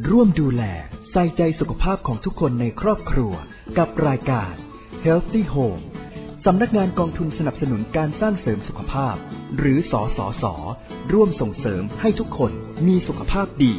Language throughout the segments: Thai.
ร่วมดูแลใส่ใจสุขภาพของทุกคนในครอบครัวกับรายการ Healthy Home สำนักงานกองทุนสนับสนุนการสร้างเสริมสุขภาพหรือสสส.ร่วมส่งเสริมให้ทุกคนมีสุขภาพดี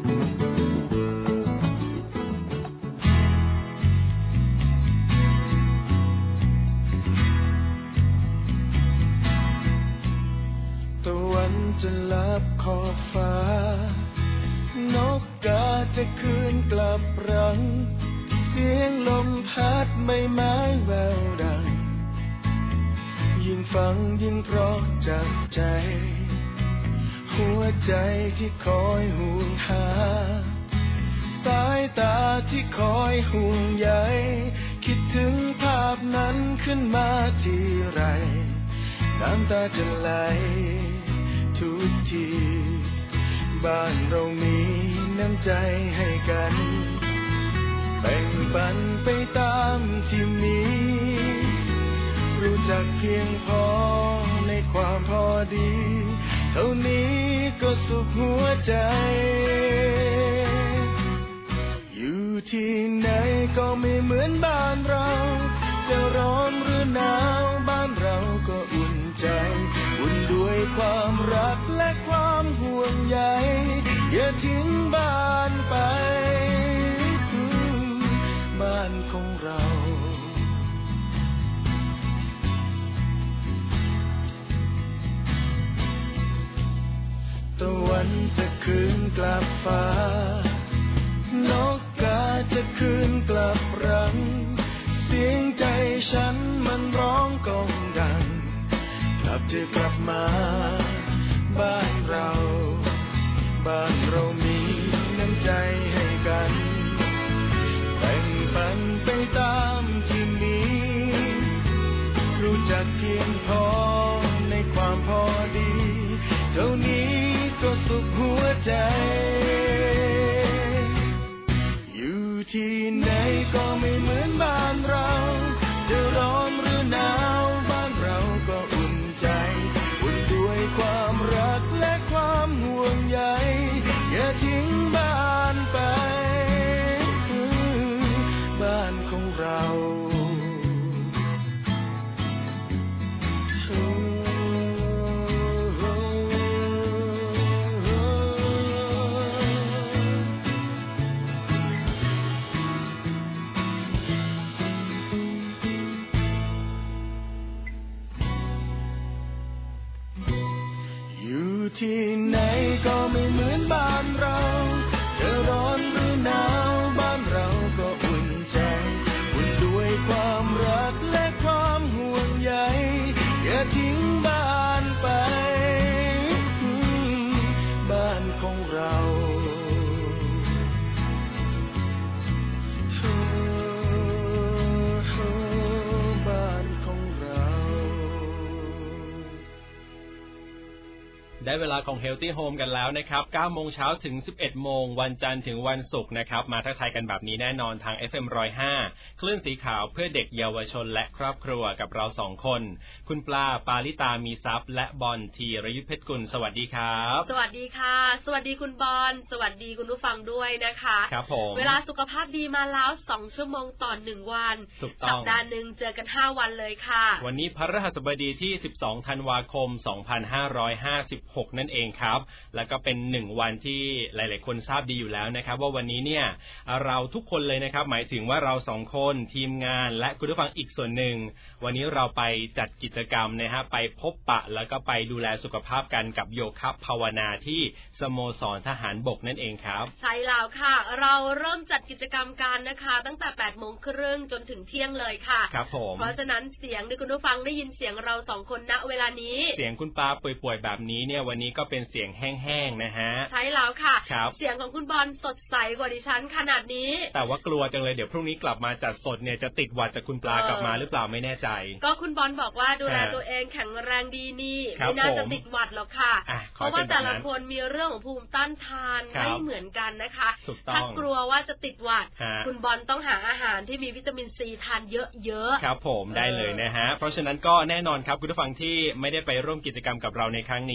ตะวันจะลับขอบฟ้านกกาจะคืนกลับรังเสียงลมพัดใบไม้แววดังยิ่งฟังยิ่งเพราะจากใจหัวใจที่คอยห่วงหาสายตาที่คอยห่วงใยคิดถึงภาพนั้นขึ้นมาทีไรน้ำตาจะไหลทุกทีบ้านเรามีน้ำใจให้กันแบ่งปันไปตามที่มีรู้จักเพียงพอในความพอดีเท่านี้ก็สุขหัวใจอยู่ที่ไหนก็ไม่เหมือนบ้านเราจะร้อนหรือหนาวบ้านเราก็อุ่นใจอุ่นด้วยความรักและความห่วงใยอย่าทิ้งบ้านไปบ้านของเราตะวันจะคืนกลับฟ้านกกาจะคืนกลับรังเสียงใจฉันมันร้องก้องดังกลับเธอกลับมาบ้านเรามีน้ำใจให้กันแบ่งปันไปตามที่มีรู้จักเพียงพอในความพอดีเท่านี้ก็สุขหัวใจอยู่ที่ไหนก็ไม่เหมือนบ้านเราจะร้อนหรือหนาวบ้านเราก็อุ่นใจอุ่นด้วยความรักและความห่วงใยอย่าทิ้งบ้านไปบ้านของเราที่ไหนก็ไม่เหมือนบ้านเราจะร้อนหรือหนาวบ้านเราก็อุ่นใจอุ่นด้วยความรักและความห่วงใยอย่าทิ้งบ้านไปบ้านของเราบ้านของเราได้เวลาของ Healthy Home กันแล้วนะครับ 9 โมงเช้าถึง 11 โมงวันจันทร์ถึงวันศุกร์นะครับมาทักทายกันแบบนี้แน่นอนทาง FM 105 คลื่นสีขาวเพื่อเด็กเยาวชนและครอบครัวกับเรา2คนคุณปลาปาลิตามีทรัพย์และบอลธีรยุทธเพชรกุลสวัสดีครับสวัสดีค่ะสวัสดีคุณบอลสวัสดีคุณผู้ฟังด้วยนะคะครับผมเวลาสุขภาพดีมาแล้ว2ชั่วโมงต่อ1วันสัปดาห์นึงเจอกัน5วันเลยค่ะวันนี้พฤหัสบดีที่12ธันวาคม2556นั่นเองครับแล้วก็เป็น1วันที่หลายๆคนทราบดีอยู่แล้วนะครับว่าวันนี้เนี่ยเราทุกคนเลยนะครับหมายถึงว่าเรา2คนทีมงานและคุณผู้ฟังอีกส่วนหนึ่งวันนี้เราไปจัดกิจกรรมนะฮะไปพบปะแล้วก็ไปดูแลสุขภาพกันกับโยคะภาวนาที่สโมสรทหารบกนั่นเองครับใช่แล้วค่ะเราเริ่มจัดกิจกรรมกันนะคะตั้งแต่ 8:30 น.จนถึงเที่ยงเลยค่ะครับผมเพราะฉะนั้นเสียงที่คุณผู้ฟังได้ยินเสียงเรา2คนณเวลานี้เสียงคุณปาป่วยๆแบบนี้เนี่ยวันนี้ก็เป็นเสียงแห้งๆนะฮะใช่แล้วค่ะเสียงของคุณบอลสดใสกว่าดิฉันขนาดนี้แต่ว่ากลัวจังเลยเดี๋ยวพรุ่งนี้กลับมาจัดสดเนี่ยจะติดหวัดจากคุณปลากลับมาหรือเปล่าไม่แน่ใจก็คุณบอลบอกว่าดูแลตัวเองแข็งแรงดีนี่ไม่น่าจะติดหวัดหรอกค่ะเพราะว่าแต่ละคนมีเรื่องของภูมิต้านทานไม่เหมือนกันนะคะถ้ากลัวว่าจะติดหวัดคุณบอลต้องหาอาหารที่มีวิตามินซีทานเยอะๆครับผมได้เลยนะฮะเพราะฉะนั้นก็แน่นอนครับคุณผู้ฟังที่ไม่ได้ไปร่วมกิจกรรมกับเราในครั้งนี้นะฮะ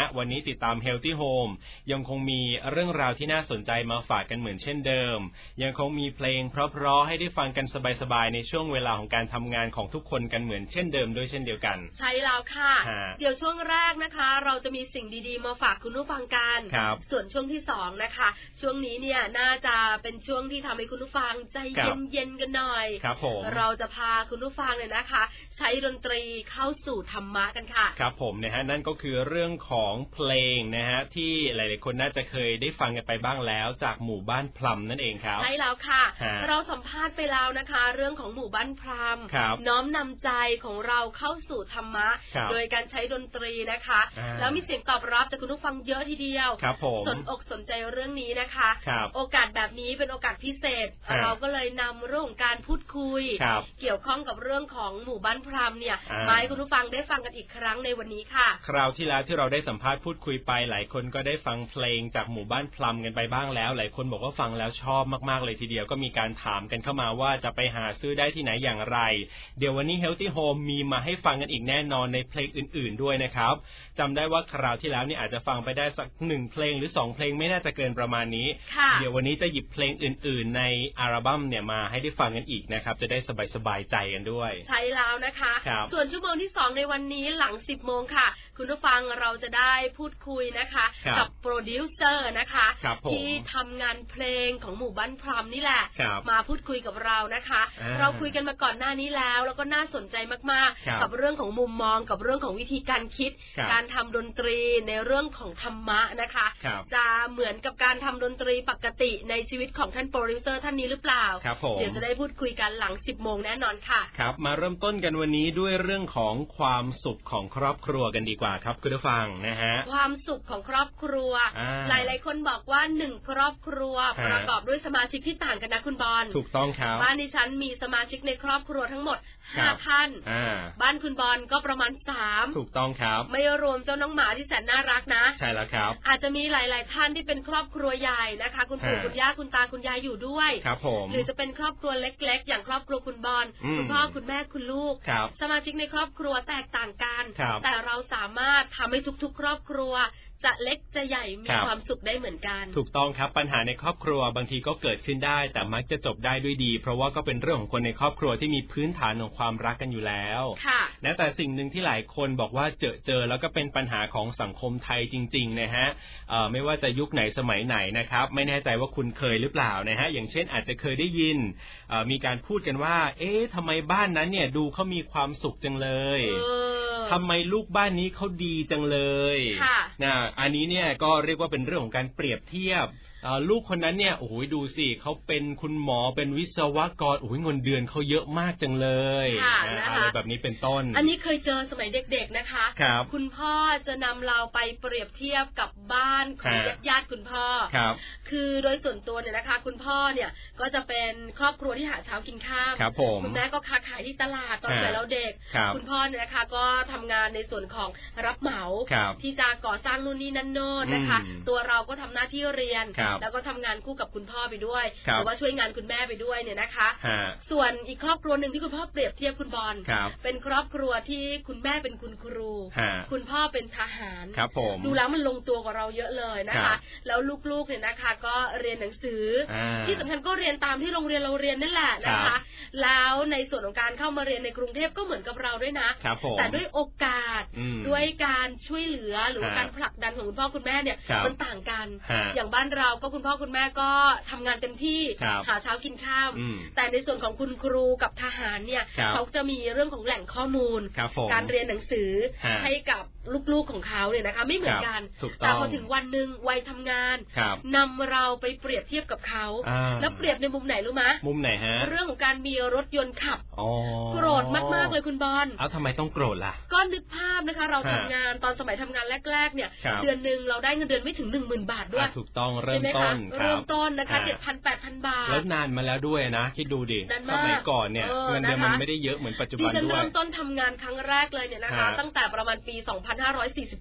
ะวันนี้ติดตาม Healthy Home ยังคงมีเรื่องราวที่น่าสนใจมาฝากกันเหมือนเช่นเดิมยังคงมีเพลงเพราะๆให้ได้ฟังกันสบายๆในช่วงเวลาของการทำงานของทุกคนกันเหมือนเช่นเดิมด้วยเช่นเดียวกันใช่แล้วค่ะเดี๋ยวช่วงแรกนะคะเราจะมีสิ่งดีๆมาฝากคุณผู้ฟังกันส่วนช่วงที่2นะคะช่วงนี้เนี่ยน่าจะเป็นช่วงที่ทำให้คุณผู้ฟังใจเย็นๆกันหน่อยเราจะพาคุณผู้ฟังเนี่ยนะคะใช้ดนตรีเข้าสู่ธรรมะกันค่ะครับผมนะฮะนั่นก็คือเรื่องของเพลงนะฮะที่หลายๆคนน่าจะเคยได้ฟังกันไปบ้างแล้วจากหมู่บ้านพลัมนั่นเองครับใช่แล้วค่ะเราสัมภาษณ์ไปแล้วนะคะเรื่องของหมู่บ้านพลัมน้อมนำใจของเราเข้าสู่ธรรมะโดยการใช้ดนตรีนะคะแล้วมีเสียงตอบรับจากคุณผู้ฟังเยอะทีเดียวสนอกสนใจเรื่องนี้นะคะโอกาสแบบนี้เป็นโอกาสพิเศษเราก็เลยนำเรื่องของการพูดคุยเกี่ยวข้องกับเรื่องของหมู่บ้านพลัมเนี่ยมาให้คุณผู้ฟังได้ฟังกันอีกครั้งในวันนี้ค่ะคราวที่แล้วที่เราได้สัมภาษณ์พูดคุยไปหลายคนก็ได้ฟังเพลงจากหมู่บ้านพลัมกันไปบ้างแล้วหลายคนบอกว่าฟังแล้วชอบมากๆเลยทีเดียวก็มีการถามกันเข้ามาว่าจะไปหาซื้อได้ที่ไหนอย่างไรเดี๋ยววันนี้ Healthy Home มีมาให้ฟังกันอีกแน่นอนในเพลงอื่นๆด้วยนะครับจำได้ว่าคราวที่แล้วนี่อาจจะฟังไปได้สัก1เพลงหรือ2เพลงไม่น่าจะเกินประมาณนี้เดี๋ยววันนี้จะหยิบเพลงอื่นๆในอัลบั้มเนี่ยมาให้ได้ฟังกันอีกนะครับจะได้สบายใจกันด้วยใช่แล้วนะคะส่วนชั่วโมงที่2ในวันนี้หลัง 10 โมงค่ะคุณผู้ฟังเราจะได้พูดคุยนะคะกับโปรดิวเซอร์นะคะที่ทำงานเพลงของหมู่บ้านพลัมนี่แหละมาพูดคุยกับเรานะคะเราคุยกันมาก่อนหน้านี้แล้วก็น่าสนใจมากๆกับเรื่องของมุมมองกับเรื่องของวิธีการคิดการทำดนตรีในเรื่องของธรรมะนะคะจะเหมือนกับการทำดนตรีปกติในชีวิตของท่านโปรดิวเซอร์ท่านนี้หรือเปล่าเดี๋ยวจะได้พูดคุยกันหลัง 10 โมงแน่นอนค่ะครับมาเริ่มต้นกันวันนี้ด้วยเรื่องของความสุขของครอบครัวกันดีกว่าครับคุณผู้ฟังนะฮะความสุขของครอบครัวหลายๆคนบอกว่า1ครอบครัวประกอบด้วยสมาชิกที่ต่างกันนะคุณบอลถูกต้องครับบ้านดิฉันมีสมาชิกในครอบครัวทั้งหมด5ท่านบ้านคุณบอลก็ประมาณ3 ถูกต้องครับไม่รวมเจ้าน้องหมาที่แสนน่ารักนะใช่แล้วครับอาจจะมีหลายๆท่านที่เป็นครอบครัวใหญ่นะคะคุณปู่คุณย่าคุณตาคุณยายอยู่ด้วยครับผมหรือจะเป็นครอบครัวเล็กๆอย่างครอบครัวคุณบอลคุณพ่อคุณแม่คุณลูกสมาชิกในครอบครัวแตกต่างกันแต่เราสามารถทำให้ทุกๆครอบครัวจะเล็กจะใหญ่มีความสุขได้เหมือนกันถูกต้องครับปัญหาในครอบครัวบางทีก็เกิดขึ้นได้แต่มักจะจบได้ด้วยดีเพราะว่าก็เป็นเรื่องของคนในครอบครัวที่มีพื้นฐานของความรักกันอยู่แล้วและแต่สิ่งหนึ่งที่หลายคนบอกว่าเจอแล้วก็เป็นปัญหาของสังคมไทยจริงๆนะฮะไม่ว่าจะยุคไหนสมัยไหนนะครับไม่แน่ใจว่าคุณเคยหรือเปล่านะฮะอย่างเช่นอาจจะเคยได้ยินมีการพูดกันว่าทำไมบ้านนั้นเนี่ยดูเขามีความสุขจังเลยทำไมลูกบ้านนี้เขาดีจังเลยนะอันนี้เนี่ยก็เรียกว่าเป็นเรื่องของการเปรียบเทียบลูกคนนั้นเนี่ยโอ้โหดูสิเขาเป็นคุณหมอเป็นวิศวกรโอ้โหเงินเดือนเขาเยอะมากจังเลยอะไรแบบนี้เป็นต้นอันนี้เคยเจอสมัยเด็กๆนะคะคุณพ่อจะนำเราไปเปรียบเทียบกับบ้านของญาติคุณพ่อคือโดยส่วนตัวเนี่ยนะคะคุณพ่อเนี่ยก็จะเป็นครอบครัวที่หาเช้ากินข้ามคุณแม่ก็ค้าขายที่ตลาดตอนสมัยเราเด็กคุณพ่อเนี่ยนะคะก็ทำงานในส่วนของรับเหมาที่จะก่อสร้างนู่นนี่นั่นโน่นนะคะตัวเราก็ทำหน้าที่เรียนแล้วก็ทำงานคู่กับคุณพ่อไปด้วยหรือว่าช่วยงานคุณแม่ไปด้วยเนี่ยนะคะส่วนอีกครอบครัวหนึ่งที่คุณพ่อเปรียบเทียบคุณบอลเป็นครอบครัวที่คุณแม่เป็นคุณครูคุณพ่อเป็นทหารดูแล้วมันลงตัวกว่าเราเยอะเลยนะคะแล้วลูกๆเนี่ยนะคะก็เรียนหนังสือที่สำคัญก็เรียนตามที่โรงเรียนเราเรียนนั่นแหละนะคะแล้วในส่วนของการเข้ามาเรียนในกรุงเทพก็เหมือนกับเราด้วยนะแต่ด้วยโอกาสด้วยการช่วยเหลือหรือการผลักดันของคุณพ่อคุณแม่เนี่ยมันต่างกันอย่างบ้านเราก็คุณพ่อคุณแม่ก็ทำงานเต็มที่หาเช้ากินข้าวแต่ในส่วนของคุณครูกับทหารเนี่ยเขาจะมีเรื่องของแหล่งข้อมูลการเรียนหนังสือให้กับลูกๆของเขาเนี่ยนะคะไม่เหมือนกันแต่พอถึงวันนึงวัยทำงานนำเราไปเปรียบเทียบกับเขาแล้วเปรียบในมุมไหนรู้ไหมมุมไหนฮะเรื่องของการมีรถยนต์ขับโกรธมากๆเลยคุณบอลทำไมต้องโกรธล่ะก็นึกภาพนะคะเราทำงานตอนสมัยทำงานแรกๆเนี่ยเดือนนึงเราได้เงินเดือนไม่ถึง 10,000 บาทด้วยถูกต้องเริ่มต้นนะคะ 7,000-8,000 บาทแล้วนานมาแล้วด้วยนะคิดดูดิสมัยก่อนเนี่ยเงินเดือนมันไม่ได้เยอะเหมือนปัจจุบันด้วยดิฉันเริ่มต้นทำงานครั้งแรกเลยเนี่ยนะคะตั้งแต่ประมาณปี2541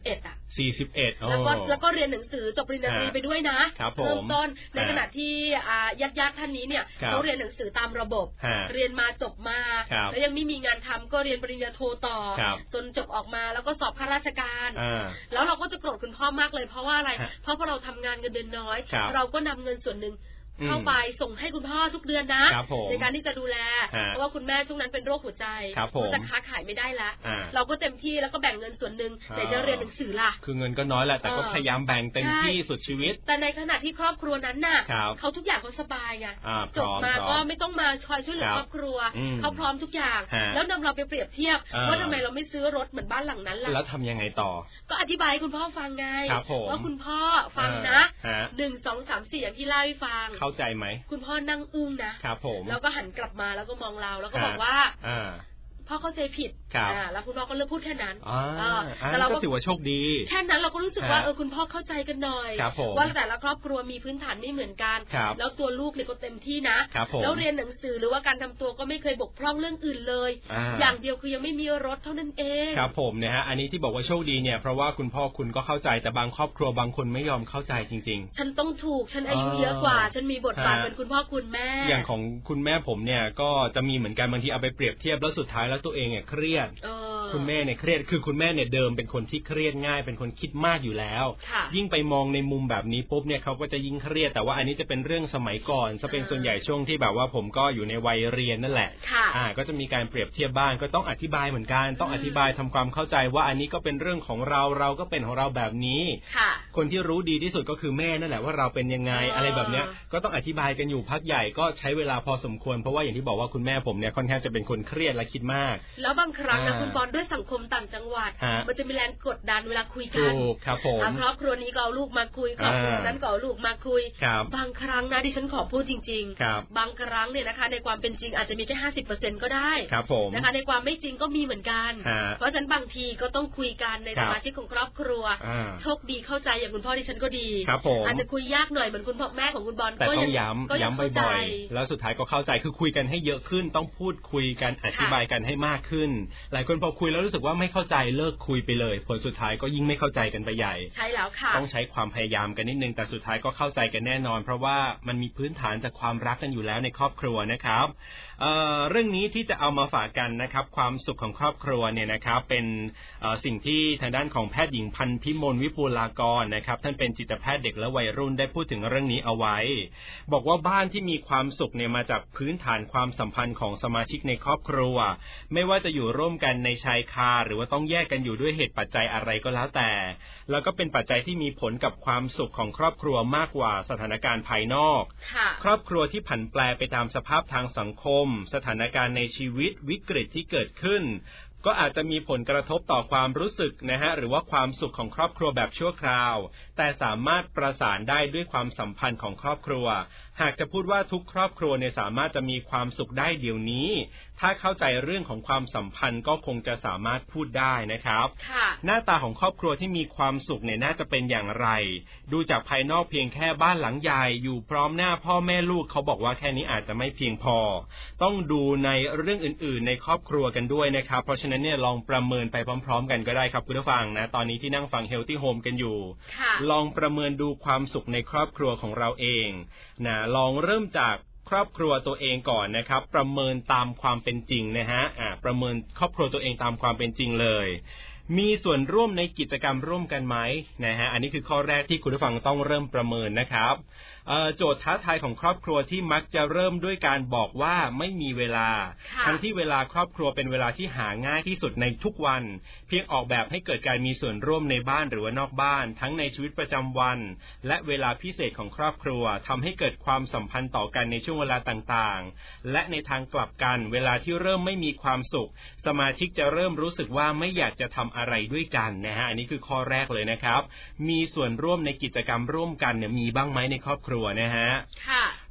แล้วก็เรียนหนังสือจบปริญญาตรีไปด้วยนะเริ่มต้นในขณะที่ญาติท่านนี้เนี่ยเขาเรียนหนังสือตามระบบเรียนมาจบมาแล้วยังไม่มีงานทำก็เรียนปริญญาโทต่อจนจบออกมาแล้วก็สอบข้าราชการแล้วเราก็จะโกรธคุณพ่อมากเลยเพราะว่าอะไรเพราะเราทำงานเงินเดือนน้อยเราก็นำเงินส่วนหนึ่งเข้าไปส่งให้คุณพ่อทุกเดือนนะในการที่จะดูแลเพราะว่าคุณแม่ช่วงนั้นเป็นโรคหัวใจแต่ค้าขายไม่ได้ละเราก็เต็มที่แล้วก็แบ่งเงินส่วนหนึ่งแต่จะเรียนหนังสือล่ะคือเงินก็น้อยแหละแต่ก็พยายามแบ่งเต็มที่สุดชีวิตแต่ในขณะที่ครอบครัวนั้นน่ะเขาทุกอย่างเขาสบายไงจบมาก็ไม่ต้องมาช่วยเหลือครอบครัวเขาพร้อมทุกอย่างแล้วนำเราไปเปรียบเทียบว่าทำไมเราไม่ซื้อรถเหมือนบ้านหลังนั้นล่ะแล้วทำยังไงต่อก็อธิบายให้คุณพ่อฟังไงว่าคุณพ่อฟังนะ1 2 3 4อย่างที่เล่าให้ฟังเข้าใจไหมคุณพ่อนั่งอึ้งนะครับผมแล้วก็หันกลับมาแล้วก็มองเราแล้วก็บอกว่าพ่อเข้าใจผิดแล้วคุณพ่อก็เลิกพูดแค่นั้นแต่เราก็ถือว่าโชคดีแค่นั้นเราก็รู้สึกว่าคุณพ่อเข้าใจกันหน่อยว่าแต่ละครอบครัวมีพื้นฐานไม่เหมือนกันแล้วตัวลูกเนี่ยก็เต็มที่นะแล้วเรียนหนังสือหรือว่าการทำตัวก็ไม่เคยบกพร่องเรื่องอื่นเลยอย่างเดียวคือยังไม่มีรถเท่านั้นเองครับผมนะฮะอันนี้ที่บอกว่าโชคดีเนี่ยเพราะว่าคุณพ่อคุณก็เข้าใจแต่บางครอบครัวบางคนไม่ยอมเข้าใจจริงๆฉันต้องถูกฉันอายุเยอะกว่าฉันมีบทบาทเป็นคุณพ่อคุณแม่อย่างของคุณแม่ผมเนี่ยก็จะมีเหมือนกันบางทีเอาไปเปรียบเทียบแล้วสุดท้ายแล้วตัวเองเนี่ยเครียดคุณแม่เนี่ยเครียดคือคุณแม่เนี่ยเดิมเป็นคนที่เครียดง่ายเป็นคนคิดมากอยู่แล้วยิ่งไปมองในมุมแบบนี้ปุ๊บเนี่ยเขาก็จะยิ่งเครียดแต่ว่าอันนี้จะเป็นเรื่องสมัยก่อนจะเป็นส่วนใหญ่ช่วงที่แบบว่าผมก็อยู่ในวัยเรียนนั่นแหละก็จะมีการเปรียบเทียบบ้างก็ต้องอธิบายเหมือนกันต้องอธิบายทำความเข้าใจว่าอันนี้ก็เป็นเรื่องของเราก็เป็นของเราแบบนี้คนที่รู้ดีที่สุดก็คือแม่นั่นแหละว่าเราเป็นยังไงอะไรแบบเนี้ยก็ต้องอธิบายกันอยู่พักใหญ่ก็ใช้เวลาพอสมควรเพราะว่าอย่างที่บอกว่าคุณแม่ผมเนี่ยค่อนข้างจะเป็นคนเครียดและคิดมากแล้วบางครั้งนะคุณบอลด้วยสังคมต่างจังหวัดมันจะมีแรงกดดันเวลาคุยกันครอบครัวนี้ก็เอาลูกมาคุยครอบครัวนั้นก็เอาลูกมาคุยบางครั้งนะดิฉันขอพูดจริงๆบางครั้งเนี่ยนะคะในความเป็นจริงอาจจะมีแค่ 50% ก็ได้นะคะในความไม่จริงก็มีเหมือนกันเพราะฉะนั้นบางทีก็ต้องคุยกันในสมาชิกของครอบครัวโชคดีเข้าใจอย่างคุณพ่อดิฉันก็ดีอาจจะคุยยากหน่อยเหมือนคุณพ่อแม่ของคุณบอลแต่ต้องย้ำบ่อยๆแล้วสุดท้ายก็เข้าใจคือคุยกันให้เยอะขึ้นต้องพูดคุยกันอธิบายกันให้มากขึ้นหลายคนพอคุยแล้วรู้สึกว่าไม่เข้าใจเลิกคุยไปเลยผลสุดท้ายก็ยิ่งไม่เข้าใจกันไปใหญ่ใช่แล้วค่ะต้องใช้ความพยายามกันนิดนึงแต่สุดท้ายก็เข้าใจกันแน่นอนเพราะว่ามันมีพื้นฐานจากความรักกันอยู่แล้วในครอบครัวนะครับเรื่องนี้ที่จะเอามาฝากกันนะครับความสุขของครอบครัวเนี่ยนะครับเป็นสิ่งที่ทางด้านของแพทย์หญิงพันธุ์พิมลวิปูลากรนะครับท่านเป็นจิตแพทย์เด็กและวัยรุ่นได้พูดถึงเรื่องนี้เอาไว้บอกว่าบ้านที่มีความสุขเนี่ยมาจากพื้นฐานความสัมพันธ์ของสมาชิกในครอบครัวไม่ว่าจะอยู่ร่วมกันในชายคาหรือว่าต้องแยกกันอยู่ด้วยเหตุปัจจัยอะไรก็แล้วแต่แล้วก็เป็นปัจจัยที่มีผลกับความสุขของครอบครัวมากกว่าสถานการณ์ภายนอกครอบครัวที่ผันแปรไปตามสภาพทางสังคมสถานการณ์ในชีวิตวิกฤตที่เกิดขึ้นก็อาจจะมีผลกระทบต่อความรู้สึกนะฮะหรือว่าความสุขของครอบครัวแบบชั่วคราวแต่สามารถประสานได้ด้วยความสัมพันธ์ของครอบครัวหากจะพูดว่าทุกครอบครัวเนี่ยสามารถจะมีความสุขได้เดี๋ยวนี้ถ้าเข้าใจเรื่องของความสัมพันธ์ก็คงจะสามารถพูดได้นะครับหน้าตาของครอบครัวที่มีความสุขเนี่ยน่าจะเป็นอย่างไรดูจากภายนอกเพียงแค่บ้านหลังใหญ่อยู่พร้อมหน้าพ่อแม่ลูกเขาบอกว่าแค่นี้อาจจะไม่เพียงพอต้องดูในเรื่องอื่นๆในครอบครัวกันด้วยนะครับเพราะฉะนั้นเนี่ยลองประเมินไปพร้อมๆกันก็ได้ครับคุณผู้ฟังนะตอนนี้ที่นั่งฟัง Healthy Home กันอยู่ลองประเมินดูความสุขในครอบครัวของเราเองนะลองเริ่มจากครอบครัวตัวเองก่อนนะครับประเมินตามความเป็นจริงนะฮะประเมินครอบครัวตัวเองตามความเป็นจริงเลยมีส่วนร่วมในกิจกรรมร่วมกันไหมนะฮะอันนี้คือข้อแรกที่คุณผู้ฟังต้องเริ่มประเมินนะครับโจทย์ท้าทายของครอบครัวที่มักจะเริ่มด้วยการบอกว่าไม่มีเวลาทั้งที่เวลาครอบครัวเป็นเวลาที่หาง่ายที่สุดในทุกวันเพียงออกแบบให้เกิดการมีส่วนร่วมในบ้านหรือว่านอกบ้านทั้งในชีวิตประจำวันและเวลาพิเศษของครอบครัวทำให้เกิดความสัมพันธ์ต่อกันในช่วงเวลาต่างๆและในทางกลับกันเวลาที่เริ่มไม่มีความสุขสมาชิกจะเริ่มรู้สึกว่าไม่อยากจะทำอะไรด้วยกันนะฮะอันนี้คือข้อแรกเลยนะครับมีส่วนร่วมในกิจกรรมร่วมกันเนี่ยมีบ้างไหมในครอบครัวนะฮะ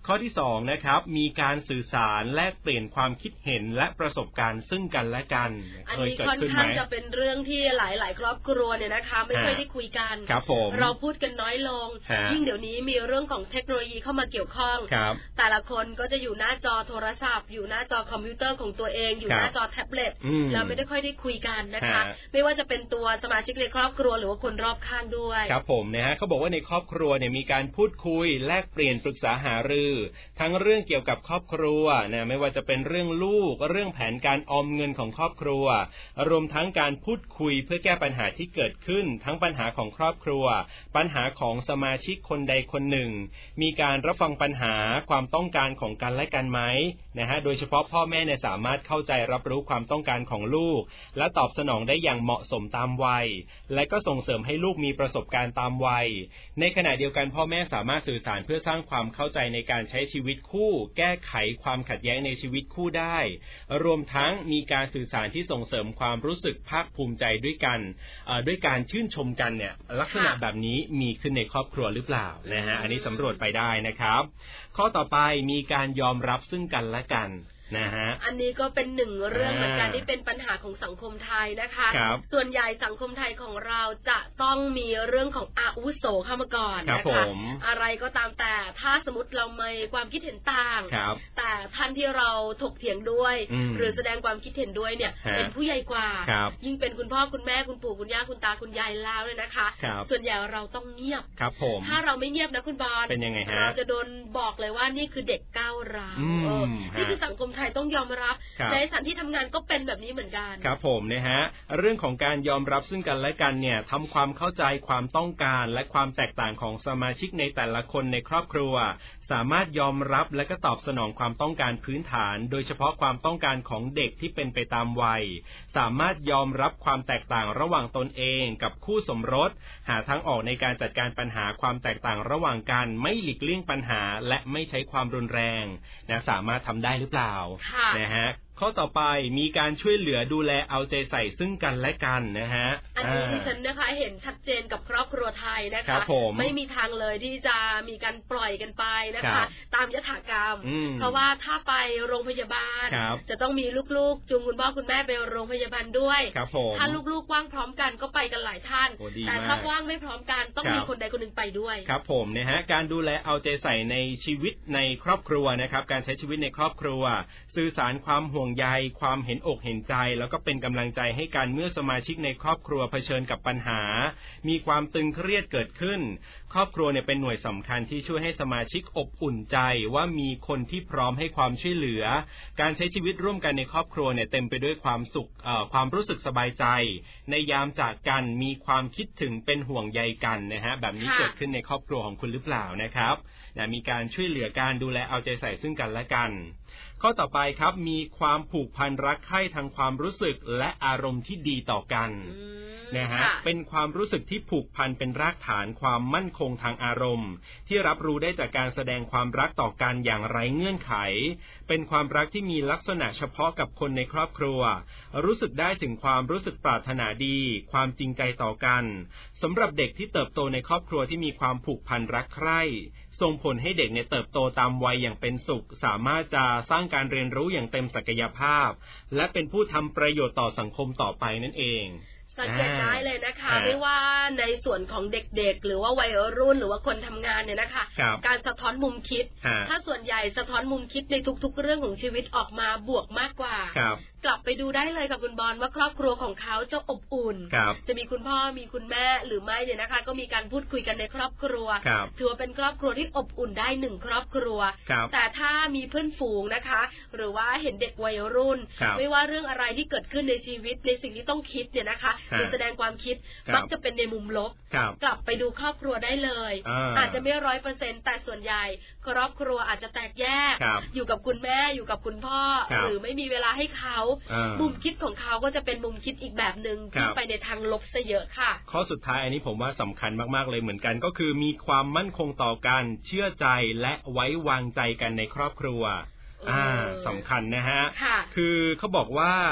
ข้อที่2นะครับมีการสื่อสารแลกเปลี่ยนความคิดเห็นและประสบการณ์ซึ่งกันและกันอันนี้ค่อนข้างจะเป็นเรื่องที่หลายๆครอบครัวเนี่ยนะคะไม่ค่อยได้คุยกันเราพูดกันน้อยลงยิ่งเดี๋ยวนี้มีเรื่องของเทคโนโลยีเข้ามาเกี่ยวข้องแต่ละคนก็จะอยู่หน้าจอโทรศัพท์อยู่หน้าจอคอมพิวเตอร์ของตัวเองอยู่หน้าจอแท็บเล็ตเราไม่ได้ค่อยได้คุยกันนะคะไม่ว่าจะเป็นตัวสมาชิกในครอบครัวหรือว่าคนรอบข้างด้วยครับผมนะฮะเขาบอกว่าในครอบครัวเนี่ยมีการพูดคุยแลกเปลี่ยนปรึกษาหารือทั้งเรื่องเกี่ยวกับครอบครัวนะไม่ว่าจะเป็นเรื่องลูกเรื่องแผนการออมเงินของครอบครัวรวมทั้งการพูดคุยเพื่อแก้ปัญหาที่เกิดขึ้นทั้งปัญหาของครอบครัวปัญหาของสมาชิกคนใดคนหนึ่งมีการรับฟังปัญหาความต้องการของกันและกันไหมนะฮะโดยเฉพาะพ่อแม่เนี่ยสามารถเข้าใจรับรู้ความต้องการของลูกและตอบสนองได้อย่างเหมาะสมตามวัยและก็ส่งเสริมให้ลูกมีประสบการณ์ตามวัยในขณะเดียวกันพ่อแม่สามารถสื่อสารเพื่อสร้างความเข้าใจในการใช้ชีวิตคู่แก้ไขความขัดแย้งในชีวิตคู่ได้รวมทั้งมีการสื่อสารที่ส่งเสริมความรู้สึกภาคภูมิใจด้วยกันด้วยการชื่นชมกันเนี่ยลักษณะแบบนี้มีขึ้นในครอบครัวหรือเปล่านะฮะอันนี้สำรวจไปได้นะครับข้อต่อไปมีการยอมรับซึ่งกันและกันนะฮะอันนี้ก็เป็นหนึ่งเรื่องเหมือนกันที่เป็นปัญหาของสังคมไทยนะคะส่วนใหญ่สังคมไทยของเราจะต้องมีเรื่องของอาวุโสเข้ามาก่อนนะคะอะไรก็ตามแต่ถ้าสมมติเรามีความคิดเห็นต่างแต่ท่านที่เราถกเถียงด้วยหรือแสดงความคิดเห็นด้วยเนี่ยเป็นผู้ใหญ่กว่ายิ่งเป็นคุณพ่อคุณแม่คุณปู่คุณย่าคุณตาคุณยายแล้วเนี่ยนะคะส่วนใหญ่เราต้องเงียบถ้าเราไม่เงียบนะคุณบอลเราจะโดนบอกเลยว่านี่คือเด็กก้าวร้าวนี่คือสังคมไทยต้องยอมรับในสถานที่ทำงานก็เป็นแบบนี้เหมือนกันครับผมนะฮะเรื่องของการยอมรับซึ่งกันและกันเนี่ยทำความเข้าใจความต้องการและความแตกต่างของสมาชิกในแต่ละคนในครอบครัวสามารถยอมรับและก็ตอบสนองความต้องการพื้นฐานโดยเฉพาะความต้องการของเด็กที่เป็นไปตามวัยสามารถยอมรับความแตกต่างระหว่างตนเองกับคู่สมรสหาทางออกในการจัดการปัญหาความแตกต่างระหว่างกันไม่หลีกเลี่ยงปัญหาและไม่ใช้ความรุนแรงนะสามารถทำได้หรือเปล่านะฮะข้อต่อไปมีการช่วยเหลือดูแลเอาใจใส่ซึ่งกันและกันนะฮะอันนี้ที่ฉันนะคะเห็นชัดเจนกับครอบครัวไทยนะคะไม่มีทางเลยที่จะมีการปล่อยกันไปนะคะตามยถากรรมเพราะว่าถ้าไปโรงพยาบาลจะต้องมีลูกๆจูงคุณพ่อคุณแม่ไปโรงพยาบาลด้วยถ้าลูกๆว่างพร้อมกันก็ไปกันหลายท่านแต่ถ้าว่างไม่พร้อมกันต้องมีคนใดคนหนึ่งไปด้วยครับผมนะฮะการดูแลเอาใจใส่ในชีวิตในครอบครัวนะครับการใช้ชีวิตในครอบครัวสื่อสารความห่วงใยความเห็นอกเห็นใจแล้วก็เป็นกำลังใจให้กันเมื่อสมาชิกในครอบครัวเผชิญกับปัญหามีความตึงเครียดเกิดขึ้นครอบครัวเนี่ยเป็นหน่วยสำคัญที่ช่วยให้สมาชิกอบอุ่นใจว่ามีคนที่พร้อมให้ความช่วยเหลือการใช้ชีวิตร่วมกันในครอบครัวเนี่ยเต็มไปด้วยความสุขความรู้สึกสบายใจในยามจากกันมีความคิดถึงเป็นห่วงใยกันนะฮะแบบนี้เกิดขึ้นในครอบครัวของคุณหรือเปล่านะครับมีการช่วยเหลือการดูแลเอาใจใส่ซึ่งกันและกันข้อต่อไปครับมีความผูกพันรักใคร่ทางความรู้สึกและอารมณ์ที่ดีต่อกันนะฮะเป็นความรู้สึกที่ผูกพันเป็นรากฐานความมั่นคงทางอารมณ์ที่รับรู้ได้จากการแสดงความรักต่อกันอย่างไร้เงื่อนไขเป็นความรักที่มีลักษณะเฉพาะกับคนในครอบครัวรู้สึกได้ถึงความรู้สึกปรารถนาดีความจริงใจต่อกันสำหรับเด็กที่เติบโตในครอบครัวที่มีความผูกพันรักใคร่ส่งผลให้เด็กเนี่ยเติบโตตามวัยอย่างเป็นสุขสามารถจะสร้างการเรียนรู้อย่างเต็มศักยภาพและเป็นผู้ทำประโยชน์ต่อสังคมต่อไปนั่นเองสังเกตได้เลยนะคะไม่ว่าในส่วนของเด็กๆหรือว่าวัยรุ่นหรือว่าคนทำงานเนี่ยนะคะการสะท้อนมุมคิดถ้าส่วนใหญ่สะท้อนมุมคิดในทุกๆเรื่องของชีวิตออกมาบวกมากกว่ากลับไปดูได้เลยกับคุณบอลว่าครอบครัวของเขาจะอบอุ่นจะมีคุณพ่อมีคุณแม่หรือไม่เนี่ยนะคะก็มีการพูดคุยกันในครอบครัวถือว่าเป็นครอบครัวที่อบอุ่นได้หนึ่งครอบครัวแต่ถ้ามีเพื่อนฝูงนะคะหรือว่าเห็นเด็กวัยรุ่นไม่ว่าเรื่องอะไรที่เกิดขึ้นในชีวิตในสิ่งที่ต้องคิดเนี่ยนะคะหรือแสดงความคิดมักจะเป็นในมุมลบกลับไปดูครอบครัวได้เลยอาจจะไม่ 100% แต่ส่วนใหญ่ครอบครัวอาจจะแตกแยกอยู่กับคุณแม่อยู่กับคุณพ่อหรือไม่มีเวลาให้เขามุมคิดของเขาก็จะเป็นมุมคิดอีกแบบนึงที่ไปในทางลบซะเยอะค่ะข้อสุดท้ายอันนี้ผมว่าสำคัญมากๆเลยเหมือนกันก็คือมีความมั่นคงต่อกันเชื่อใจและไว้วางใจกันในครอบครัวสำคัญนะฮะคือเขาบอกว่า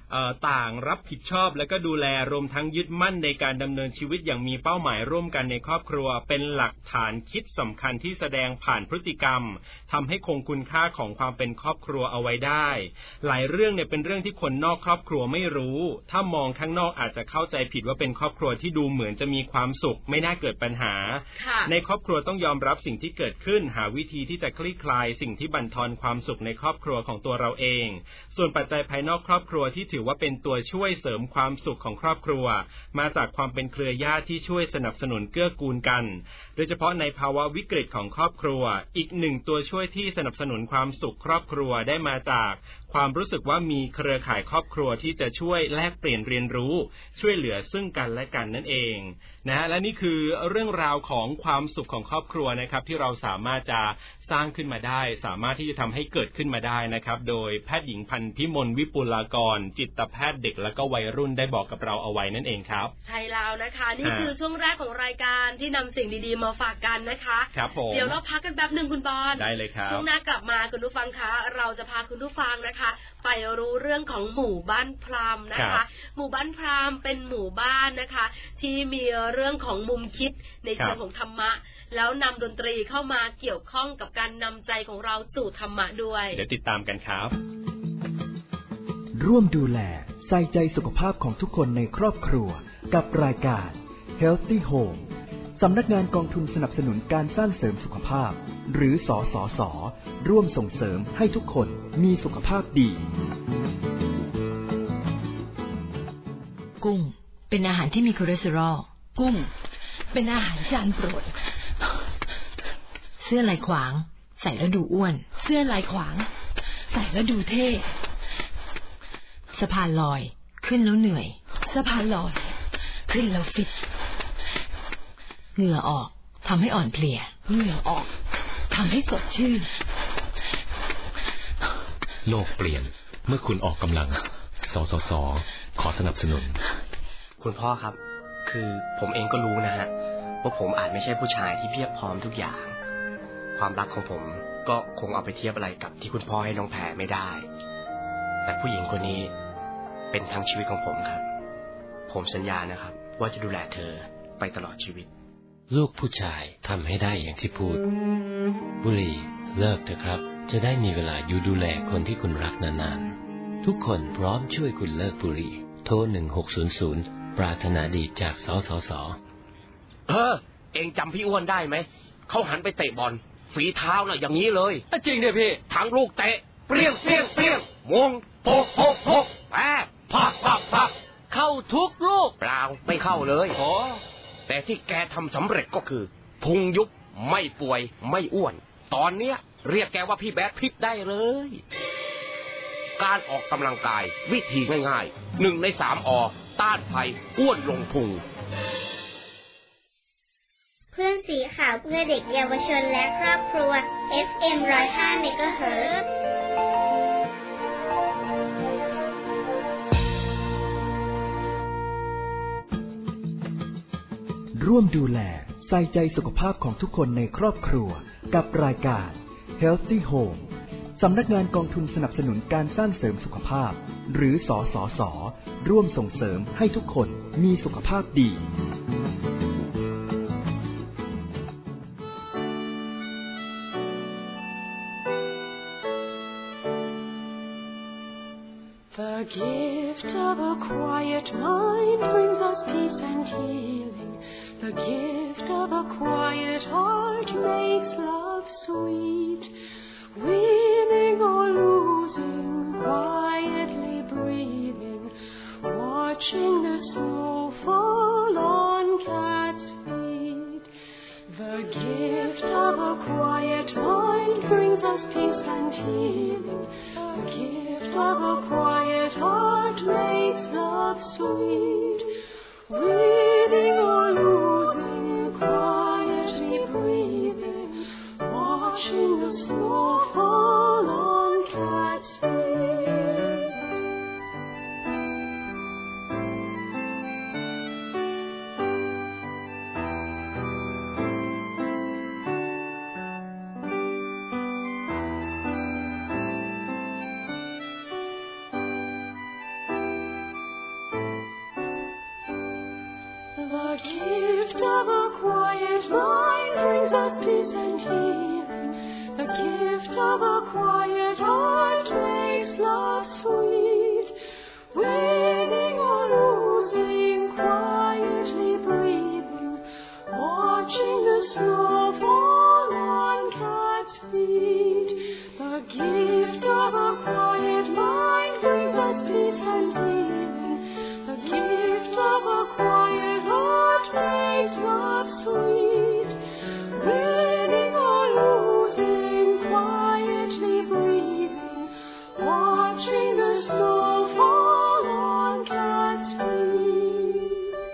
ต่างรับผิดชอบและก็ดูแลรวมทั้งยึดมั่นในการดำเนินชีวิตอย่างมีเป้าหมายร่วมกันในครอบครัวเป็นหลักฐานคิดสำคัญที่แสดงผ่านพฤติกรรมทำให้คงคุณค่าของความเป็นครอบครัวเอาไว้ได้หลายเรื่องเนี่ยเป็นเรื่องที่คนนอกครอบครัวไม่รู้ถ้ามองข้างนอกอาจจะเข้าใจผิดว่าเป็นครอบครัวที่ดูเหมือนจะมีความสุขไม่น่าเกิดปัญหาในครอบครัวต้องยอมรับสิ่งที่เกิดขึ้นหาวิธีที่จะคลี่คลายสิ่งที่บั่นทอนความสุขในครอบครัวของตัวเราเองส่วนปัจจัยภายนอกครอบครัวที่ถือว่าเป็นตัวช่วยเสริมความสุขของครอบครัวมาจากความเป็นเครือญาติที่ช่วยสนับสนุนเกื้อกูลกันโดยเฉพาะในภาวะวิกฤตของครอบครัวอีกหนึ่งตัวช่วยที่สนับสนุนความสุขครอบครัวได้มาจากความรู้สึกว่ามีเครือข่ายครอบครัวที่จะช่วยแลกเปลี่ยนเรียนรู้ช่วยเหลือซึ่งกันและกันนั่นเองนะและนี่คือเรื่องราวของความสุขของครอบครัวนะครับที่เราสามารถจะสร้างขึ้นมาได้สามารถที่จะทำให้เกิดขึ้นมาได้นะครับโดยแพทย์หญิงพันธุ์พิมลวิปุลากรจิตแพทย์เด็กและก็วัยรุ่นได้บอกกับเราเอาไว้นั่นเองครับใช่แล้วนะคะนี่คือช่วงแรกของรายการที่นำสิ่งดีๆมาฝากกันนะคะครับผมเดี๋ยวเราพักกันแป๊บนึงคุณบอลได้เลยครับช่วงหน้ากลับมาคุณผู้ฟังคะเราจะพาคุณผู้ฟังนะคะไปรู้เรื่องของหมู่บ้านพราหมณ์นะคะหมู่บ้านพราหมณ์เป็นหมู่บ้านนะคะที่มีเรื่องของมุมคิดในเชิงของธรรมะแล้วนำดนตรีเข้ามาเกี่ยวข้องกับการนำใจของเราสู่ธรรมะด้วยเดี๋ยวติดตามกันครับร่วมดูแลใส่ใจสุขภาพของทุกคนในครอบครัวกับรายการ Healthy Home สำนักงานกองทุนสนับสนุนการสร้างเสริมสุขภาพหรือสสส.ร่วมส่งเสริมให้ทุกคนมีสุขภาพดีกุ้งเป็นอาหารที่มีคอเลสเตอรอลกุ้งเป็นอาหารจานโปรดเสื้อลายขวางใส่แล้วดูอ้วนเสื้อลายขวางใส่แล้วดูเท่สะพานลอยขึ้นแล้วเหนื่อยสะพานลอยขึ้นแล้วฟิตเหงื่อออกทำให้อ่อนเพลียเหงื่อออกทำให้สดชื่นโลกเปลี่ยนเมื่อคุณออกกำลังสสส.ขอสนับสนุนคุณพ่อครับคือผมเองก็รู้นะฮะว่าผมอาจไม่ใช่ผู้ชายที่เพียบพร้อมทุกอย่างความรักของผมก็คงเอาไปเทียบอะไรกับที่คุณพ่อให้น้องแพรไม่ได้แต่ผู้หญิงคนนี้เป็นทั้งชีวิตของผมครับผมสัญญานะครับว่าจะดูแลเธอไปตลอดชีวิตลูกผู้ชายทำให้ได้อย่างที่พูดบุหรี่เลิกเถอะครับจะได้มีเวลาอยู่ดูแลคนที่คุณรักนานๆทุกคนพร้อมช่วยคุณเลิกบุหรี่โทร1600ปรารถนาดีจากสสส. เองจำพี่อ้วนได้ไหมเขาหันไปเตะบอลฝีเท้าน่ะอย่างนี้เลยจริงเนี่ยพี่ทั้งลูกเตะเปรี้ยงเปรี้ยงเปรี้ยงมงโปกโปกโปกแพ้พักพักพักเข้าทุกลูกเปล่าไม่เข้าเลยแต่ที่แกทำสำเร็จก็คือพุงยุบไม่ป่วยไม่อ้วนตอนเนี้ยเรียกแกว่าพี่แบดพิษได้เลยการออกกำลังกายวิธีง่ายๆ1 ใน 3 อต้านภัยอ้วนลงพุงเพื่อนสีขาวเพื่อเด็กเยาวชนและครอบครัว FM 105 เมกะเฮิรตซ์ร่วมดูแลใส่ใจสุขภาพของทุกคนในครอบครัวกับรายการ Healthy Home สำนักงานกองทุนสนับสนุนการสร้างเสริมสุขภาพหรือสสส.ร่วมส่งเสริมให้ทุกคนมีสุขภาพดี The gift of a quiet mind brings us peace and healing. The gift of a quiet heart makes love sweet. Winning or losing, quietly breathing, watching the snow fall on cat's feet. The gift of a quiet mind brings us peace and healing. The gift of a quiet heart makes love sweet. Winning or losing, quietly breathing, watching the snow fall on cat's feet. gift of a quiet mind brings us peace and healing. The gift of a quiet heart makes love sweet. Winning or losing, quietly breathing, watching the snow fall on cat's feet. The gift of a quiet mind brings us peace and healing. The gift of a quiet heart makes love sweet. Winning or losing, quietly breathing, watching the snow fall on cat's feet.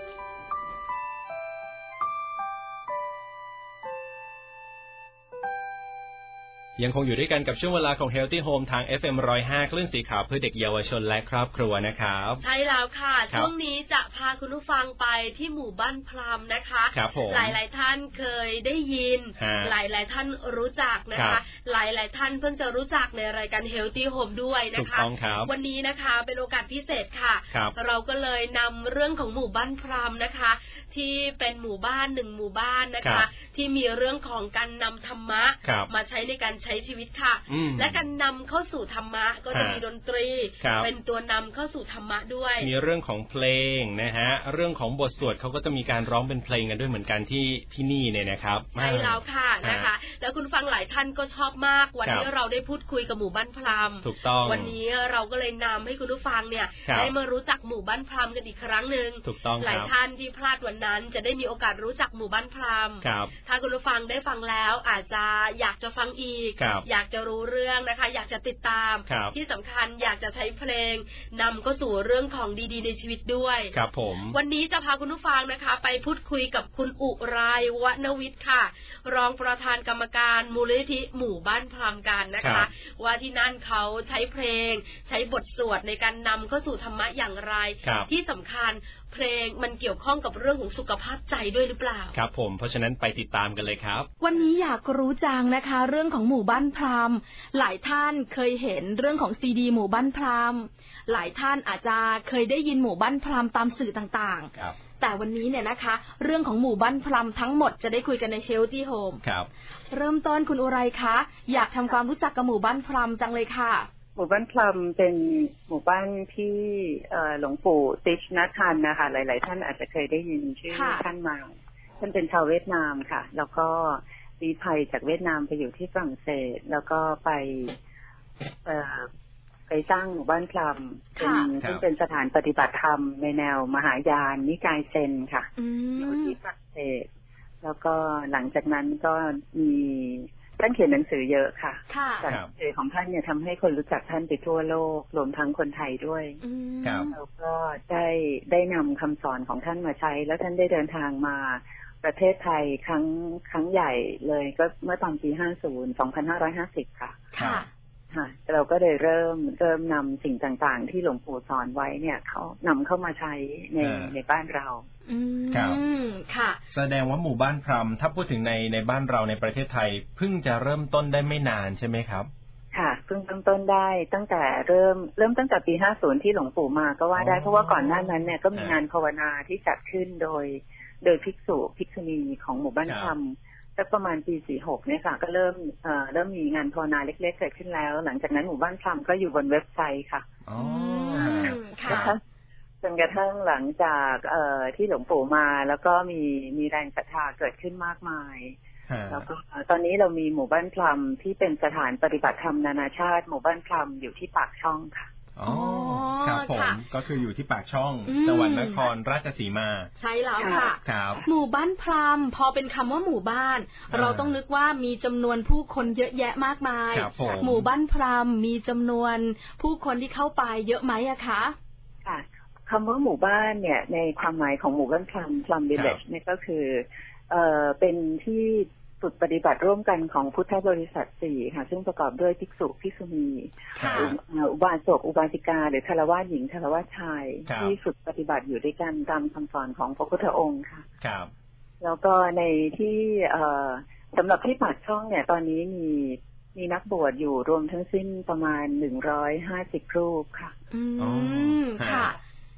ยังคงอยู่ด้วยกันกับช่วงเวลาของ Healthy Home ทาง FM 105 คลื่นสีขาวเพื่อเด็กเยาวชนและครอบครัวนะครับใช่แล้วค่ะช่วงนี้จะพาคุณผู้ฟังไปที่หมู่บ้านพลัมนะคะหลายๆท่านเคยได้ยินหลายๆท่านรู้จักนะคะหลายๆท่านเพิ่งจะรู้จักในรายการ Healthy Home ด้วยนะคะวันนี้นะคะเป็นโอกาสพิเศษค่ะเราก็เลยนำเรื่องของหมู่บ้านพลัมนะคะที่เป็นหมู่บ้าน1หมู่บ้านนะคะที่มีเรื่องของการนำธรรมะมาใช้ในการใช้ชีวิตค่ะและการนำเข้าสู่ธรรมะก็จะมีดนตรีเป็นตัวนำเข้าสู่ธรรมะด้วยมีเรื่องของเพลงนะฮะเรื่องของบทสวดเขาก็จะมีการร้องเป็นเพลงกันด้วยเหมือนกันที่นี่เนี่ยนะครับใช่แล้วค่ะนะคะแล้วคุณฟังหลายท่านก็ชอบมากวันนี้เราได้พูดคุยกับหมู่บ้านพลัมถูกต้องวันนี้เราก็เลยนำให้คุณผู้ฟังเนี่ยได้มารู้จักหมู่บ้านพลัมกันอีกครั้งนึงถูกต้องหลายท่านที่พลาดวันนั้นจะได้มีโอกาสรู้จักหมู่บ้านพลัมถ้าคุณผู้ฟังได้ฟังแล้วอาจจะอยากจะฟังอีกอยากจะรู้เรื่องนะคะอยากจะติดตามที่สำคัญอยากจะใช้เพลงนำเข้าสู่เรื่องของดีๆในชีวิตด้วยครับผมวันนี้จะพาคุณผู้ฟังนะคะไปพูดคุยกับคุณอุไรวณวิทย์ค่ะรองประธานกรรมการมูลนิธิหมู่บ้านพลัมกันนะคะว่าที่นั่นเขาใช้เพลงใช้บทสวดในการนำเข้าสู่ธรรมะอย่างไรที่สำคัญเพลงมันเกี่ยวข้องกับเรื่องของสุขภาพใจด้วยหรือเปล่าครับผมเพราะฉะนั้นไปติดตามกันเลยครับวันนี้อยากรู้จังนะคะเรื่องของหมู่บ้านพลัมหลายท่านเคยเห็นเรื่องของซีดีหมู่บ้านพลัมหลายท่านอาจจะเคยได้ยินหมู่บ้านพลัมตามสื่อต่างๆแต่วันนี้เนี่ยนะคะเรื่องของหมู่บ้านพลัมทั้งหมดจะได้คุยกันใน Healthy Home ครับเริ่มต้นคุณอุไรคะอยากทำความรู้จักกับหมู่บ้านพลัมจังเลยค่ะหมู่บ้านพลัมเป็นหมู่บ้านที่หลวงปู่ติชนะทันนะคะหลายๆท่านอาจจะเคยได้ยินชื่อท่านมาท่านเป็นชาวเวียดนามค่ะแล้วก็ลี้ภัยจากเวียดนามไปอยู่ที่ฝรั่งเศสแล้วก็ไปสร้างหมู่บ้านพลัมซึ่งเป็นสถานปฏิบัติธรรมในแนวมหายานนิกายเซนค่ะอยู่ที่ฝรั่งเศสแล้วก็หลังจากนั้นก็มีท่านเขียนหนังสือเยอะค่ะจากหนังสือของท่านเนี่ยทำให้คนรู้จักท่านไปทั่วโลกรวมทั้งคนไทยด้วยแล้วก็ได้นำคำสอนของท่านมาใช้แล้วท่านได้เดินทางมาประเทศไทยครั้งใหญ่เลยก็เมื่อตอนปี2550ค่ะเราก็เลยเริ่มนำสิ่งต่างๆที่หลวงปู่สอนไว้เนี่ยเขานำเข้ามาใช้ในบ้านเราครับค่ะแสดงว่าหมู่บ้านพลัมถ้าพูดถึงในบ้านเราในประเทศไทยเพิ่งจะเริ่มต้นได้ไม่นานใช่ไหมครับค่ะเพิ่งเริ่มต้นได้ตั้งแต่เริ่มตั้งแต่ปี50ที่หลวงปู่มาก็ว่าได้เพราะว่าก่อนหน้านั้นเนี่ยก็มีงานภาวนาที่จัดขึ้นโดยภิกษุณีของหมู่บ้านพลัมสักประมาณปี46เนี่ยค่ะก็เริ่มมีงานภาวนาเล็กๆเกิดขึ้นแล้วหลังจากนั้นหมู่บ้านพลัมก็อยู่บนเว็บไซต์ค่ะค่ะจนกระทั่งหลังจากที่หลวงปู่มาแล้วก็มีแรงศรัทธาเกิดขึ้นมากมายแล้วก็ตอนนี้เรามีหมู่บ้านพลัมที่เป็นสถานปฏิบัติธรรมนานาชาติหมู่บ้านพลัมอยู่ที่ปากช่องค่ะอ๋อครับผมก็คืออยู่ที่ปากช่องจังหวัดนครราชสีมาใช่แล้วค่ะครับหมู่บ้านพลัมพอเป็นคำว่าหมู่บ้านเราต้องนึกว่ามีจำนวนผู้คนเยอะแยะมากมายหมู่บ้านพลัมมีจำนวนผู้คนที่เข้าไปเยอะไหมอะคะค่ะคำว่าหมู่บ้านเนี่ยในความหมายของหมู่บ้านพลัมวิลเลจเนี่ยก็คือเป็นที่ฝึกปฏิบัติร่วมกันของพุทธบริษัท4ค่ะซึ่งประกอบด้วยภิกษุภิกษุณีอุบาสกอุบาสิกาหรือฆราวาสหญิงฆราวาสชายที่ฝึกปฏิบัติอยู่ด้วยกันตามคำสอนของพระพุทธองค์ค่ะแล้วก็ในที่สำหรับที่ปากช่องเนี่ยตอนนี้มีนักบวชอยู่รวมทั้งสิ้นประมาณ150รูปค่ะค่ะ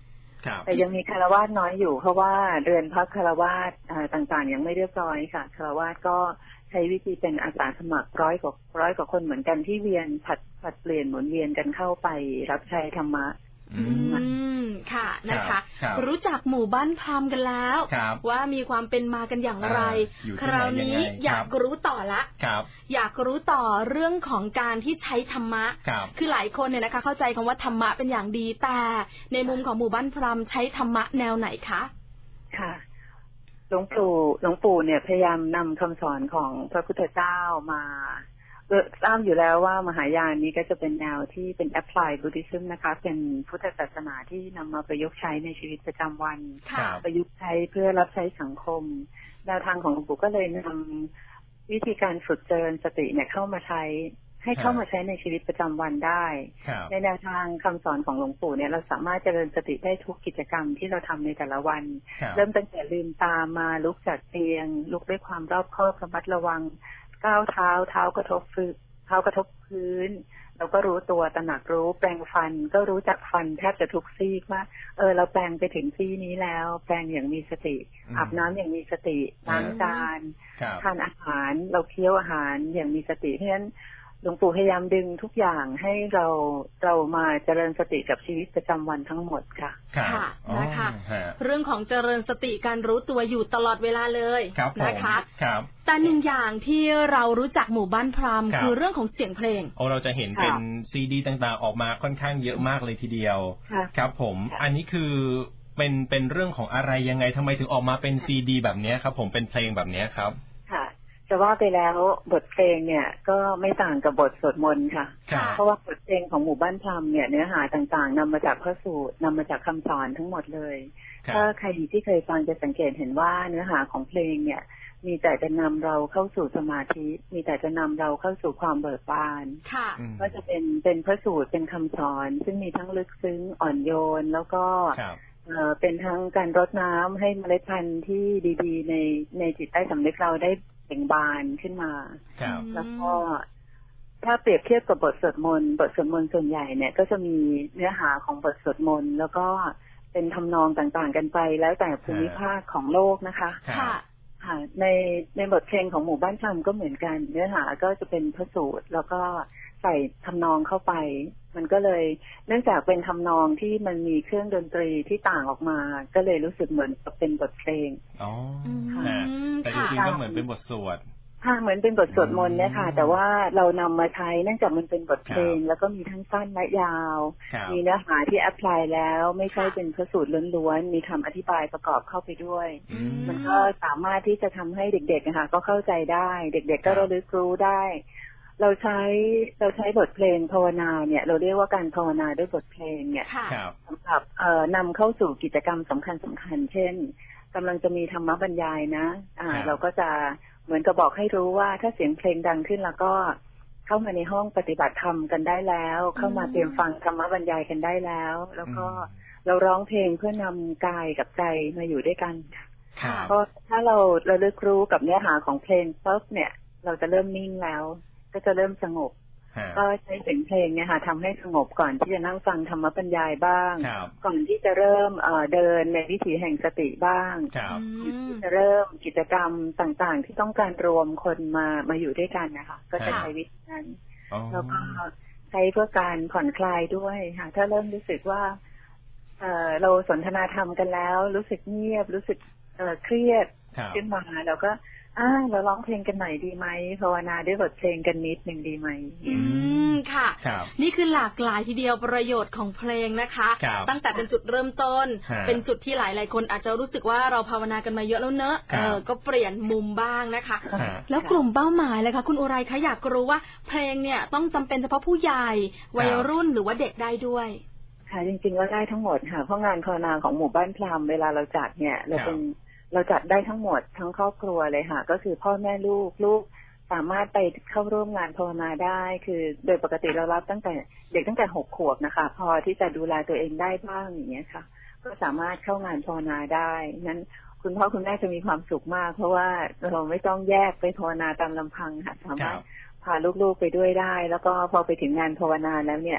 แต่ยังมีคฤหัสถ์น้อยอยู่เพราะว่าเรือนพักคฤหัสถ์ต่างๆยังไม่เรียบร้อยค่ะคฤหัสถ์ก็ใช้วิธีเป็นอาสาสมัครร้อยกว่าคนเหมือนกันที่เวียนผัดเปลี่ยนหมุนเวียนกันเข้าไปรับใช้ธรรมะค่ะนะคะรู้จักหมู่บ้านพราหมณ์กันแล้วว่ามีความเป็นมากันอย่างไรคราวนี้อยากรู้ต่อละอยากรู้ต่อเรื่องของการที่ใช้ธรรมะคือหลายคนเนี่ยนะคะเข้าใจคำว่าธรรมะเป็นอย่างดีแต่ในมุมของหมู่บ้านพราหมณ์ใช้ธรรมะแนวไหนคะค่ะหลวงปู่เนี่ยพยายามนำคำสอนของพระพุทธเจ้ามาทราบอยู่แล้วว่ามหายานนี้ก็จะเป็นแนวที่เป็น apply Buddhism นะคะเป็นพุทธศาสนาที่นำมาประยุกต์ใช้ในชีวิตประจำวันประยุกต์ใช้เพื่อรับใช้สังคมแนวทางของหลวงปู่ก็เลยนำวิธีการฝึกเจริญสติเนี่ยเข้ามาใช้ในชีวิตประจำวันได้ในแนวทางคำสอนของหลวงปู่เนี่ยเราสามารถเจริญสติได้ทุกกิจกรรมที่เราทำในแต่ละวันเริ่มตั้งแต่ลืมตามาลุกจากเตียงลุกด้วยความรอบคอบระมัดระวังก้าวเท้ากระทบพื้นเราก็รู้ตัวตระหนักรู้แปรงฟันก็รู้จักฟันแทบจะทุกซี่ว่าเราแปรงไปถึงซี่นี้แล้วแปรงอย่างมีสติอาบน้ำอย่างมีสติล้างจานทานอาหารเราเคี้ยวอาหารอย่างมีสติเพราะฉะนั้นหลวงปู่พยายามดึงทุกอย่างให้เรามาเจริญสติกับชีวิตประจำวันทั้งหมดค่ะค่ะนะคะเรื่องของเจริญสติการรู้ตัวอยู่ตลอดเวลาเลยนะคะแต่หนึ่งอย่างที่เรารู้จักหมู่บ้านพราหมณ์คือเรื่องของเสียงเพลงเราจะเห็นเป็นซีดีต่างๆออกมาค่อนข้างเยอะมากเลยทีเดียวครับผมอันนี้คือเป็นเรื่องของอะไรยังไงทำไมถึงออกมาเป็นซีดีแบบนี้ครับผมเป็นเพลงแบบนี้ครับจะว่าไปแล้วบทเพลงเนี่ยก็ไม่ต่างกับบทสวดมนต์ค่ะเพราะว่าบทเพลงของหมู่บ้านพราหมณ์เนี่ยเนื้อหาต่างๆนำมาจากพระสูตรนำมาจากคำสอนทั้งหมดเลยถ้าใครที่เคยฟังจะสังเกตเห็นว่าเนื้อหาของเพลงเนี่ยมีแต่จะนำเราเข้าสู่สมาธิมีแต่จะนำเราเข้าสู่ความเบิกบานก็จะเป็นพระสูตรเป็นคำสอนซึ่งมีทั้งลึกซึ้งอ่อนโยนแล้วก็เป็นทั้งการรดน้ำให้เมล็ดพันธุ์ที่ดีๆในจิตใต้สำนึกเราได้เบ่งบานขึ้นมาแล้วก็ถ้าเปรียบเทียบกับบทสวดมนต์ส่วนใหญ่เนี่ยก็จะมีเนื้อหาของบทสวดมนต์แล้วก็เป็นทำนองต่างๆกันไปแล้วแต่ภูมิภาคของโลกนะคะในบทเพลงของหมู่บ้านพราหมณ์ก็เหมือนกันเนื้อหาก็จะเป็นพระสูตรแล้วก็ใส่ทำนองเข้าไปมันก็เลยเนื่องจากเป็นทำนองที่มันมีเครื่องดนตรีที่ต่างออกมาก็เลยรู้สึกเหมือนเป็นบทเพลงแต่จริงๆก็เหมือนเป็นบทสวดเหมือนเป็นบทสวดมนต์เนี่ยค่ะแต่ว่าเรานำมาใช้เนื่องจากมันเป็นบทเพลงแล้วก็มีทั้งสั้นและยาวมีเนื้อหาที่แอพพลายแล้วไม่ใช่เป็นพระสูตรล้วนๆมีคำอธิบายประกอบเข้าไปด้วยมันก็สามารถที่จะทำให้เด็กๆนะคะก็เข้าใจได้เด็กๆก็ระลึกรู้ได้เราใช้บทเพลงภาวนาเนี่ยเราเรียกว่าการภาวนาด้วยบทเพลงเนี่ยสำหรับนำเข้าสู่กิจกรรมสำคัญเช่นกำลังจะมีธรรมบรรยายนะเราก็จะเหมือนกับบอกให้รู้ว่าถ้าเสียงเพลงดังขึ้นแล้วก็เข้ามาในห้องปฏิบัติธรรมกันได้แล้วเข้ามาเตรียมฟังธรรมบรรยายกันได้แล้วแล้วก็เราร้องเพลงเพื่อนำกายกับใจมาอยู่ด้วยกันเพราะถ้าเราเลิกรู้กับเนื้อหาของเพลงปุ๊บเนี่ยเราจะเริ่มนิ่งแล้วก็จะเริ่มสงบก็ใช้เสียงเพลงเนี่ยค่ะทำให้สงบก่อนที่จะนั่งฟังธรรมบรรยายบ้างก่อนที่จะเริ่มเดินในวิถีแห่งสติบ้างที่จะเริ่มกิจกรรมต่างๆที่ต้องการรวมคนมาอยู่ด้วยกันนะคะก็จะใช้วิธีนั้นแล้วก็ใช้เพื่อการผ่อนคลายด้วยค่ะถ้าเริ่มรู้สึกว่าเราสนทนาธรรมกันแล้วรู้สึกเงียบรู้สึกเครียดขึ้นมาเราก็เราร้องเพลงกันหน่อยดีไหมภาวนาด้วยบทเพลงกันนิดหนึ่งดีไหมค่ะนี่คือหลากหลายทีเดียวประโยชน์ของเพลงนะคะตั้งแต่เป็นจุดเริ่มต้นเป็นจุดที่หลายๆคนอาจจะรู้สึกว่าเราภาวนากันมาเยอะแล้วเนอะก็เปลี่ยนมุมบ้างนะคะแล้วกลุ่มเป้าหมายเลยค่ะคุณอุไรคะอยากรู้ว่าเพลงเนี่ยต้องจำเป็นเฉพาะผู้ใหญ่วัยรุ่นหรือว่าเด็กได้ด้วยค่ะจริงๆว่าได้ทั้งหมดค่ะเพราะงานภาวนาของหมู่บ้านพราหมณ์เวลาเราจัดเนี่ยเราจัดได้ทั้งหมดทั้งครอบครัวเลยค่ะก็คือพ่อแม่ลูกสามารถไปเข้าร่วมงานภาวนาได้คือโดยปกติเรารับตั้งแต่เด็กตั้งแต่6 ขวบนะคะพอที่จะดูแลตัวเองได้บ้างอย่างเงี้ยค่ะก็สามารถเข้างานภาวนาได้นั้นคุณพ่อคุณแม่จะมีความสุขมากเพราะว่าเราไม่ต้องแยกไปภาวนาตามลำพังค่ะสามารถพาลูกๆไปด้วยได้แล้วก็พอไปถึงงานภาวนาแล้วเนี่ย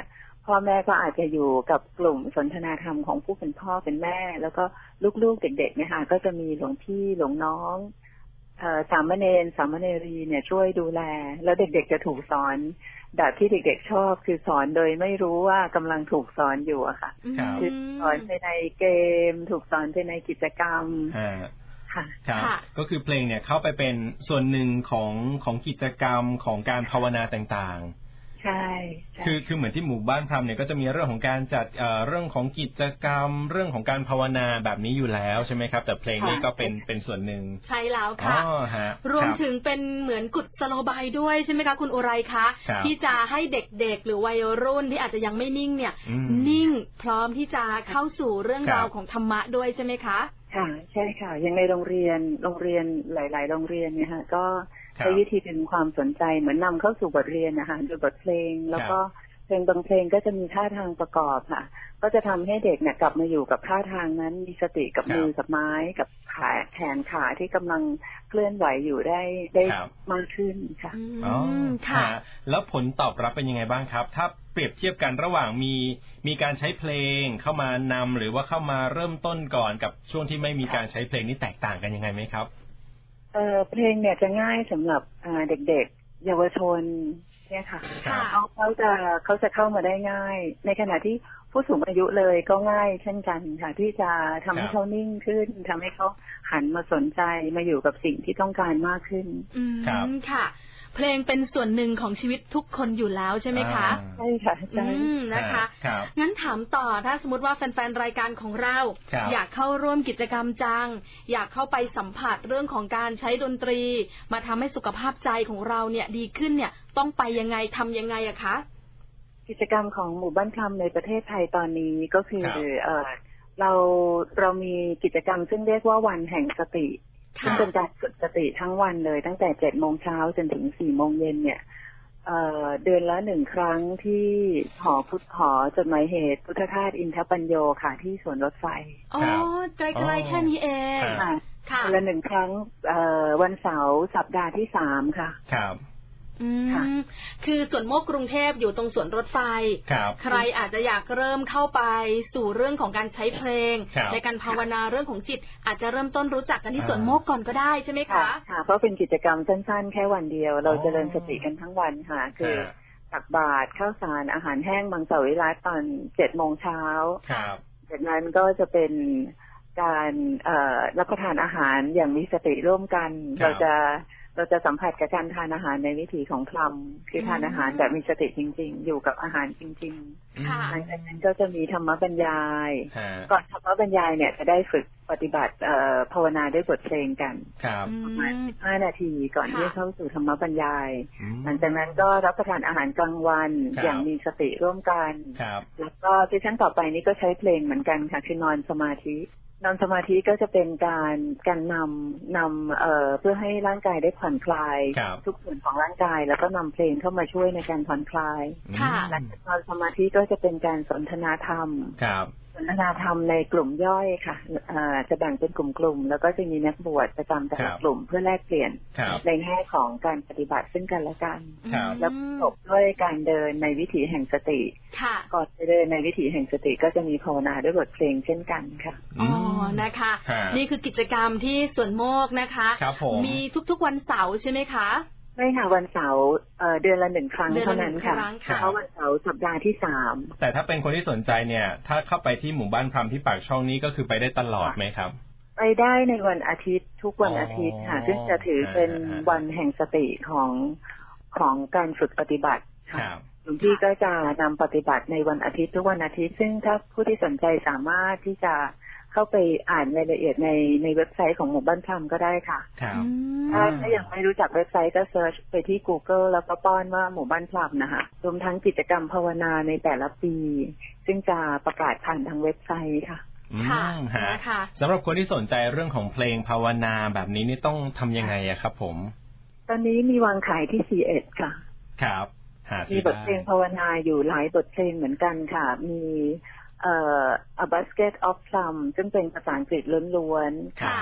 พ่อแม่ก็อาจจะอยู่กับกลุ่มสนทนาธรรมของผู้เป็นพ่อเป็นแม่แล้วก็ลูกๆเด็กๆเนี่ยค่ะก็จะมีหลวงพี่หลวงน้องสามเณรสามเณรีเนี่ยช่วยดูแลแล้วเด็กๆจะถูกสอนแบบที่เด็กๆชอบคือสอนโดยไม่รู้ว่ากำลังถูกสอนอยู่อะค่ะคือสอนไปในเกมถูกสอนไปในกิจกรรมครับก็คือเพลงเนี่ยเข้าไปเป็นส่วนหนึ่งของกิจกรรมของการภาวนาต่างๆใช่คือเหมือนที่หมู่บ้านพรำเนี่ยก็จะมีเรื่องของการจัดเรื่องของกิจกรรมเรื่องของการภาวนาแบบนี้อยู่แล้วใช่ไหมครับแต่เพลงนี้ก็เป็นส่วนหนึ่งใช่แล้วค่ะรวมถึงเป็นเหมือนกุศโลบายด้วยใช่ไหมคะคุณอุไรคะที่จะให้เด็กๆหรือวัยรุ่นที่อาจจะยังไม่นิ่งเนี่ยนิ่งพร้อมที่จะเข้าสู่เรื่องราวของธรรมะด้วยใช่ไหมคะค่ะใช่ค่ะยังในโรงเรียนหลายๆโรงเรียนเนี่ยค่ะก็ใช้วิธีดึงความสนใจเหมือนนำเข้าสู่บทเรียนนะคะโดยบทเพลงแล้วก็เพลงบางเพลงก็จะมีท่าทางประกอบค่ะก็จะทำให้เด็กเนี่ยกลับมาอยู่กับท่าทางนั้นมีสติกับมือกับไม้กับขาแขนขาที่กำลังเคลื่อนไหวอยู่ได้มากขึ้นค่ะอ๋อค่ะแล้วผลตอบรับเป็นยังไงบ้างครับถ้าเปรียบเทียบกันระหว่างมีการใช้เพลงเข้ามานำหรือว่าเข้ามาเริ่มต้นก่อนกับช่วงที่ไม่มีการใช้เพลงนี่แตกต่างกันยังไงไหมครับเพลงเนี่ยจะง่ายสำหรับเด็กๆเยาวชนเนี่ยค่ะเขาจะเข้ามาได้ง่ายในขณะที่ผู้สูงอายุเลยก็ง่ายเช่นกันค่ะที่จะทำให้เขานิ่งขึ้นทำให้เขาหันมาสนใจมาอยู่กับสิ่งที่ต้องการมากขึ้นค่ะเพลงเป็นส่วนหนึ่งของชีวิตทุกคนอยู่แล้วใช่ไหมคะใช่ค่ะใช่นะคะงั้นถามต่อถ้าสมมติว่าแฟนๆรายการของเราอยากเข้าร่วมกิจกรรมจังอยากเข้าไปสัมผัสเรื่องของการใช้ดนตรีมาทำให้สุขภาพใจของเราเนี่ยดีขึ้นเนี่ยต้องไปยังไงทำยังไงอะคะกิจกรรมของหมู่บ้านธรรมในประเทศไทยตอนนี้ก็คือเรามีกิจกรรมซึ่งเรียกว่าวันแห่งสติซึ่งเป็นการฝึกสติทั้งวันเลยตั้งแต่7 โมงเช้าจนถึง4 โมงเย็นเนี่ยเดือนละ1 ครั้งที่หอจดหมายเหตุพุทธทาสอินทปัญโยค่ะที่สวนรถไฟอ๋อไกลๆแค่นี้เองค่ะเดือนละ1 ครั้งวันเสาร์สัปดาห์ที่3ค่ะครับคือสวนโมกกรุงเทพอยู่ตรงสวนรถไฟใครอาจจะอยากเริ่มเข้าไปสู่เรื่องของการใช้เพลงในการภาวนาเรื่องของจิตอาจจะเริ่มต้นรู้จักกันที่สวนโมกก่อนก็ได้ใช่ไหมคะค่ะเพราะเป็นกิจกรรมสั้นๆแค่วันเดียวเราจะเจริญสติกันทั้งวันค่ะคือตักบาตรข้าวสารอาหารแห้งมังสวิรัติตอน7 โมงเช้าจากนั้นก็จะเป็นการรับประทานอาหารอย่างมีสติร่วมกันเราจะสัมผัสกับการทานอาหารในวิถีของพรหมคือทานอาหารแบบมีสติจริงๆอยู่กับอาหารจริงๆหลังจากนั้นก็จะมีธรรมบรรยายก่อนธรรมบรรยายเนี่ยจะได้ฝึกปฏิบัติภาวนาด้วยบทเพลงกันประมาณ15 นาทีก่อนที่เข้าสู่ธรรมบรรยายหลังจากนั้นก็รับประทานอาหารกลางวันอย่างมีสติร่วมกันแล้วก็เซสชั่นต่อไปนี้ก็ใช้เพลงเหมือนกันค่ะคือนอนสมาธิก็จะเป็นการนำเพื่อให้ร่างกายได้ผ่อนคลายทุกส่วนของร่างกายแล้วก็นำเพลงเข้ามาช่วยในการผ่อนคลายหลังจากนอนสมาธิก็จะเป็นการสนทนาธรรมสนทนาธรรมในกลุ่มย่อยค่ะจะแบ่งเป็นกลุ่มๆแล้วก็จะมีนักบวชประจำแต่ละกลุ่มเพื่อแลกเปลี่ยนในแง่ของการปฏิบัติซึ่งกันและกันแล้วจบด้วยการเดินในวิถีแห่งสติก่อนจะเดินในวิถีแห่งสติก็จะมีภาวนาด้วยบทเพลงเช่นกันค่ะอ๋อนะคะนี่คือกิจกรรมที่สวนโมกนะคะมีทุกๆวันเสาร์ใช่ไหมคะไม่ค่ะวันเสาร์เดือนละ1 ครั้งเท่านั้นค่ะเพราะวันเสาร์สัปดาห์ที่3 แต่ถ้าเป็นคนที่สนใจเนี่ยถ้าเข้าไปที่หมู่บ้านพรหมที่ปากช่องนี้ก็คือไปได้ตลอดไหมครับไปได้ในวันอาทิตย์ทุกวันอาทิตย์ค่ะซึ่งจะถือเป็นวันแห่งสติของการฝึกปฏิบัติค่ะหลวงพี่ก็จะนำปฏิบัติในวันอาทิตย์ทุกวันอาทิตย์ซึ่งถ้าผู้ที่สนใจสามารถที่จะเข้าไปอ่านรายละเอียดในเว็บไซต์ของหมู่บ้านธรรมก็ได้ค่ะถ้ายังไม่รู้จักเว็บไซต์ก็เซิร์ชไปที่ Google แล้วก็ป้อนว่าหมู่บ้านธรรมนะคะรวมทั้งกิจกรรมภาวนาในแต่ละปีซึ่งจะประกาศผ่านทางเว็บไซต์ค่ะค่ะสำหรับคนที่สนใจเรื่องของเพลงภาวนาแบบนี้นี่ต้องทำยังไงอะครับผมตอนนี้มีวางขายที่ C1 ค่ะครับมีบทเพลงภาวนาอยู่หลายบทเพลงเหมือนกันค่ะมีA Basket of Plum ซึ่งเป็นภาษาอังกฤษล้วนๆ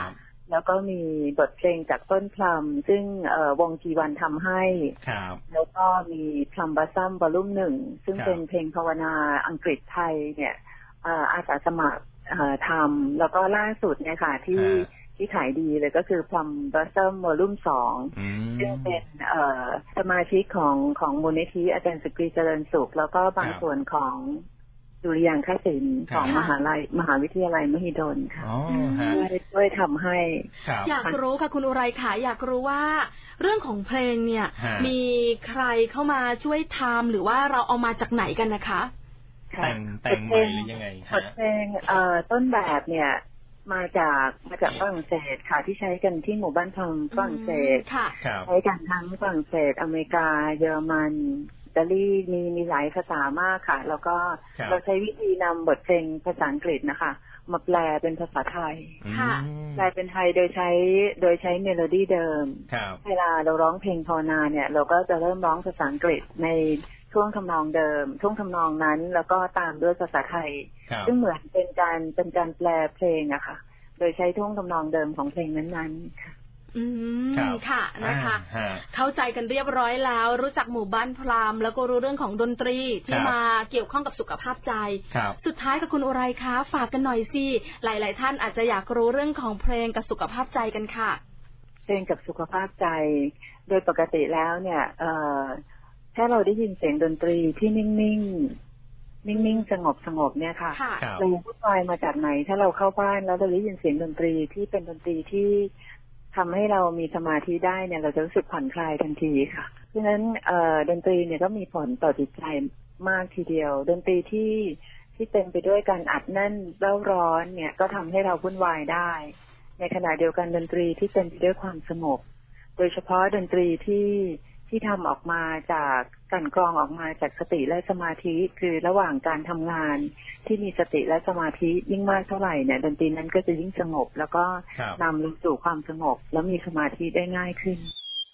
แล้วก็มีบทเพลงจากต้นพลัมซึ่งวงจีวันทำให้แล้วก็มีพลัมบัสซัมวอลลุ่ม1ซึ่งเป็นเพลงภาวนาอังกฤษไทยเนี่ยอาสาสมัครทำแล้วก็ล่าสุดเนี่ยค่ะที่ขายดีเลยก็คือพลัมบัสซัมวอลลุ่ม2ซึ่งเป็นสมาชิกของมูลนิธิอาจารย์สุกรีเจริญสุขแล้วก็บางส่วนของดุริยางคศิลป์ของมหาวิทยาลัยมหิดลค่ะช่วยทำให้อยากรู้ค่ะคุณอุไรค่ะอยากรู้ว่าเรื่องของเพลงเนี่ยมีใครเข้ามาช่วยทำหรือว่าเราเอามาจากไหนกันนะคะแต่งใหม่หรือยังไงบทเพลงต้นแบบเนี่ยมาจากฝรั่งเศสค่ะที่ใช้กันที่หมู่บ้านทองฝรั่งเศสใช้กันทั้งฝรั่งเศสอเมริกาเยอรมันอิตาลีมีหลายภาษามากค่ะแล้วก็เราใช้วิธีนำบทเพลงภาษาอังกฤษนะคะมาแปลเป็นภาษาไทยแปลเป็นไทยโดยใช้เมโลดี้เดิมเวลาเราร้องเพลงภาวนาเนี่ยเราก็จะเริ่มร้องภาษาอังกฤษในท่วงทำนองเดิมท่วงทำนองนั้นแล้วก็ตามด้วยภาษาไทยซึ่งเหมือนเป็นการแปลเพลงอะค่ะโดยใช้ท่วงทำนองเดิมของเพลงนั้นๆค่ะค่ะนะคะเข้าใจกันเรียบร้อยแล้วรู้จักหมู่บ้านพราหมณ์แล้วก็รู้เรื่องของดนตรีที่มาเกี่ยวข้องกับสุขภาพใจสุดท้ายกับคุณอุไรคะฝากกันหน่อยสิหลายๆท่านอาจจะอยากรู้เรื่องของเพลงกับสุขภาพใจกันค่ะเพลงกับสุขภาพใจโดยปกติแล้วเนี่ยถ้าเราได้ยินเสียงดนตรีที่นิ่งๆสงบเนี่ยค่ะเราพูดไปมาจากไหนถ้าเราเข้าบ้านแล้วเราได้ยินเสียงดนตรีที่เป็นดนตรีที่ทำให้เรามีสมาธิได้เนี่ยเราจะรู้สึกผ่อนคลายทันทีค่ะเพราะฉะนั้นดนตรีเนี่ยก็มีผลต่อจิตใจมากทีเดียวดนตรีที่เต็มไปด้วยการอัดแน่นเร่าร้อนเนี่ยก็ทำให้เราวุ่นวายได้ในขณะเดียวกันดนตรีที่เต็มไปด้วยความสงบโดยเฉพาะดนตรีที่ทำออกมาจากการกรองออกมาจากสติและสมาธิคือระหว่างการทำงานที่มีสติและสมาธิยิ่งมากเท่าไหร่เนี่ยดนตรีนั้นก็จะยิ่งสงบแล้วก็นำลงสู่ความสงบแล้วมีสมาธิได้ง่ายขึ้น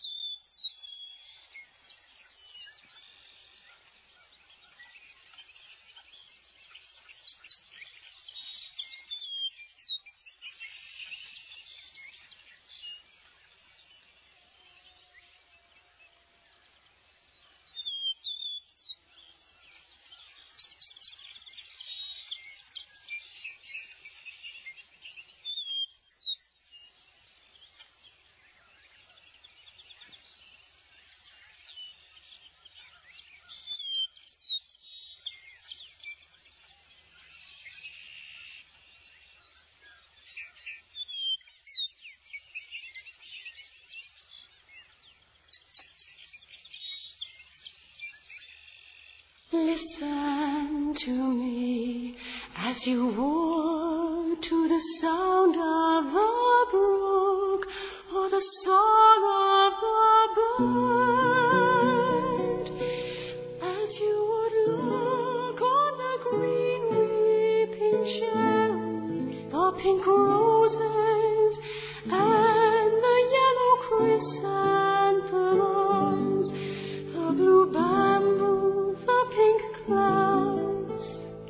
Listen to me as you walk to the sound of the brook or the song of the bird. As you would look on the green weeping cherry, the pink roses and the yellow chrysanthemums, the blue bamboo, the pink clouds,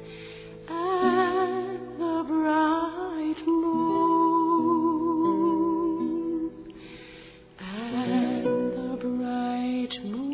and the bright moon, and the bright moon.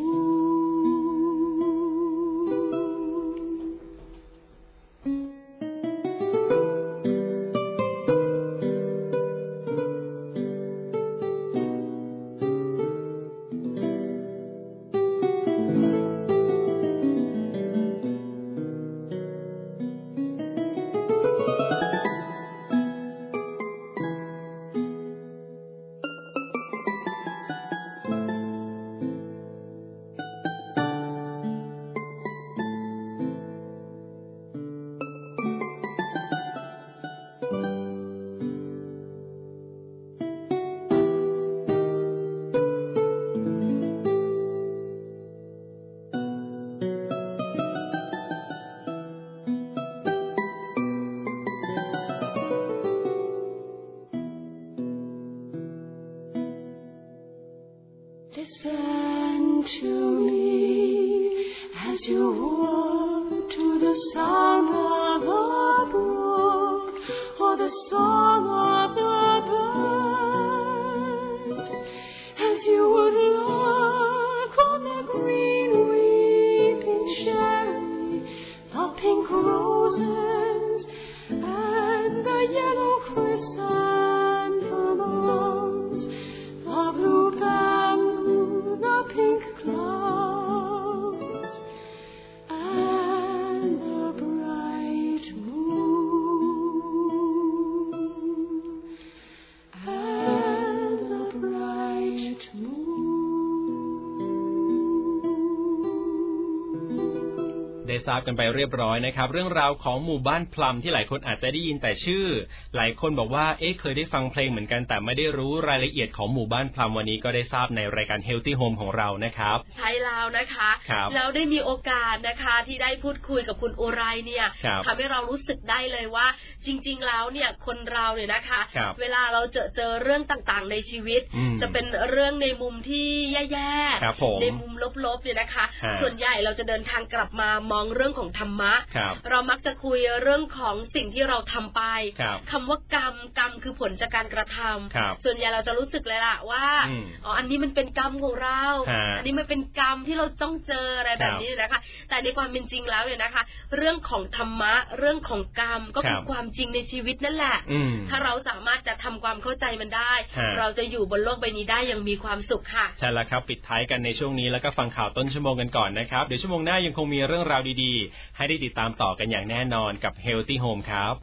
Listen to me as you walk to the sound of the brook or the song of the bird. ได้ทราบกันไปเรียบร้อยนะครับเรื่องราวของหมู่บ้านพลัมที่หลายคนอาจจะได้ยินแต่ชื่อหลายคนบอกว่าเคยได้ฟังเพลงเหมือนกันแต่ไม่ได้รู้รายละเอียดของหมู่บ้านพลัมวันนี้ก็ได้ทราบในรายการ Healthy Home ของเรานะครับใช่แล้วนะคะแล้วได้มีโอกาสนะคะที่ได้พูดคุยกับคุณอุไรเนี่ยทำให้เรารู้สึกได้เลยว่าจริงๆแล้วเนี่ยคนเราเนี่ยนะคะเวลาเราเจอเรื่องต่างๆในชีวิตจะเป็นเรื่องในมุมที่แย่ๆในมุมลบๆเนี่ยนะคะส่วนใหญ่เราจะเดินทางกลับมามองเรื่องของธรรมะเรามักจะคุยเรื่องของสิ่งที่เราทำไปคำว่ากรรมคือผลจากการกระทำส่วนใหญ่เราจะรู้สึกเลยล่ะว่าอันนี้มันเป็นกรรมของเราอันนี้มันเป็นกรรมที่เราต้องเจออะไรแบบนี้นะคะแต่ในความเป็นจริงแล้วเนี่ยนะคะเรื่องของธรรมะเรื่องของกรรมก็คือความจริงในชีวิตนั่นแหละถ้าเราสามารถจะทำความเข้าใจมันได้เราจะอยู่บนโลกใบนี้ได้อย่างมีความสุขค่ะใช่แล้วครับปิดท้ายกันในช่วงนี้แล้วก็ฟังข่าวต้นชั่วโมงกันก่อนนะครับเดี๋ยวชั่วโมงหน้ายังคงมีเรื่องราวดีๆให้ได้ติดตามต่อกันอย่างแน่นอนกับ Healthy Home ครับ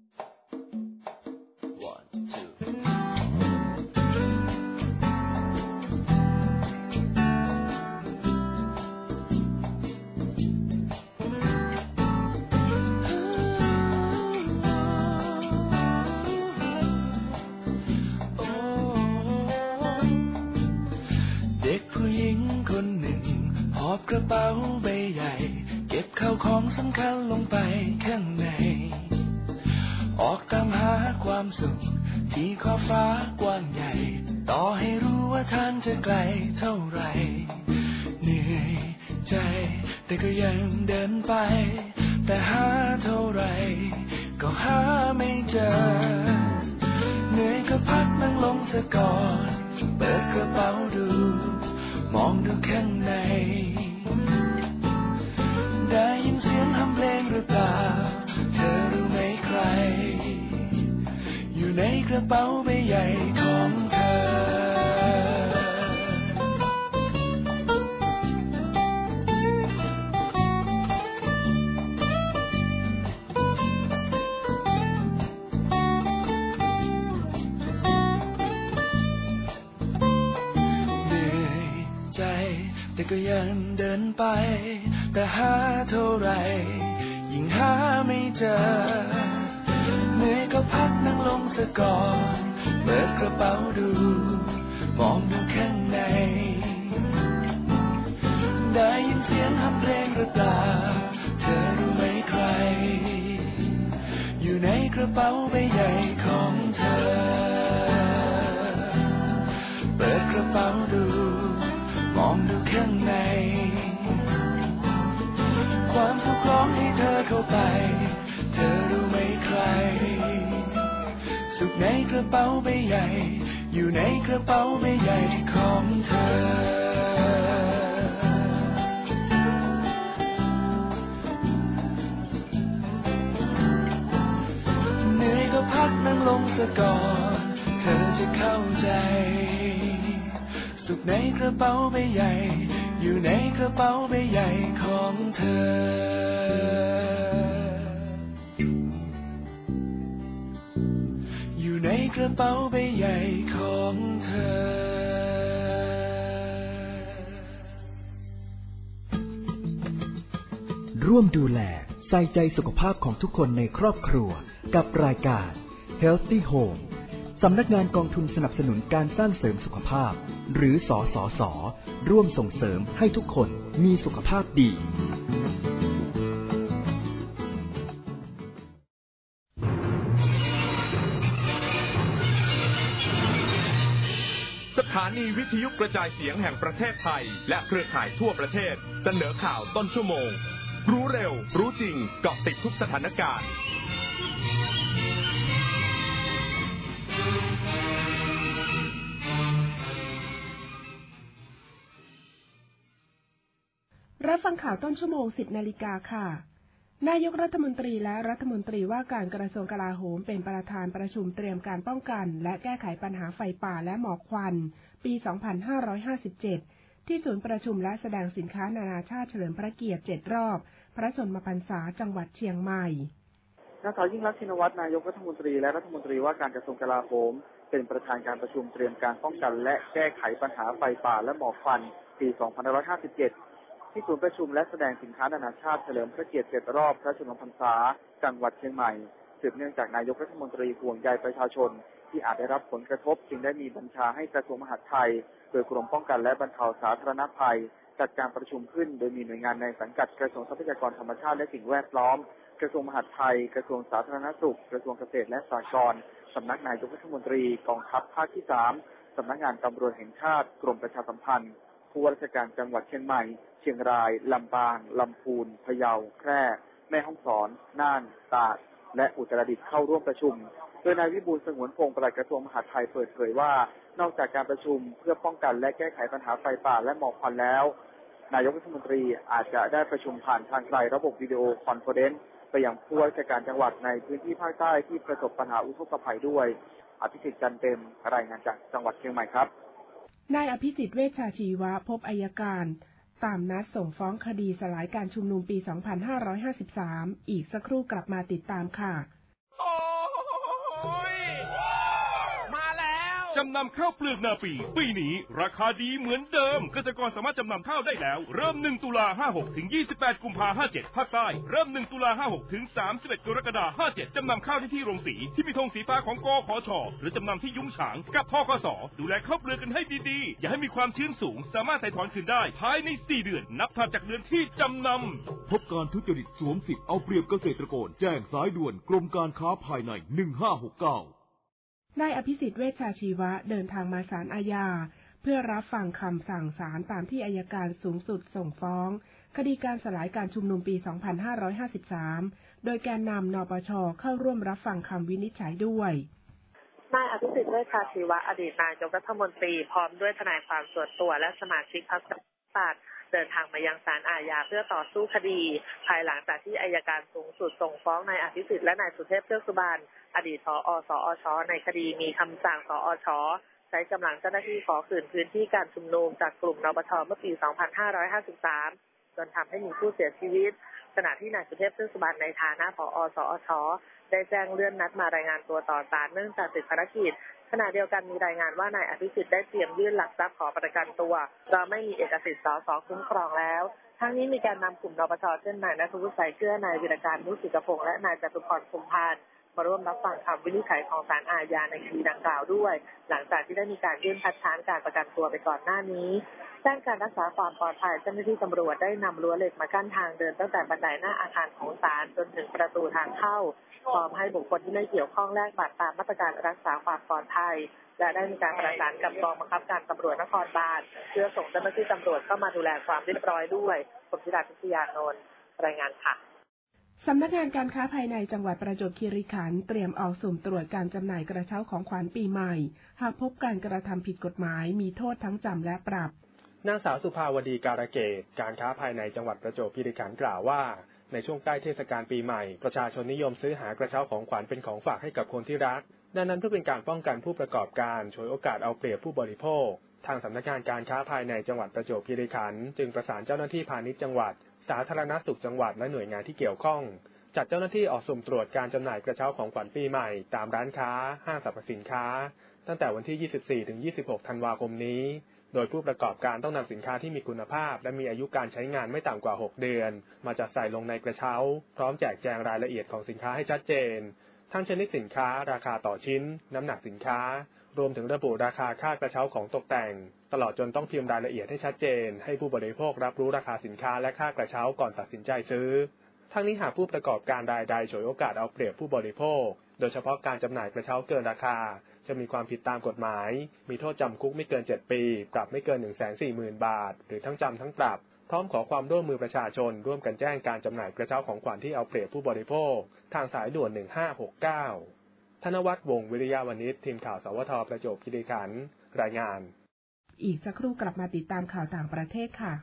กระเป๋าใบใหญ่เก็บข้าวของสำคัญลงไปข้างในออกตามหาความสุขที่ขอบฟ้ากว้างใหญ่ต่อให้รู้ว่าทางจะไกลเท่าไรเหนื่อยใจแต่ก็ยังเดินไปแต่หาเท่าไรก็หาไม่เจอเหนื่อยก็พักนั่งลงซะก่อนเปิดกระเป๋าดูมองดูข้างในได้ยินเสียงทำเพลงหรือเปล่าเธอรู้ไหมใครอยู่ในกระเป๋าใบใหญ่ของเธอเหนื่อยใจแต่ก็ยังเดินไปแต่หาเท่าไรยิ่งหาไม่เจอเหนื่อยก็พักนั่งลงซะก่อนเปิดกระเป๋าดูมองดูข้างในได้ยินเสียงทำเพลงหรือเปล่าเธอรู้ไหมใครอยู่ในกระเป๋าใบใหญ่ของเธอเปิดกระเป๋าดูมองดูข้างในความสุขร้องให้เธอเข้าไปเธอรู้ไหมใครสุขในกระเป๋าใบใหญ่อยู่ในกระเป๋าใบใหญ่ของเธอเหนื่อยก็พักนั่งลงซะก่อนเธอจะเข้าใจสุขในกระเป๋าใบใหญ่อยู่ในกระเป๋าใบใหญ่ของเธออยู่ในกระเป๋าใบใหญ่ของเธอร่วมดูแลใส่ใจสุขภาพของทุกคนในครอบครัวกับรายการ Healthy Home สำนักงานกองทุนสนับสนุนการสร้างเสริมสุขภาพหรือสสส.ร่วมส่งเสริมให้ทุกคนมีสุขภาพดีสถานีวิทยุกระจายเสียงแห่งประเทศไทยและเครือข่ายทั่วประเทศเสนอข่าวต้นชั่วโมงรู้เร็วรู้จริงเกาะติดทุกสถานการณ์รับฟังข่าวต้นชั่วโมง 10 นาฬิกาค่ะนายกรัฐมนตรีและรัฐมนตรีว่าการกระทรวงกลาโหมเป็นประธานประชุมเตรียมการป้องกันและแก้ไขปัญหาไฟป่าและหมอกควันปี 2557 ที่ศูนย์ประชุมและแสดงสินค้านานาชาติเฉลิมพระเกียรติ 7 รอบพระชนมพรรษาจังหวัดเชียงใหม่นางสาวยิ่งลักษณ์ชินวัตรนายกรัฐมนตรีและรัฐมนตรีว่าการกระทรวงกลาโหมเป็นประธานการประชุมเตรียมการป้องกันและแก้ไขปัญหาไฟป่าและหมอกควันปี 2557 ที่ศูนย์ประชุมและแสดงสินค้านานาชาติเฉลิมพระเกียรติ7 รอบพระชนมพรรษาจังหวัดเชียงใหม่สืบเนื่องจากนายกรัฐมนตรีห่วงใยประชาชนที่อาจได้รับผลกระทบจึงได้มีบัญชาให้กระทรวงมหาดไทยโดยกรมป้องกันและบรรเทาสาธารณภัยจัดการประชุมขึ้นโดยมีหน่วยงานในสังกัดกระทรวงทรัพยากรธรรมชาติและสิ่งแวดล้อมกระทรวงมหาดไทยกระทรวงสาธารณสุขกระทรวงเกษตรและสหกรณ์สำนักนายกรัฐมนตรีกองทัพภาคที่3สำนักงานตำรวจแห่งชาติกรมประชาสัมพันธ์ผู้ว่าราชการจังหวัดเชียงใหม่เชียงรายลำปางลำพูนพะเยาแพร่แม่ฮ่องสอนน่านตราดและอุตรดิตถ์เข้าร่วมประชุมโดยนายวิบูลย์สงวนพงศ์ปลัดกระทรวงมหาดไทยเปิดเผยว่านอกจากการประชุมเพื่อป้องกันและแก้ไขปัญหาไฟป่าและหมอกควันแล้วนายกรัฐมนตรีอาจจะได้ประชุมผ่านทางไกลระบบวิดีโอคอนเฟอเรนซ์ไปยังผู้ว่าราชการจังหวัดในพื้นที่ภาคใต้ที่ประสบปัญหาอุทกภัยด้วยอภิสิทธิ์จันเต็มรายงานจากจังหวัดเชียงใหม่ครับนายอภิสิทธิ์เวชชาชีวะพบอัยการตามนัดส่งฟ้องคดีสลายการชุมนุมปี 2553 อีกสักครู่กลับมาติดตามค่ะจำนำข้าวเปลือกนาปีนี้ราคาดีเหมือนเดิมเกษตรกรสามารถจำนำข้าวได้แล้วเริ่ม1 ตุลา 56 ถึง 28 กุมภาพันธ์ 57 ภาคใต้เริ่ม1 ตุลา 56 ถึง 31 กรกฎาคม 57 จำนำข้าวที่โรงสีที่มีธงสีฟ้าของกขช.หรือจำนำที่ยุ้งฉางกับพกส.ดูแลข้าวเปลือกกันให้ดีๆอย่าให้มีความชื้นสูงสามารถไถ่ถอนคืนได้ภายใน4 เดือนนับถัดจากเดือนที่จำนำพบการทุจริตสวมสิทธิ์เอาเปรียบเกษตรกรแจ้งสายด่วนกรมการค้าภายใน1569 นายอภิสิทธิ์เวชชาชีวะเดินทางมาศาลอาญาเพื่อรับฟังคำสั่งศาลตามที่อัยการสูงสุดส่งฟ้องคดีการสลายการชุมนุมปี 2553 โดยแกนนำนปช.เข้าร่วมรับฟังคำวินิจฉัยด้วยนายอภิสิทธิ์เวชชาชีวะอดีตนายกรัฐมนตรีพร้อมด้วยทนายความส่วนตัวและสมาชิกพรรคประชาธิปัตย์เดินทางมายังศาลอาญาเพื่อต่อสู้คดีภายหลังจากที่อัยการสูงสุดส่งฟ้องนายอภิสิทธิ์และนายสุเทพเทือกสุบรรณอดีตผอ.สอช.ในคดีมีคำสั่งสอช.ใช้กำลังเจ้าหน้าที่ขอคืนพื้นที่การชุมนุมจากกลุ่มนปช.เมื่อปี 2553 จนทำให้มีผู้เสียชีวิตขณะที่นายสุเทพเทือกสุบรรณในฐานะผอ.สอช.ได้แจ้งเลื่อนนัดมารายงานตัวต่อศาลเนื่องจากติดภารกิจขณะเดียวกันมีรายงานว่านายอภิสิทธิ์ได้เตรียมยื่นหลักทรัพย์ขอประกันตัวเพราะไม่มีเอกสิทธิ์สส.คุ้มครองแล้วทั้งนี้มีการนำกลุ่มนปช.เช่นนายณัฐวุฒิ สายเกลือนายวิรการ มุสิกพงษ์และนายจตุพร พรหมพานมาร่วมรับฟังคำวินิจฉัยของศาลอาญาในคดีดังกล่าวด้วยหลังจากที่ได้มีการยื่นคัดค้านการประกันตัวไปก่อนหน้านี้ด้านการรักษาความปลอดภัยเจ้าหน้าที่ตำรวจได้นำรั้วเหล็กมากั้นทางเดินตั้งแต่บันไดหน้าอาคารของศาลจนถึงประตูทางเข้าพร้อมให้บุคคลที่ไม่เกี่ยวข้องแลกบัตรตามมาตรการรักษาความปลอดภัยและได้มีการประสานกับกองบังคับการตำรวจนครบาลเพื่อส่งเจ้าหน้าที่ตำรวจเข้ามาดูแลความเรียบร้อยด้วยผมธิดา พิทยานนท์รายงานค่ะสำนักงานการค้าภายในจังหวัดประจวบคีรีขันธ์เตรียมออกสุ่มตรวจการจำหน่ายกระเช้าของขวัญปีใหม่หากพบการกระทำผิดกฎหมายมีโทษทั้งจำและปรับนางสาวสุภาวดีการเกตการค้าภายในจังหวัดประจวบคีรีขันธ์กล่าวว่าในช่วงใกล้เทศกาลปีใหม่ประชาชนนิยมซื้อหากระเช้าของขวัญเป็นของฝากให้กับคนที่รักดังนั้นเพื่อเป็นการป้องกันผู้ประกอบการฉวยโอกาสเอาเปรียบผู้บริโภคทางสำนักงานการค้าภายในจังหวัดประจวบคีรีขันธ์จึงประสานเจ้าหน้าที่พาณิชย์จังหวัดสาธารณสุขจังหวัดและหน่วยงานที่เกี่ยวข้องจัดเจ้าหน้าที่ออกสุ่มตรวจการจำหน่ายกระเช้าของขวัญปีใหม่ตามร้านค้าห้างสรรพสินค้าตั้งแต่วันที่ 24 ถึง 26 ธันวาคมนี้โดยผู้ประกอบการต้องนำสินค้าที่มีคุณภาพและมีอายุการใช้งานไม่ต่ำกว่า 6 เดือนมาจัดใส่ลงในกระเช้าพร้อมแจกแจงรายละเอียดของสินค้าให้ชัดเจนทั้งชนิดสินค้าราคาต่อชิ้นน้ำหนักสินค้ารวมถึงระบุราคาค่ากระเช้าของตกแต่งตลอดจนต้องพิมพ์รายละเอียดให้ชัดเจนให้ผู้บริโภครับรู้ราคาสินค้าและค่ากระเช้าก่อนตัดสินใจซื้อทั้งนี้หากผู้ประกอบการรายใดฉวยโอกาสเอาเปรียบผู้บริโภคโดยเฉพาะการจำหน่ายกระเช้าเกินราคาจะมีความผิดตามกฎหมายมีโทษจำคุกไม่เกิน7 ปีปรับไม่เกิน 140,000 บาทหรือทั้งจำทั้งปรับพร้อมขอความร่วมมือประชาชนร่วมกันแจ้งการจำหน่ายกระเช้าของขวัญที่เอาเปรียบผู้บริโภคทางสายด่วน1569ธนวัฒน์วงศ์วิริยาวณิชทีมข่าวสวท.ประจวบคีรีขันธ์รายงานอีกสักครู่กลับมาติดตามข่าวต่างประเทศค่ะ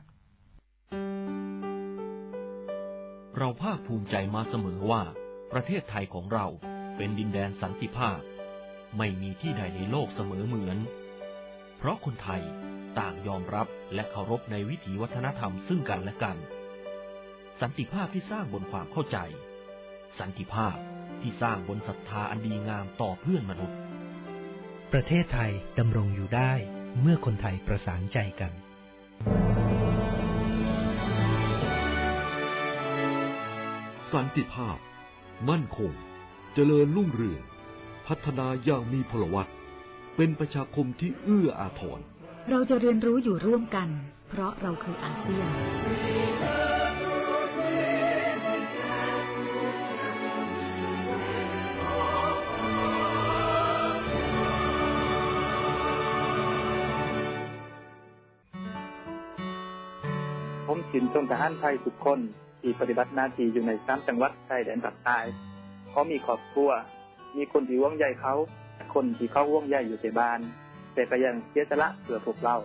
เราภาคภูมิใจมาเสมอว่าประเทศไทยของเราเป็นดินแดนสันติภาพไม่มีที่ใดในโลกเสมอเหมือนเพราะคนไทยต่างยอมรับและเคารพในวิถีวัฒนธรรมซึ่งกันและกันสันติภาพที่สร้างบนความเข้าใจสันติภาพที่สร้างบนศรัทธาอันดีงามต่อเพื่อนมนุษย์ประเทศไทยดำรงอยู่ได้เมื่อคนไทยประสานใจกันสันติภาพมั่นคงเจริญรุ่งเรืองพัฒนาอย่างมีพลวัตเป็นประชาคมที่เอื้ออาทรเราจะเรียนรู้อยู่ร่วมกันเพราะเราคืออาเซียนผมชื่นชมทหารไทยทุกคนที่ปฏิบัติหน้าที่อยู่ใน3จังหวัดชายแดนภาคใต้เขามีครอบครัวมีคนที่ห่วงใยเขาคนที่เขาห่วงใยอยู่ในบ้านแต่ก็ยังเสียสละเพื่อพวกเรา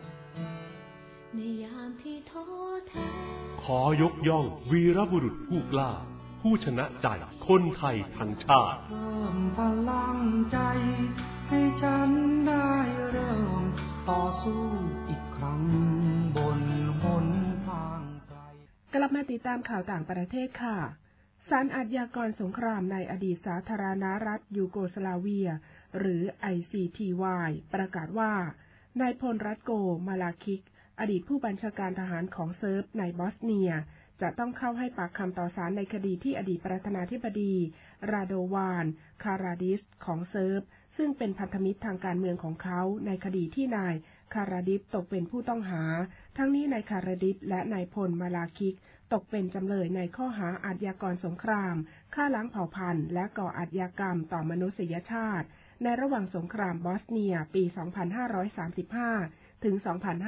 ขอยกย่องวีรบุรุษผู้กล้าผู้ชนะใจคนไทยทั้งชาติเพิ่มพลังใจให้ฉันได้เริ่มต่อสู้อีกครั้งบนหนทางไกลกลับมาติดตามข่าวต่างประเทศค่ะศาลอาชญากรสงครามในอดีตสาธารณรัฐยูโกสลาเวียหรือ ICTY ประกาศว่านายพลรัตโก มาลาคิกอดีตผู้บัญชาการทหารของเซิร์ฟในบอสเนียจะต้องเข้าให้ปากคำต่อศาลในคดีที่อดีตประธานาธิบดีราโดวาน คาราดิสของเซิร์ฟซึ่งเป็นพันธมิตรทางการเมืองของเขาในคดีที่นายคาราดิสตกเป็นผู้ต้องหาทั้งนี้นายคาราดิสและนายพล มาลาคิกตกเป็นจำเลยในข้อหาอาชญากรสงครามฆ่าล้างเผ่าพันธุ์และก่ออาชญากรรมต่อมนุษยชาติในระหว่างสงครามบอสเนียปี 2535 ถึง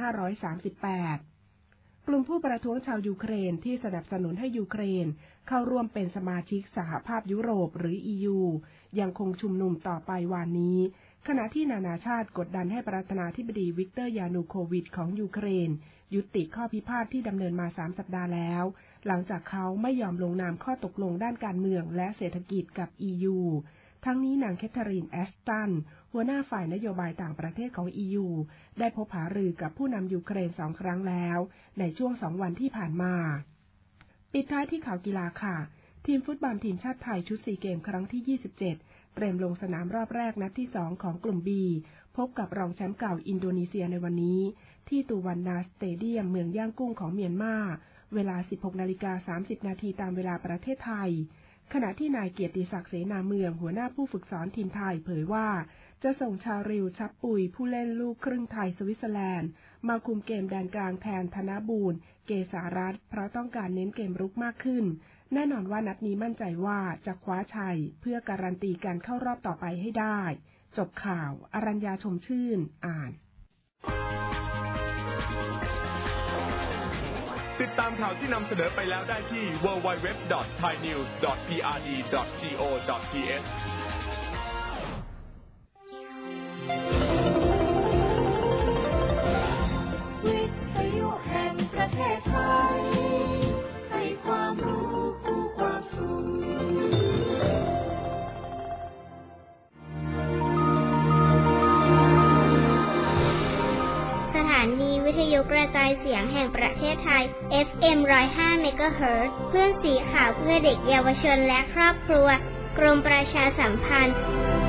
2538 กลุ่มผู้ประท้วงชาวยูเครนที่สนับสนุนให้ยูเครนเข้าร่วมเป็นสมาชิกสหภาพยุโรปหรือ EU ยังคงชุมนุมต่อไปวันนี้ขณะที่นานาชาติกดดันให้ประธานาธิบดีวิกเตอร์ ยานูโควิชของยูเครนยุติข้อพิพาทที่ดำเนินมา3 สัปดาห์แล้วหลังจากเขาไม่ยอมลงนามข้อตกลงด้านการเมืองและเศรษฐกิจกับ EU ทั้งนี้นางแคทเธอรีน แอชตันหัวหน้าฝ่ายนโยบายต่างประเทศของ EU ได้พบหารือกับผู้นำยูเครน2 ครั้งแล้วในช่วง2 วันที่ผ่านมาปิดท้ายที่ข่าวกีฬาค่ะทีมฟุตบอลทีมชาติไทยชุด4 เกมครั้งที่27เตรียมลงสนามรอบแรกนัดที่2ของกลุ่ม B พบกับรองแชมป์เก่าอินโดนีเซียในวันนี้ที่ตูวันนาสเตเดียมเมืองย่างกุ้งของเมียนมาเวลา 16:30 นาทีตามเวลาประเทศไทยขณะที่นายเกียรติศักดิ์เสนาเมืองหัวหน้าผู้ฝึกสอนทีมไทยเผยว่าจะส่งชาริวชับปุยผู้เล่นลูกครึ่งไทยสวิตเซอร์แลนด์มาคุมเกมแดนกลางแทนธนบูรณ์เกษารัตน์เพราะต้องการเน้นเกมรุกมากขึ้นแน่นอนว่านัดนี้มั่นใจว่าจะคว้าชัยเพื่อการันตีการเข้ารอบต่อไปให้ได้จบข่าวอรัญญาชมชื่นอ่านติดตามข่าวที่นำเสนอไปแล้วได้ที่ www.thainews.prd.go.th วิทยุแห่งประเทศไทยให้ความรู้คู่ความสุขสถานีวิทยุกระจายเสียงแห่งประเทศไทย FM 105 เมกะเฮิรตซ์คลื่นสีขาวเพื่อเด็กเยาวชนและครอบครัวกรมประชาสัมพันธ์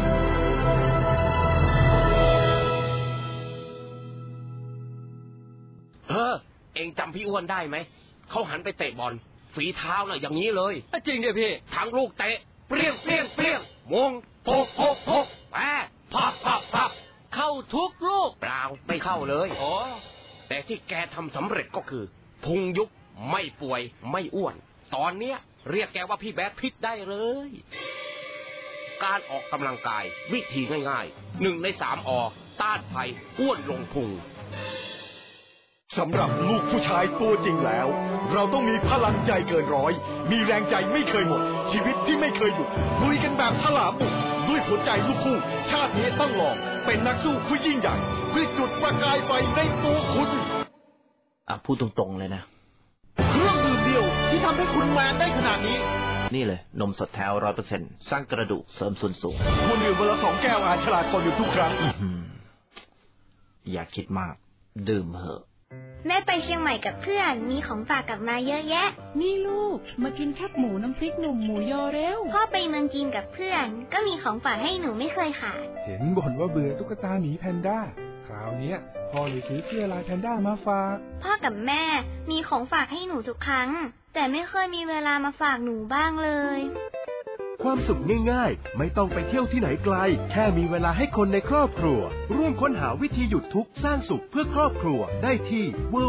เองจำพี่อ้วนได้ไหมเขาหันไปเตะบอลฝีเท้าน่ะอย่างนี้เลยจริงดิพี่ทั้งลูกเตะเปรี้ยงเปรี้ยงเปรี้ยงมงโพกโพกโพกแปะพับพับพับเข้าทุกลูกเปล่าไม่เข้าเลยอ๋อแต่ที่แกทำสำเร็จก็คือพุงยุบไม่ป่วยไม่อ้วนตอนเนี้ยเรียกแกว่าพี่แบดพิษได้เลยการออกกำลังกายวิธีง่ายๆ1 ใน 3 อต้านภัยอ้วนลงพุงสำหรับลูกผู้ชายตัวจริงแล้วเราต้องมีพลังใจเกินร้อยมีแรงใจไม่เคยหมดชีวิตที่ไม่เคยหยุดลุยกันแบบถลาบุกด้วยหัวใจลูกคู่ชาตินี้ต้องลองเป็นนักสู้ผู้ยิ่งใหญ่เพื่อจุดประกายไฟในตัวคุณพูดตรงๆเลยนะเครื่องดื่มเดียวที่ทำให้คุณแมนได้ขนาดนี้นี่เลยนมสดแท้ 100% สร้างกระดูกเสริมส่วนสูงคุณดื่มวันละ2 แก้วฉลาดก่อนดื่มทุกครั้งอย่าคิดมากดื่มเหอะแม่ไปเชียงใหม่กับเพื่อนมีของฝากกลับมาเยอะแยะนี่ลูกมากินแคบหมูน้ำพริกหนุ่มหมูยอเร็วพ่อไปเมืองจีนกับเพื่อนก็มีของฝากให้หนูไม่เคยขาดเห็นบ่นว่าเบื่อตุ๊กตาหมีแพนด้าคราวนี้พ่อเลยซื้อเสื้อลายแพนด้ามาฝากพ่อกับแม่มีของฝากให้หนูทุกครั้งแต่ไม่เคยมีเวลามาฝากหนูบ้างเลยความสุขง่ายๆไม่ต้องไปเที่ยวที่ไหนไกลแค่มีเวลาให้คนในครอบครัวร่วมค้นหาวิธีหยุดทุกข์สร้างสุขเพื่อครอบครัวได้ที่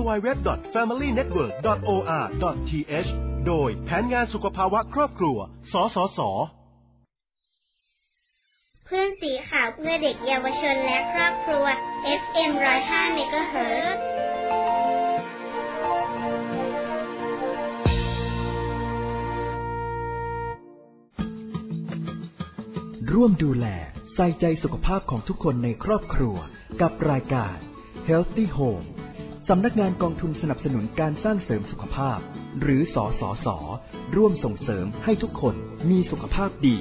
www.familynetwork.or.th โดยแผนงานสุขภาวะครอบครัวสสส. เพื่อนสีขาวเพื่อเด็กเยาวชนและครอบครัว FM 105 MHz ร่วมดูแลใส่ใจสุขภาพของทุกคนในครอบครัวกับรายการ Healthy Home สำนักงานกองทุนสนับสนุนการสร้างเสริมสุขภาพหรือสสส.ร่วมส่งเสริมให้ทุกคนมีสุขภาพดี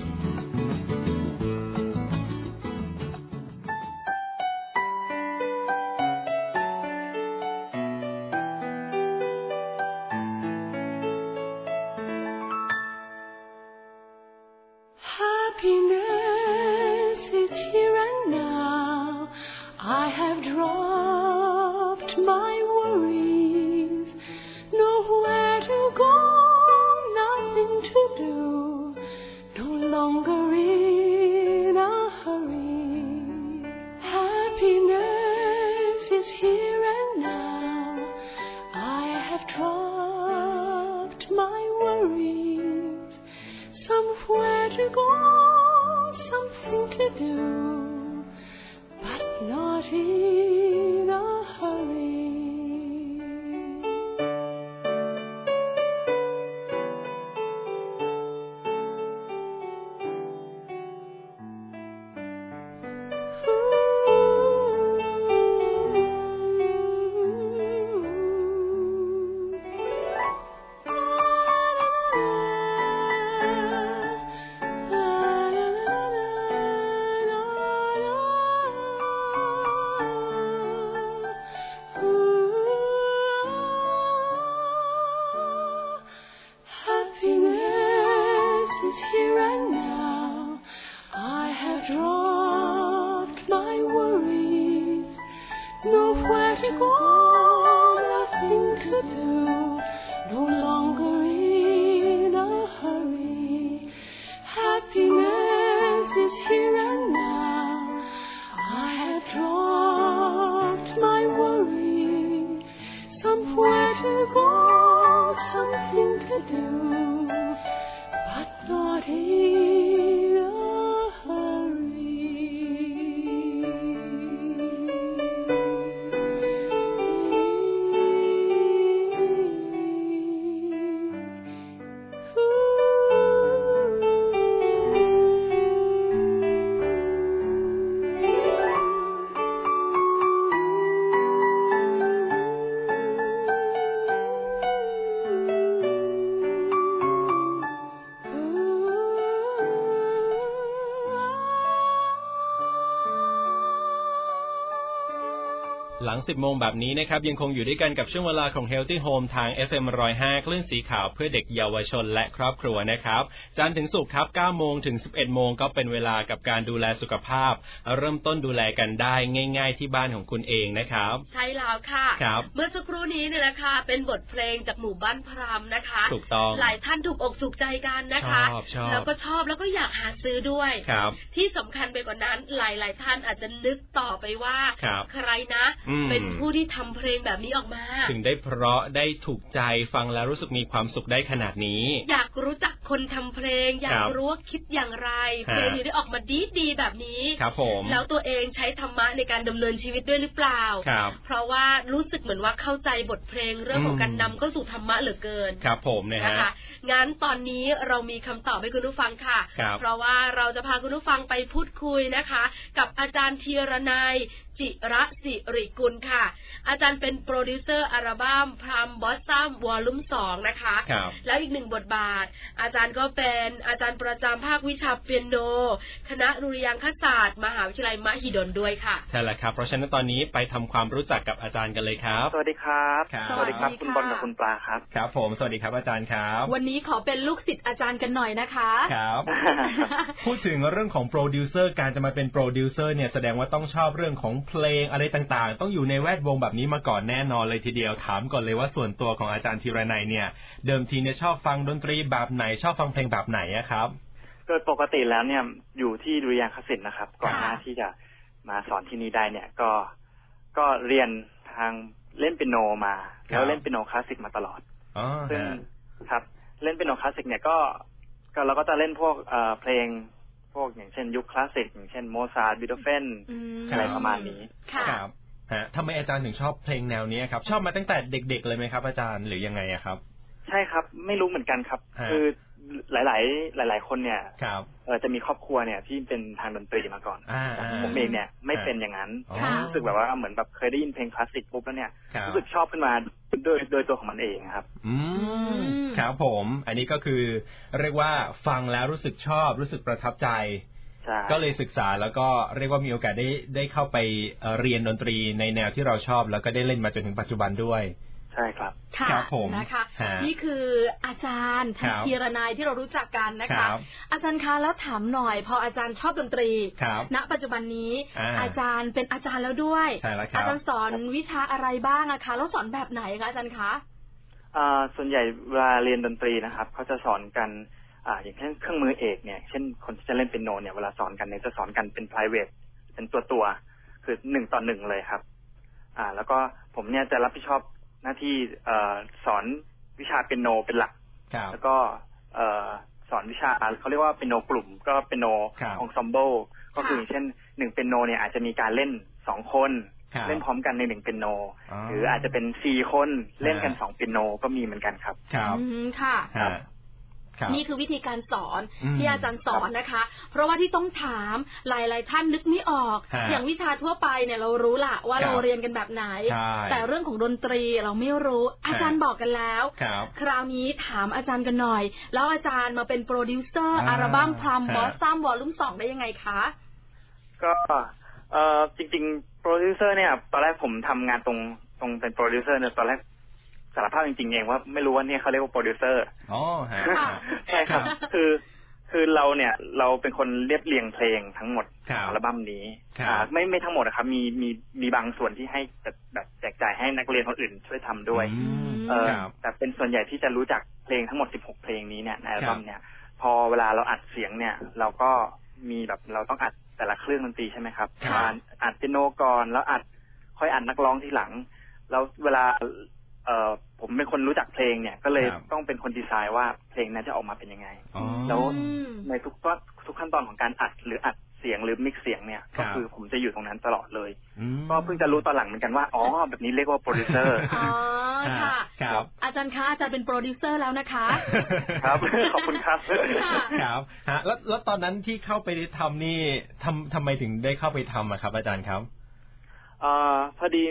หลัง 10 โมงแบบนี้นะครับยังคงอยู่ด้วยกันกับช่วงเวลาของ Healthy Home ทาง FM 105 คลื่นสีขาวเพื่อเด็กเยาวชนและครอบครัวนะครับจันทร์ถึงศุกร์ครับ 9 โมงถึง 11 โมงก็เป็นเวลากับการดูแลสุขภาพเริ่มต้นดูแลกันได้ง่ายๆที่บ้านของคุณเองนะครับใช่แล้วค่ะเมื่อสักครู่นี้เนี่ยนะคะเป็นบทเพลงจากหมู่บ้านพรามนะคะถูกต้องหลายท่านถูกอกถูกใจกันนะคะแล้วก็ชอบแล้วก็อยากหาซื้อด้วยที่สำคัญไปกว่านั้นหลายๆท่านอาจจะนึกต่อไปว่าใครนะเป็นผู้ที่ทำเพลงแบบนี้ออกมาถึงได้เพราะได้ถูกใจฟังแล้วรู้สึกมีความสุขได้ขนาดนี้อยากรู้จักคนทำเพลงอยากรู้ว่าคิดอย่างไรเพลงนี้ได้ออกมาดีๆแบบนี้ครับผมแล้วตัวเองใช้ธรรมะในการดำเนินชีวิตด้วยหรือเปล่าเพราะว่ารู้สึกเหมือนว่าเข้าใจบทเพลงเรื่องของการนำเข้าสู่ธรรมะเหลือเกินครับผมนะคะงั้นตอนนี้เรามีคำตอบให้คุณผู้ฟังค่ะเพราะว่าเราจะพาคุณผู้ฟังไปพูดคุยนะคะกับอาจารย์ธีรนัยจิระศิริกุลค่ะอาจารย์เป็นโปรดิวเซอร์อัลบั้มพรามบอสซัมวอลลุ่ม2นะคะแล้วอีกหนึ่งบทบาทอาจารย์ก็เป็นอาจารย์ประจำภาควิชาเปียโนคณะดุริยางคศาสตร์มหาวิทยาลัยมหิดลด้วยค่ะใช่แล้วครับเพราะฉะนั้นตอนนี้ไปทำความรู้จักกับอาจารย์กันเลยครับสวัสดีครับสวัสดีครับคุณบอลกับคุณปลาครับครับผมสวัสดีครับอาจารย์ครับวันนี้ขอเป็นลูกศิษย์อาจารย์กันหน่อยนะคะครับพูดถึงเรื่องของโปรดิวเซอร์การจะมาเป็นโปรดิวเซอร์เนี่ยแสดงว่าต้องชอบเรื่องของเพลงอะไรต่างๆต้องอยู่ในแวดวงแบบนี้มาก่อนแน่นอนเลยทีเดียวถามก่อนเลยว่าส่วนตัวของอาจารย์ธีรนัยเนี่ยเดิมทีเนี่ยชอบฟังดนตรีแบบไหนชอบฟังเพลงแบบไหนครับโดยปกติแล้วเนี่ยอยู่ที่ดุริยางคศิลป์นะครับก่อนหน้าที่จะมาสอนที่นี่ได้เนี่ยก็เรียนทางเล่นเปียโนมาแล้วเล่นเปียโนคลาสสิกมาตลอดซึ่งครับเล่นเปียโนคลาสสิกเนี่ยก็เราก็จะเล่นพวกเพลงพวกอย่างเช่นยุคคลาสสิกอย่างเช่นโมซาร์ทบีโธเฟนอะไรประมาณนี้ครับทำไมอาจารย์ถึงชอบเพลงแนวนี้ครับชอบมาตั้งแต่เด็กๆเลยไหมครับอาจารย์หรือยังไงครับใช่ครับไม่รู้เหมือนกันครับคือหลายคนเนี่ยจะมีครอบครัวเนี่ยที่เป็นทางดนตรีมาก่อนผมเองเนี่ยไม่เป็นอย่างนั้นรู้สึกแบบว่าเหมือนแบบเคยได้ยินเพลงคลาสสิกปุ๊บแล้วเนี่ยรู้สึกชอบขึ้นมาโดยตัวของมันเองครับครับผมอันนี้ก็คือเรียกว่าฟังแล้วรู้สึกชอบรู้สึกประทับใจก็เลยศึกษาแล้วก็เรียกว่ามีโอกาสได้เข้าไปเรียนดนตรีในแนวที่เราชอบแล้วก็ได้เล่นมาจนถึงปัจจุบันด้วยใช่ครับครับผมนะคะนี่คืออาจารย์ธีรนัยที่เรารู้จักกันนะคะอาจารย์คะแล้วถามหน่อยพออาจารย์ชอบดนตรีณปัจจุบันนี้อาจารย์เป็นอาจารย์แล้วด้วยอาจารย์สอนวิชาอะไรบ้างอะคะแล้วสอนแบบไหนคะอาจารย์คะส่วนใหญ่เวลาเรียนดนตรีนะครับเขาจะสอนกันอย่างเช่นเครื่องมือเอกเนี่ยเช่นคนที่จะเล่นเปียโนเนี่ยเวลาสอนกันเนี่ยจะสอนกันเป็น private เป็นตัวคือ1-1เลยครับแล้วก็ผมเนี่ยจะรับผิดชอบหน้าที่สอนวิชาเปียโนเป็นหลักแล้วก็สอนวิชาเขาเรียกว่าเปียโนกลุ่มก็เปียโนองซอมเบิลก็คืออย่างเช่น1เปียโนเนี่ยอาจจะมีการเล่น2คนเล่นพร้อมกันใน1เปียโนหรืออาจจะเป็น4คนเล่นกัน2เปียโนก็มีเหมือนกันครับค่ะนี่คือวิธีการสอนที่อาจารย์สอนนะคะเพราะว่าที่ต้องถามหลายๆท่านนึกไม่ออกอย่างวิชาทั่วไปเนี่ยเรารู้ละว่าเราเรียนกันแบบไหนแต่เรื่องของดนตรีเราไม่รู้อาจารย์บอกกันแล้วคราวนี้ถามอาจารย์กันหน่อยแล้วอาจารย์มาเป็นโปรดิวเซอร์อัลบั้มพลัมบอสซัมวอลลุ่ม 2ได้ยังไงคะก็จริงๆโปรดิวเซอร์เนี่ยตอนแรกผมทำงานตรงเป็นโปรดิวเซอร์เนี่ยตอนแรกสารภาพจริงๆเองว่าไม่รู้ว่าเนี่ยเขาเรียกว่าโปรดิวเซอร์ใช่ครับคือเราเนี่ยเราเป็นคนเรียบเรียงเพลงทั้งหมดอัลบั้มนี้ไม่ทั้งหมดนะครับมีบางส่วนที่ให้แบบแจกจ่ายให้นักเรียนคนอื่นช่วยทำด้วยแต่เป็นส่วนใหญ่ที่จะรู้จักเพลงทั้งหมด16เพลงนี้เนี่ยในอัลบั้มเนี่ยพอเวลาเราอัดเสียงเนี่ยเราก็มีแบบเราต้องอัดแต่ละเครื่องดนตรีใช่ไหมครับอัดเปียโนก่อนแล้วค่อยอัดนักร้องทีหลังแล้วเวลาผมเป็นคนรู้จักเพลงเนี่ยก็เลยต้องเป็นคนดีไซน์ว่าเพลงนั้นจะออกมาเป็นยังไงแล้วในทุกขั้นตอนของการอัดหรืออัดเสียงหรือมิกซ์เสียงเนี่ยก็คือผมจะอยู่ตรงนั้นตลอดเลยก็เพิ่งจะรู้ตอนหลังเหมือนกันว่าอ๋อแบบนี้เรียกว่าโปรดิวเซอร์ค่ะอาจารย์คะอาจารย์เป็นโปรดิวเซอร์แล้วนะคะครับขอบคุณครับครับแล้วตอนนั้นที่เข้าไปทำนี่ทำไมถึงได้เข้าไปทำอะครับอาจารย์ครับพอดี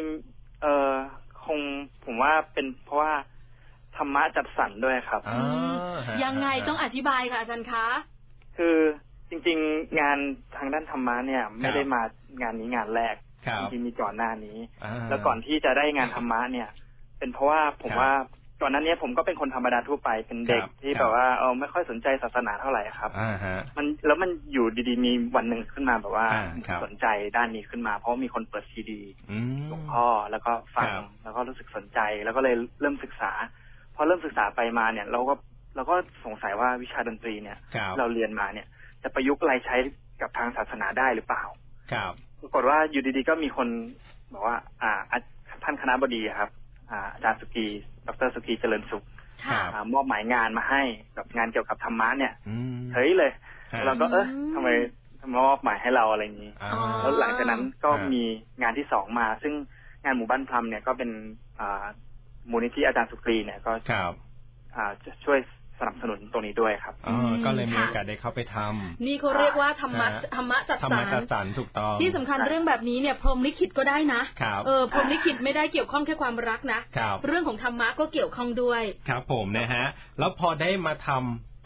ผมว่าเป็นเพราะว่าธรรมะจัดสรรด้วยครับยังไงต้องอธิบายค่ะอาจารย์คะคือจริงๆงานทางด้านธรรมะเนี่ยไม่ได้มางานนี้งานแรกจริงๆมีก่อนหน้านี้แล้วก่อนที่จะได้งานธรรมะเนี่ยเป็นเพราะว่าผมว่าก่อนนั้นเนี่ยผมก็เป็นคนธรรมดาทั่วไปเป็นเด็กที่แบบว่าไม่ค่อยสนใจศาสนาเท่าไหร่ครับมันอยู่ดีๆมีวันหนึ่งขึ้นมาแบบว่าสนใจด้านนี้ขึ้นมาเพราะมีคนเปิดซีดีหลวงพ่อแล้วก็ฟังแล้วก็รู้สึกสนใจแล้วก็เลยเริ่มศึกษาพอเริ่มศึกษาไปมาเนี่ยเราก็สงสัยว่าวิชาดนตรีเนี่ยเราเรียนมาเนี่ยจะประยุกต์อะไรใช้กับทางศาสนาได้หรือเปล่าปรากฏว่าอยู่ดีๆก็มีคนบอกว่าท่านคณบดีครับอาจารย์สุกีดร.สุกีเจริญสุขมอบหมายงานมาให้กับงานเกี่ยวกับธรรมะเนี่ยเฮ้ยเลยเราก็ทำไมมอบหมายให้เราอะไรอย่างนี้แล้วหลังจากนั้นก็มีงานที่2มาซึ่งงานหมู่บ้านพลัมเนี่ยก็เป็นมูลนิธิอาจารย์สุกีเนี่ยก็จะช่วยสนับสนุนตรงนี้ด้วยครับก็เลยมีโอกาสได้เข้าไปทำนี่เขาเรียกว่าธรรมะจัดสรรถูกต้องที่สำคัญเรื่องแบบนี้เนี่ยพรหมลิขิตก็ได้นะพรหมลิขิตไม่ได้เกี่ยวข้องแค่ความรักนะเรื่องของธรรมะก็เกี่ยวข้องด้วยครับผมนะฮะแล้วพอได้มาทำ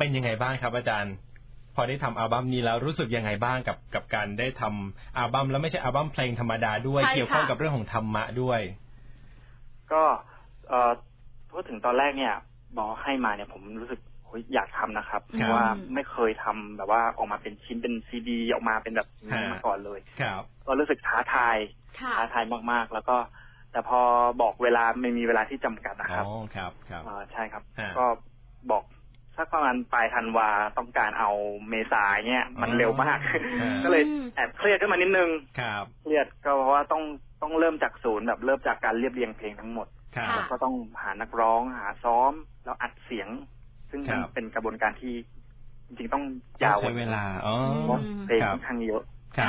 เป็นยังไงบ้างครับอาจารย์พอได้ทำอัลบั้มนี้แล้วรู้สึกยังไงบ้างกับการได้ทำอัลบั้มแล้วไม่ใช่อัลบั้มเพลงธรรมดาด้วยเกี่ยวข้องกับเรื่องของธรรมะด้วยก็พูดถึงตอนแรกเนี่ยบอกให้มาเนี่ยผมรู้สึกอยากทำนะครับเพราะว่าไม่เคยทำแบบว่าออกมาเป็นชิ้นเป็นซีดีออกมาเป็นแบบนี้มาก่อนเลยก็รู้สึกท้าทายมากๆแล้วก็แต่พอบอกเวลาไม่มีเวลาที่จำกัดนะครับใช่ครับก็บอกสักประมาณปลายธันวาต้องการเอาเมษายนเนี่ยมันเร็วมากก็เลยแอบเครียดขึ้นมานิดนึงเครียดก็เพราะว่าต้องเริ่มจากศูนย์แบบเริ่มจากการเรียบเรียงเพลงทั้งหมดแล้วก็ต้องหานักร้องหาซ้อมแล้วอัดเสียงซึ่งมันเป็นกระบวนการที่จริงๆต้องยาวใช้เวลาเพลงค่อนข้างเยอะ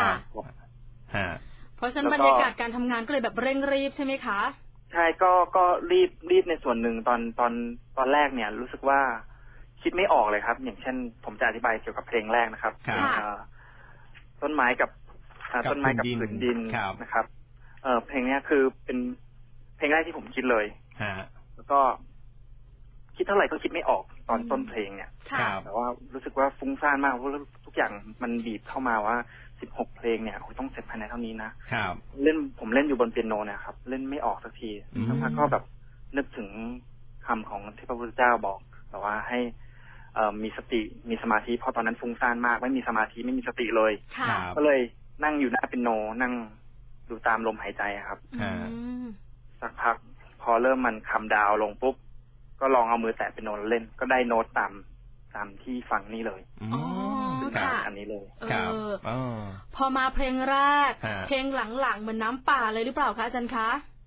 เพราะฉะนั้นบรรยากาศการทำงานก็เลยแบบเร่งรีบใช่ไหมคะใช่ก็รีบในส่วนหนึ่งตอนแรกเนี่ยรู้สึกว่าคิดไม่ออกเลยครับอย่างเช่นผมจะอธิบายเกี่ยวกับเพลงแรกนะครับต้นไม้กับผืนดินนะครับเพลงนี้คือเป็นเพลงแรกที่ผมคิดเลยแล้วก็คิดเท่าไหร่ก็คิดไม่ออกตอนต้นเพลงเนี่ยแต่ว่ารู้สึกว่าฟุ้งซ่านมากเพราะทุกอย่างมันบีบเข้ามาว่า16เพลงเนี่ยต้องเสร็จภายในเท่านี้นะผมเล่นอยู่บนเปียโนเนี่ยครับเล่นไม่ออกสักทีสักพักก็แบบนึกถึงคำของที่พระพุทธเจ้าบอกแต่ว่าให้มีสติมีสมาธิเพราะตอนนั้นฟุ้งซ่านมากไม่มีสมาธิไม่มีสติเลยก็เลยนั่งอยู่หน้าเปียโนนั่งดูตามลมหายใจครับสักพักพอเริ่มมันคำดาวลงปุ๊บก็ลองเอามือแตะเปียโนเล่นก็ได้โน้ตตามที่ฟังนี่เลยอันนี้เลยพอมาเพลงแรกเพลงหลังๆเหมือนน้ำป่าเลยหรือเปล่าคะอาจารย์คะ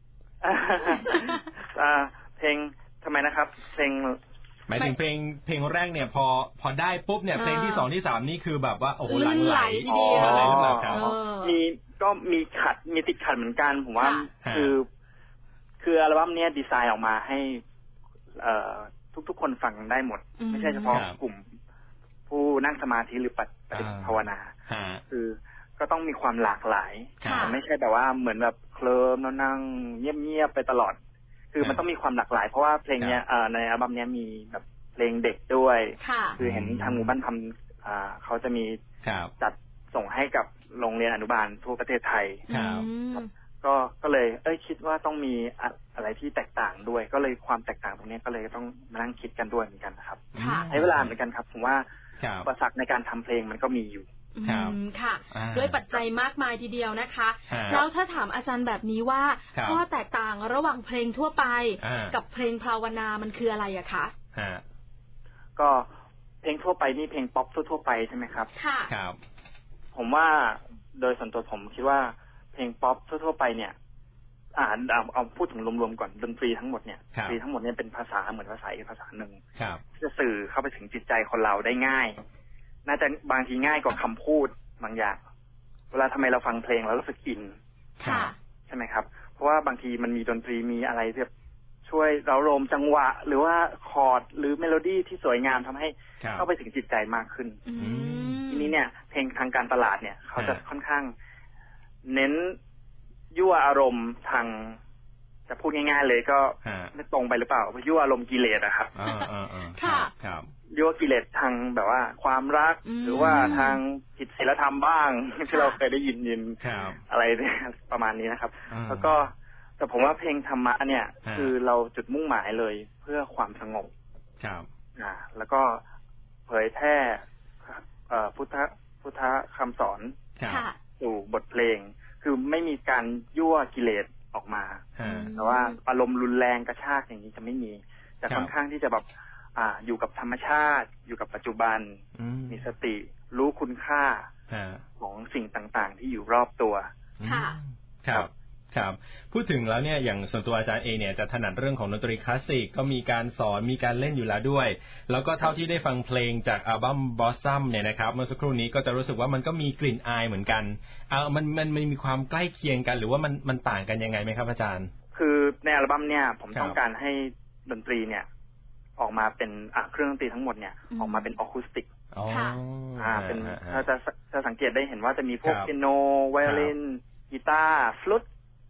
เพลงทำไมนะครับเพลงหมายถึงเพลงแรกเนี่ยพอได้ปุ๊บเนี่ยเพลงที่2ที่3นี่คือแบบว่าโอ้โหหลั่งไหลอะไรหรือเปล่าครับมีติดขัดเหมือนกันผมว่าคืออัลบั้มนี้ดีไซน์ออกมาให้ทุกคนฟังได้หมดไม่ใช่เฉพาะกลุ่มผู้นั่งสมาธิหรือปฏิบัติภาวนาคือก็ต้องมีความหลากหลายไม่ใช่แบบว่าเหมือนแบบเคลิ้มแล้วนั่งเงียบๆไปตลอดคือมันต้องมีความหลากหลายเพราะว่าเพลงเนี้ยในอัลบั้มนี้มีแบบเพลงเด็กด้วยคือเห็นทางหมู่บ้านทำเขาจะมีจัดส่งให้กับโรงเรียนอนุบาลทั่วประเทศไทยก็เลยคิดว่าต้องมีอะไรที่แตกต่างด้วยก็เลยความแตกต่างตรงนี้ก็เลยต้องมานั่งคิดกันด้วยเหมือนกันนะครับใช้เวลาเหมือนกันครับผมว่าอุปสรรคในการทำเพลงมันก็มีอยู่ค่ะด้วยปัจจัยมากมายทีเดียวนะคะแล้วถ้าถามอาจารย์แบบนี้ว่าข้อแตกต่างระหว่างเพลงทั่วไปกับเพลงภาวนามันคืออะไรอะคะก็เพลงทั่วไปนี่เพลงป๊อปทั่วไปใช่ไหมครับค่ะผมว่าโดยส่วนตัวผมคิดว่าเพลงป๊อปทั่วไปเนี่ยเอาพูดถึงรวมๆก่อนดนตรีทั้งหมดเนี่ยดนตรีทั้งหมดเนี่ยเป็นภาษาเหมือนภาษาอีกภาษาหนึ่งจะสื่อเข้าไปถึงจิตใจคนเราได้ง่ายน่าจะบางทีง่ายกว่าคำพูดบางอย่างเวลาทำไมเราฟังเพลงแล้วรู้สึกอินใช่ไหมครับเพราะว่าบางทีมันมีดนตรีมีอะไรที่ช่วยเราโรมจังหวะหรือว่าคอร์ดหรือเมโลดี้ที่สวยงามทำให้เข้าไปถึงจิตใจมากขึ้นทีนี้เนี่ยเพลงทางการตลาดเนี่ยเขาจะค่อนข้างเน้นยั่วอารมณ์ทางจะพูดง่ายๆเลยก็ไม่ตรงไปหรือเปล่ายั่วอารมณ์กิเลสอะครับยั่วกิเลสทางแบบว่าความรักหรือว่าทางผิดศีลธรรมบ้างที่เราเคยได้ยินอะไรประมาณนี้นะครับแล้วก็แต่ผมว่าเพลงธรรมะเนี่ยคือเราจุดมุ่งหมายเลยเพื่อความสงบแล้วก็เผยแพร่พุทธคำสอนสู่บทเพลงคือไม่มีการยั่วกิเลสออกมาแต่ว่าอารมณ์รุนแรงกระชากอย่างนี้จะไม่มีแต่ค่อนข้างที่จะแบบอยู่กับธรรมชาติอยู่กับปัจจุบันมีสติรู้คุณค่าของสิ่งต่างๆที่อยู่รอบตัวครับพูดถึงแล้วเนี่ยอย่างส่วนตัวอาจารย์เองเนี่ยจะถนัดเรื่องของดนตรีคลาสสิกก็มีการสอนมีการเล่นอยู่แล้วด้วยแล้วก็เท่าที่ได้ฟังเพลงจากอัลบั้มบอสซัมเนี่ยนะครับเมื่อสักครู่นี้ก็จะรู้สึกว่ามันก็มีกลิ่นอายเหมือนกันมันมีความใกล้เคียงกันหรือว่ามันต่างกันยังไงไหมครับอาจารย์คือในอัลบั้มเนี่ยผมต้องการให้ดนตรีเนี่ยออกมาเป็นเครื่องดนตรีทั้งหมดเนี่ยออกมาเป็นอะคูสติกเป็นถ้าจะสังเกตได้เห็นว่าจะมีพวกเปียโนไวโอลินกีตาร์ฟลุต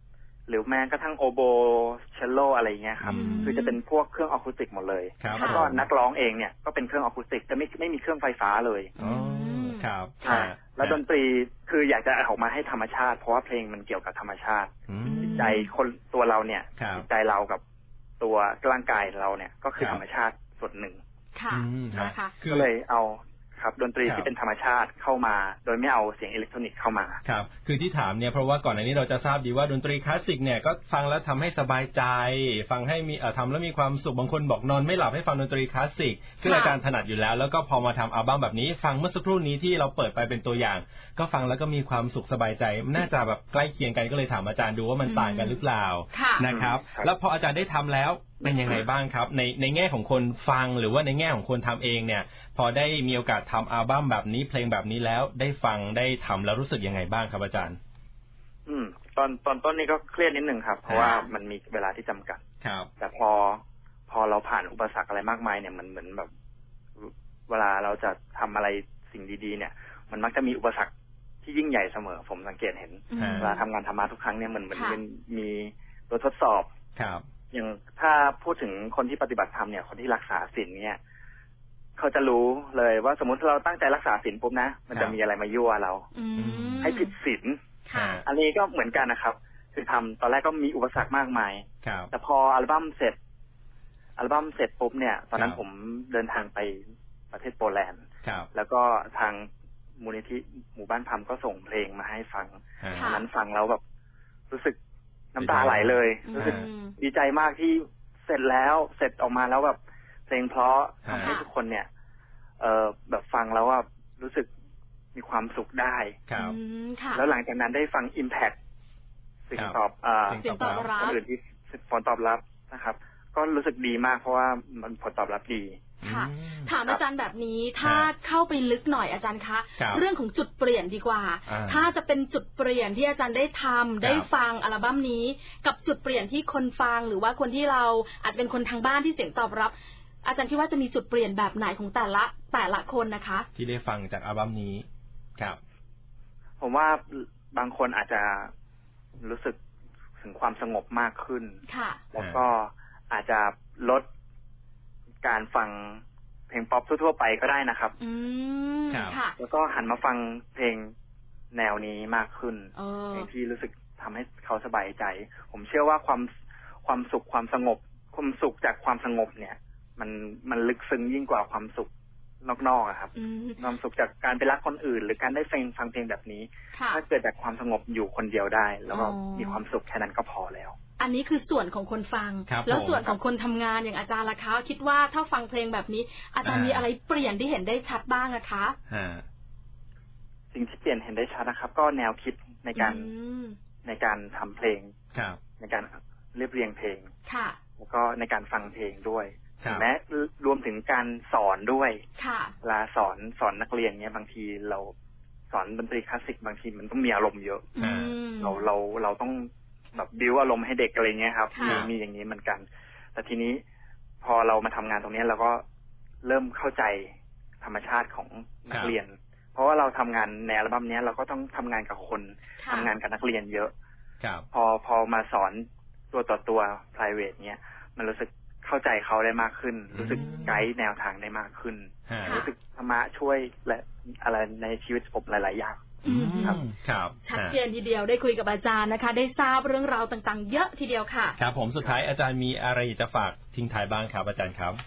หรือแม้กระทั่งโอโบเชลโลอะไรเงี้ยครับคือจะเป็นพวกเครื่องอะคูสติกหมดเลยแล้วก็นักร้องเองเนี่ยก็เป็นเครื่องอะคูสติกจะไม่มีเครื่องไฟฟ้าเลยครับแล้วดนตรีคืออยากจะออกมาให้ธรรมชาติเพราะว่าเพลงมันเกี่ยวกับธรรมชาติจิตใจคนตัวเราเนี่ยจิตใจเรากับตัวร่างกายเราเนี่ยก็คือธรรมชาติส่วนหนึ่งค่ะก็เลยเอาครับดนตรีที่เป็นธรรมชาติเข้ามาโดยไม่เอาเสียงอิเล็กทรอนิกส์เข้ามาครับคือที่ถามเนี่ยเพราะว่าก่อนหน้านี้เราจะทราบดีว่าดนตรีคลาสสิกเนี่ยก็ฟังแล้วทำให้สบายใจฟังให้มีทำแล้วมีความสุขบางคนบอกนอนไม่หลับให้ฟังดนตรีคลาสสิกคืออาจารย์ถนัดอยู่แล้วแล้วก็พอมาทำอัลบั้มแบบนี้ฟังเมื่อสักครู่นี้ที่เราเปิดไปเป็นตัวอย่างก็ฟังแล้วก็มีความสุขสบายใจน่าจะแบบใกล้เคียงกันก็เลยถามอาจารย์ดูว่ามันต่างกันหรือเปล่านะครับแล้วพออาจารย์ได้ทำแล้วเป็นยังไงบ้างครับในแง่ของคนฟังหรือว่าในแง่ของคนทำเองเนี่ยพอได้มีโอกาสทำอัลบั้มแบบนี้เพลงแบบนี้แล้วได้ฟังได้ทำแล้วรู้สึกยังไงบ้างครับอาจารย์ตอนต้นนี้ก็เครียดนิดนึงครับเพราะว่ามันมีเวลาที่จำกัดครับแต่พอเราผ่านอุปสรรคอะไรมากมายเนี่ยมันเหมือนแบบเวลาเราจะทำอะไรสิ่งดีๆเนี่ยมันมักจะมีอุปสรรคที่ยิ่งใหญ่เสมอผมสังเกตเห็นเวลาทำงานธรรมะทุกครั้งเนี่ยมันมีตัวทดสอบครับอย่างถ้าพูดถึงคนที่ปฏิบัติธรรมเนี่ยคนที่รักษาศีลเนี่ยเขาจะรู้เลยว่าสมมติเราตั้งใจรักษาศีลปุ๊บนะมันจะมีอะไรมายั่วเราให้ผิดศีลอันนี้ก็เหมือนกันนะครับคือทำตอนแรกก็มีอุปสรรคมากมายแต่พออัลบั้มเสร็จปุ๊บเนี่ยตอนนั้นผมเดินทางไปประเทศโปแลนด์แล้วก็ทางมูลนิธิหมู่บ้านธรรมก็ส่งเพลงมาให้ฟังตอนนั้นฟังแล้วแบบรู้สึกน้ำตาไหลเลยรู้สึกดีใจมากที่เสร็จออกมาแล้วแบบเพลงเพราะทำให้ทุกคนเนี่ยแบบฟังแล้วว่ารู้สึกมีความสุขได้แล้วหลังจากนั้นได้ฟัง Impact เสียงตอบคนอื่นที่ผลตอบรับนะครับก็รู้สึกดีมากเพราะว่ามันผลตอบรับดีค่ะถามอาจารย์แบบนี้ถ้าเข้าไปลึกหน่อยอาจารย์คะเรื่องของจุดเปลี่ยนดีกว่าถ้าจะเป็นจุดเปลี่ยนที่อาจารย์ได้ทำได้ฟังอัลบั้มนี้กับจุดเปลี่ยนที่คนฟังหรือว่าคนที่เราอาจเป็นคนทางบ้านที่เสียงตอบรับอาจารย์คิดว่าจะมีจุดเปลี่ยนแบบไหนของแต่ละคนนะคะที่ได้ฟังจากอัลบั้มนี้ครับผมว่าบางคนอาจจะรู้สึกถึงความสงบมากขึ้นแล้วก็อาจจะลดการฟังเพลงป๊อปทั่วๆไปก็ได้นะครับแล้วก็หันมาฟังเพลงแนวนี้มากขึ้นเพลงที่รู้สึกทำให้เขาสบายใจผมเชื่อว่าความสุขความสงบความสุขจากความสงบเนี่ยมันลึกซึ้งยิ่งกว่าความสุขนอกๆครับความสุขจากการไปรักคนอื่นหรือการได้ฟังเพลงแบบนี้ถ้าเกิดจากความสงบอยู่คนเดียวได้แล้วก็มีความสุขแค่นั้นก็พอแล้วอันนี้คือส่วนของคนฟังแล้วส่วนของคนทำงานอย่างอาจารย์ล่ะคะคิดว่าถ้าฟังเพลงแบบนี้อาจารย์มีอะไรเปลี่ยนที่เห็นได้ชัดบ้างนะคะสิ่งที่เปลี่ยนเห็นได้ชัดนะครับก็แนวคิดในการทำเพลงในการเรียบเรียงเพลงแล้วก็ในการฟังเพลงด้วยแม้รวมถึงการสอนด้วยเวลาสอนนักเรียนเนี้ยบางทีเราสอนดนตรีคลาสสิกบางทีมันต้องมีอารมณ์เยอะเราต้องแบบบิ้วอารมณ์ให้เด็กอะไรเงี้ยครับมีอย่างนี้เหมือนกันแต่ทีนี้พอเรามาทำงานตรงนี้เราก็เริ่มเข้าใจธรรมชาติของนักเรียนเพราะว่าเราทำงานในอัลบั้มนี้เราก็ต้องทำงานกับคนทำงานกับนักเรียนเยอะพอมาสอนตัวต่อตัว private เนี้ยมันรู้สึกเข้าใจเขาได้มากขึ้นรู้สึกไกด์แนวทางได้มากขึ้นรู้สึกธรรมะช่วยและอะไรในชีวิตผมหลายๆอย่างครับชัดเจนทีเดียวได้คุยกับอาจารย์นะคะได้ทราบเรื่องราวต่างๆเยอะทีเดียวค่ะครับผมสุดท้ายอาจารย์มีอะไรจะฝากทิ้งท้ายบ้างครับอาจารย์ครับ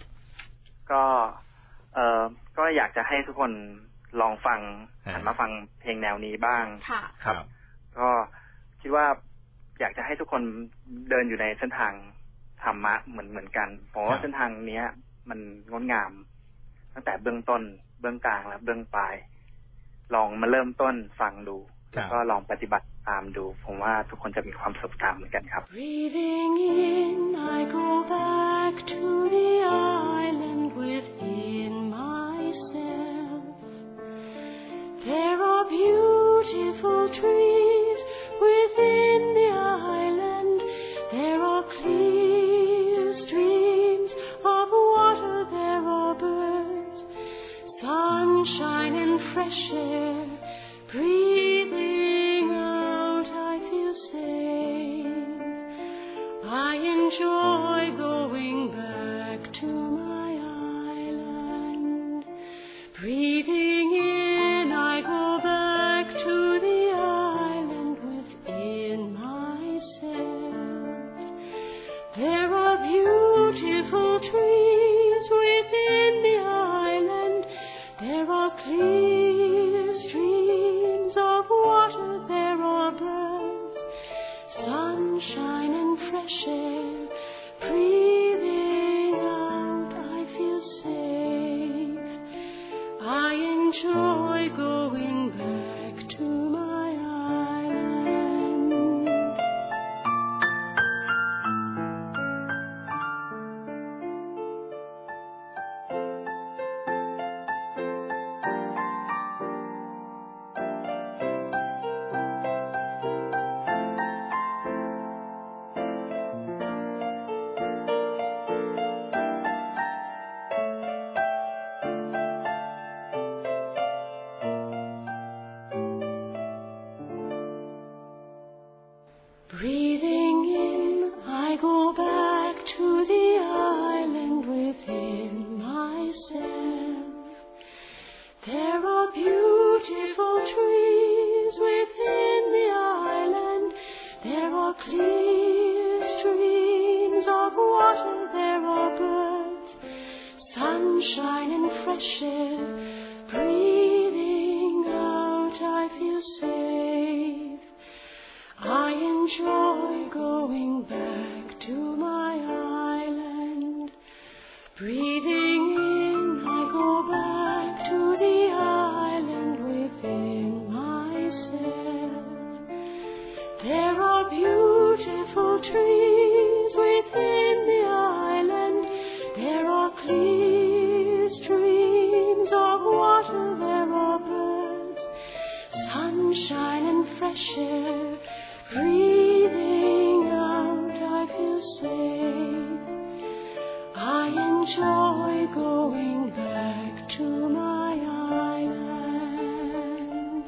ก็อยากจะให้ทุกคนลองฟังหันมาฟังเพลงแนวนี้บ้างครับก็คิดว่าอยากจะให้ทุกคนเดินอยู่ในเส้นทางธรรมะเหมือนกันเพราะว่าเส้นทางนี้มันงดงามตั้งแต่เบื้องต้นเบื้องกลางและเบื้องปลายลองมาเริ่มต้นฟังดูแล้วก็ลองปฏิบัติตามดูผมว่าทุกคนจะมีความสุขตามเหมือนกันครับ Breathing in I go back to the island within myself There are beautiful trees within the island There are clear streams of water There are birds Sunshine and fresh air Breathing out I feel safe Breathing in, I go back to the island within myself. There are beautiful trees within the island. There are clear streams of water. There are birds, sunshine and fresh air. Breathing out, I feel safe. I enjoy going back to my island. Breathing in, I go back to the island within myself. There are beautiful trees within the island. There are clear streams of water. There are birds, sunshine and fresh air. Breathing out, I feel safe. I enjoy going back to my island. Breathing in, I go back to the island within myself. There are beautiful trees within the island. There are clear streams of water. There are birds, sunshine and fresh air. Breathing out, I feel safe. I enjoy going back to my island.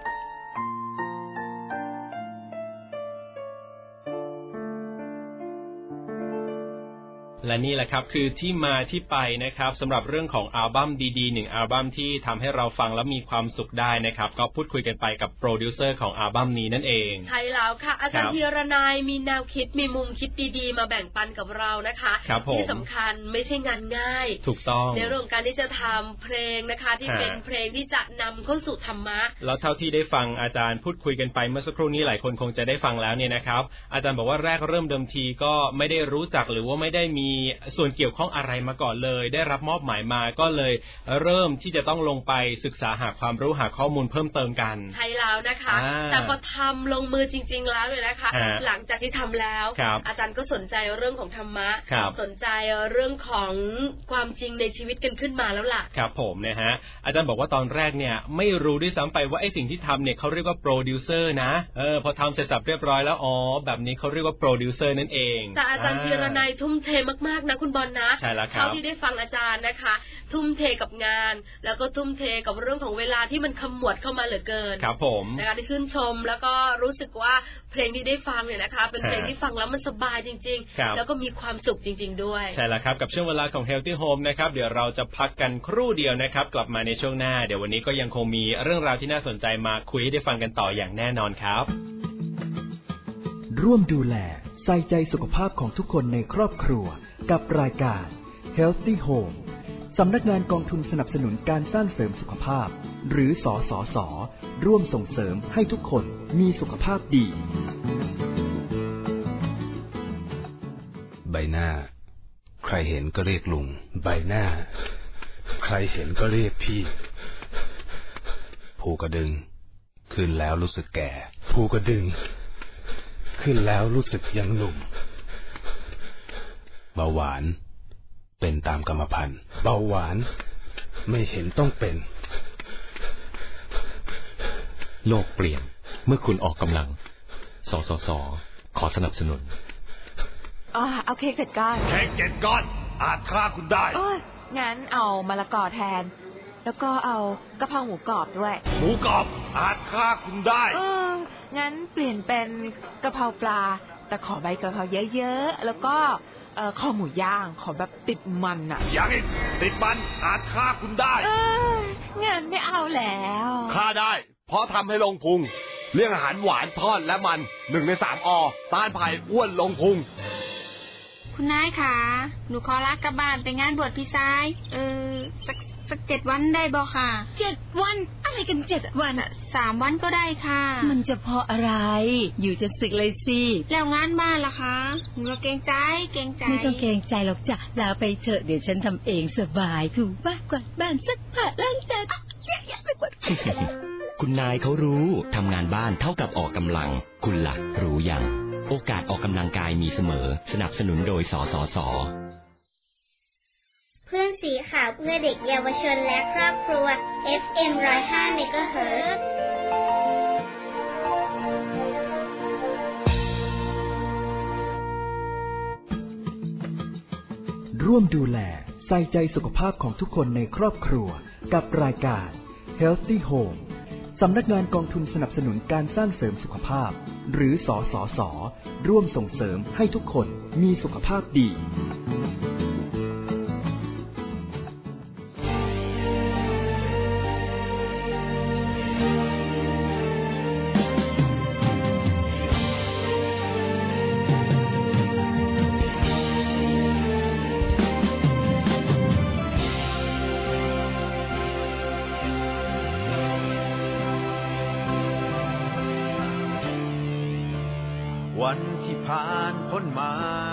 และนี่แหละครับคือที่มาที่ไปนะครับสำหรับเรื่องของอัลบั้มดีๆหนึ่งอัลบั้มที่ทำให้เราฟังแล้วมีความสุขได้นะครับก็พูดคุยกันไปกับโปรดิวเซอร์ของอัลบั้มนี้นั่นเองใช่แล้วค่ะอาจารย์ธีรนัยมีแนวคิดมีมุมคิดดีๆมาแบ่งปันกับเรานะคะที่สำคัญไม่ใช่งานง่ายถูกต้องในเรื่องการที่จะทำเพลงนะคะที่เป็นเพลงที่จะนำเข้าสู่ธรรมะแล้วเท่าที่ได้ฟังอาจารย์พูดคุยกันไปเมื่อสักครู่นี้หลายคนคงจะได้ฟังแล้วเนี่ยนะครับอาจารย์บอกว่าแรกเริ่มเดิมทีก็ไม่ได้รู้จักหรือว่าไม่ได้มีส่วนเกี่ยวข้องอะไรมาก่อนเลยได้รับมอบหมายมาก็เลยเริ่มที่จะต้องลงไปศึกษาหาความรู้หาข้อมูลเพิ่มเติมกันใช่แล้วนะคะแต่พอทำลงมือจริงๆแล้วเลยนะคะหลังจากที่ทำแล้วอาจารย์ก็สนใจเรื่องของธรรมะสนใจเรื่องของความจริงในชีวิตกันขึ้นมาแล้วล่ะครับผมนะฮะอาจารย์บอกว่าตอนแรกเนี่ยไม่รู้ด้วยซ้ำไปว่าไอ้สิ่งที่ทำเนี่ยเขาเรียกว่าโปรดิวเซอร์นะพอทำเสร็จสับเรียบร้อยแล้วอ๋อแบบนี้เขาเรียกว่าโปรดิวเซอร์นั่นเองแต่อาจารย์ธีรนัยทุ่มเทมากๆนะคุณบอลนะใช่แล้วครับเท่าที่ได้ฟังอาจารย์นะคะทุ่มเทกับงานแล้วก็ทุ่มเทกับเรื่องของเวลาที่มันขมวดเข้ามาเหลือเกินครับผมนะคะที่ชื่นชมแล้วก็รู้สึกว่าเพลงที่ได้ฟังเนี่ยนะคะเป็นเพลงที่ฟังแล้วมันสบายจริงๆแล้วก็มีความสุขจริงๆด้วยใช่แล้วครับกับช่วงเวลาของ Healthy Home นะครับเดี๋ยวเราจะพักกันครู่เดียวนะครับกลับมาในช่วงหน้าเดี๋ยววันนี้ก็ยังคงมีเรื่องราวที่น่าสนใจมาคุยให้ได้ฟังกันต่ออย่างแน่นอนครับร่วมดูแลใส่ใจสุขภาพของทุกคนในครอบครัวกับรายการ Healthy Home สำนักงานกองทุนสนับสนุนการสร้างเสริมสุขภาพหรือสสส.ร่วมส่งเสริมให้ทุกคนมีสุขภาพดีใบหน้าใครเห็นก็เรียกลุงใบหน้าใครเห็นก็เรียกพี่ภูกระดึงขึ้นแล้วรู้สึกแก่ภูกระดึงขึ้นแล้วรู้สึกยังหนุ่มเบาหวานเป็นตามกรรมพันธุ์เบาหวานไม่เห็นต้องเป็นโลกเปลี่ยนเมื่อคุณออกกำลังสสส.ขอสนับสนุนเอาเค้ก7 ก้อนเค้ก7 ก้อนอาจฆ่าคุณได้งั้นเอามะละกอแทนแล้วก็เอากะเพราหมูกรอบด้วยหมูกรอบอาจฆ่าคุณได้งั้นเปลี่ยนเป็นกะเพราปลาแต่ขอใบกะเพราเยอะๆแล้วก็คอหมูย่างขอแบบติดมันอ่ะอย่างนี้ติดมันอาจฆ่าคุณได้งั้นไม่เอาแล้วฆ่าได้เพราะทำให้ลงพุงเรื่องอาหารหวานทอดและมัน1 ใน 3 อต้านภัยอ้วนลงพุงคุณนายคะหนูขอลากลับบ้านไปงานบวชพี่ชายสัก7 วันได้บ่ค่ะ 7 วันอะไรกัน7 วันอ่ะ 3 วันก็ได้ค่ะมันจะพออะไรอยู่จนสึกเลยสิแล้วงานบ้านล่ะคะหนูเกรงใจไม่ต้องเกรงใจหรอกจ้ะลาไปเถอะเดี๋ยวฉันทำเองสบายถูบ้านกวาดบ้านซักผ้าล้างจานเยอะๆไปหมดคุณนายเขารู้ทำงานบ้านเท่ากับออกกำลังคุณล่ะรู้ยังโอกาสออกกำลังกายมีเสมอสนับสนุนโดยสสส. เพื่อนสีขาวเพื่อเด็กเยาวชนและครอบครัว FM 105 MHz ร่วมดูแลใส่ใจสุขภาพของทุกคนในครอบครัวกับรายการ Healthy Home สำนักงานกองทุนสนับสนุนการสร้างเสริมสุขภาพหรือสสส.ร่วมส่งเสริมให้ทุกคนมีสุขภาพดีวันที่ผ่านพ้นมา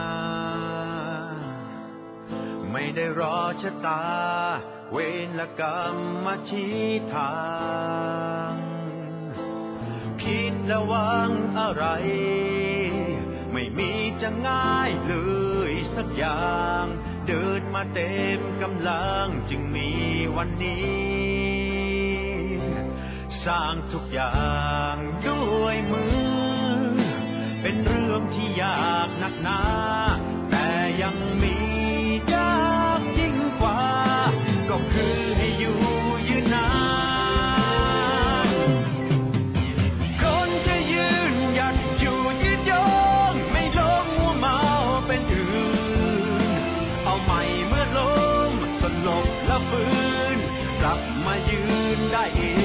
ไม่ได้รอชะตาเวรและกรรมมาชี้ทางคิดและหวังอะไรไม่มีจะง่ายเลยสักอย่างเดินมาเต็มกำลังจึงมีวันนี้สร้างทุกอย่างด้วยมือเป็นเรื่องที่ยากหนักหนาแต่ยังมียากยิ่งกว่าก็คือให้อยู่ยืนนานคนจะยืนหยัดอยู่ยืนยงไม่ลงมัวเมาเป็นอื่นเอาใหม่เมื่อล้มสลบและฟื้นกลับมายืนได้อีก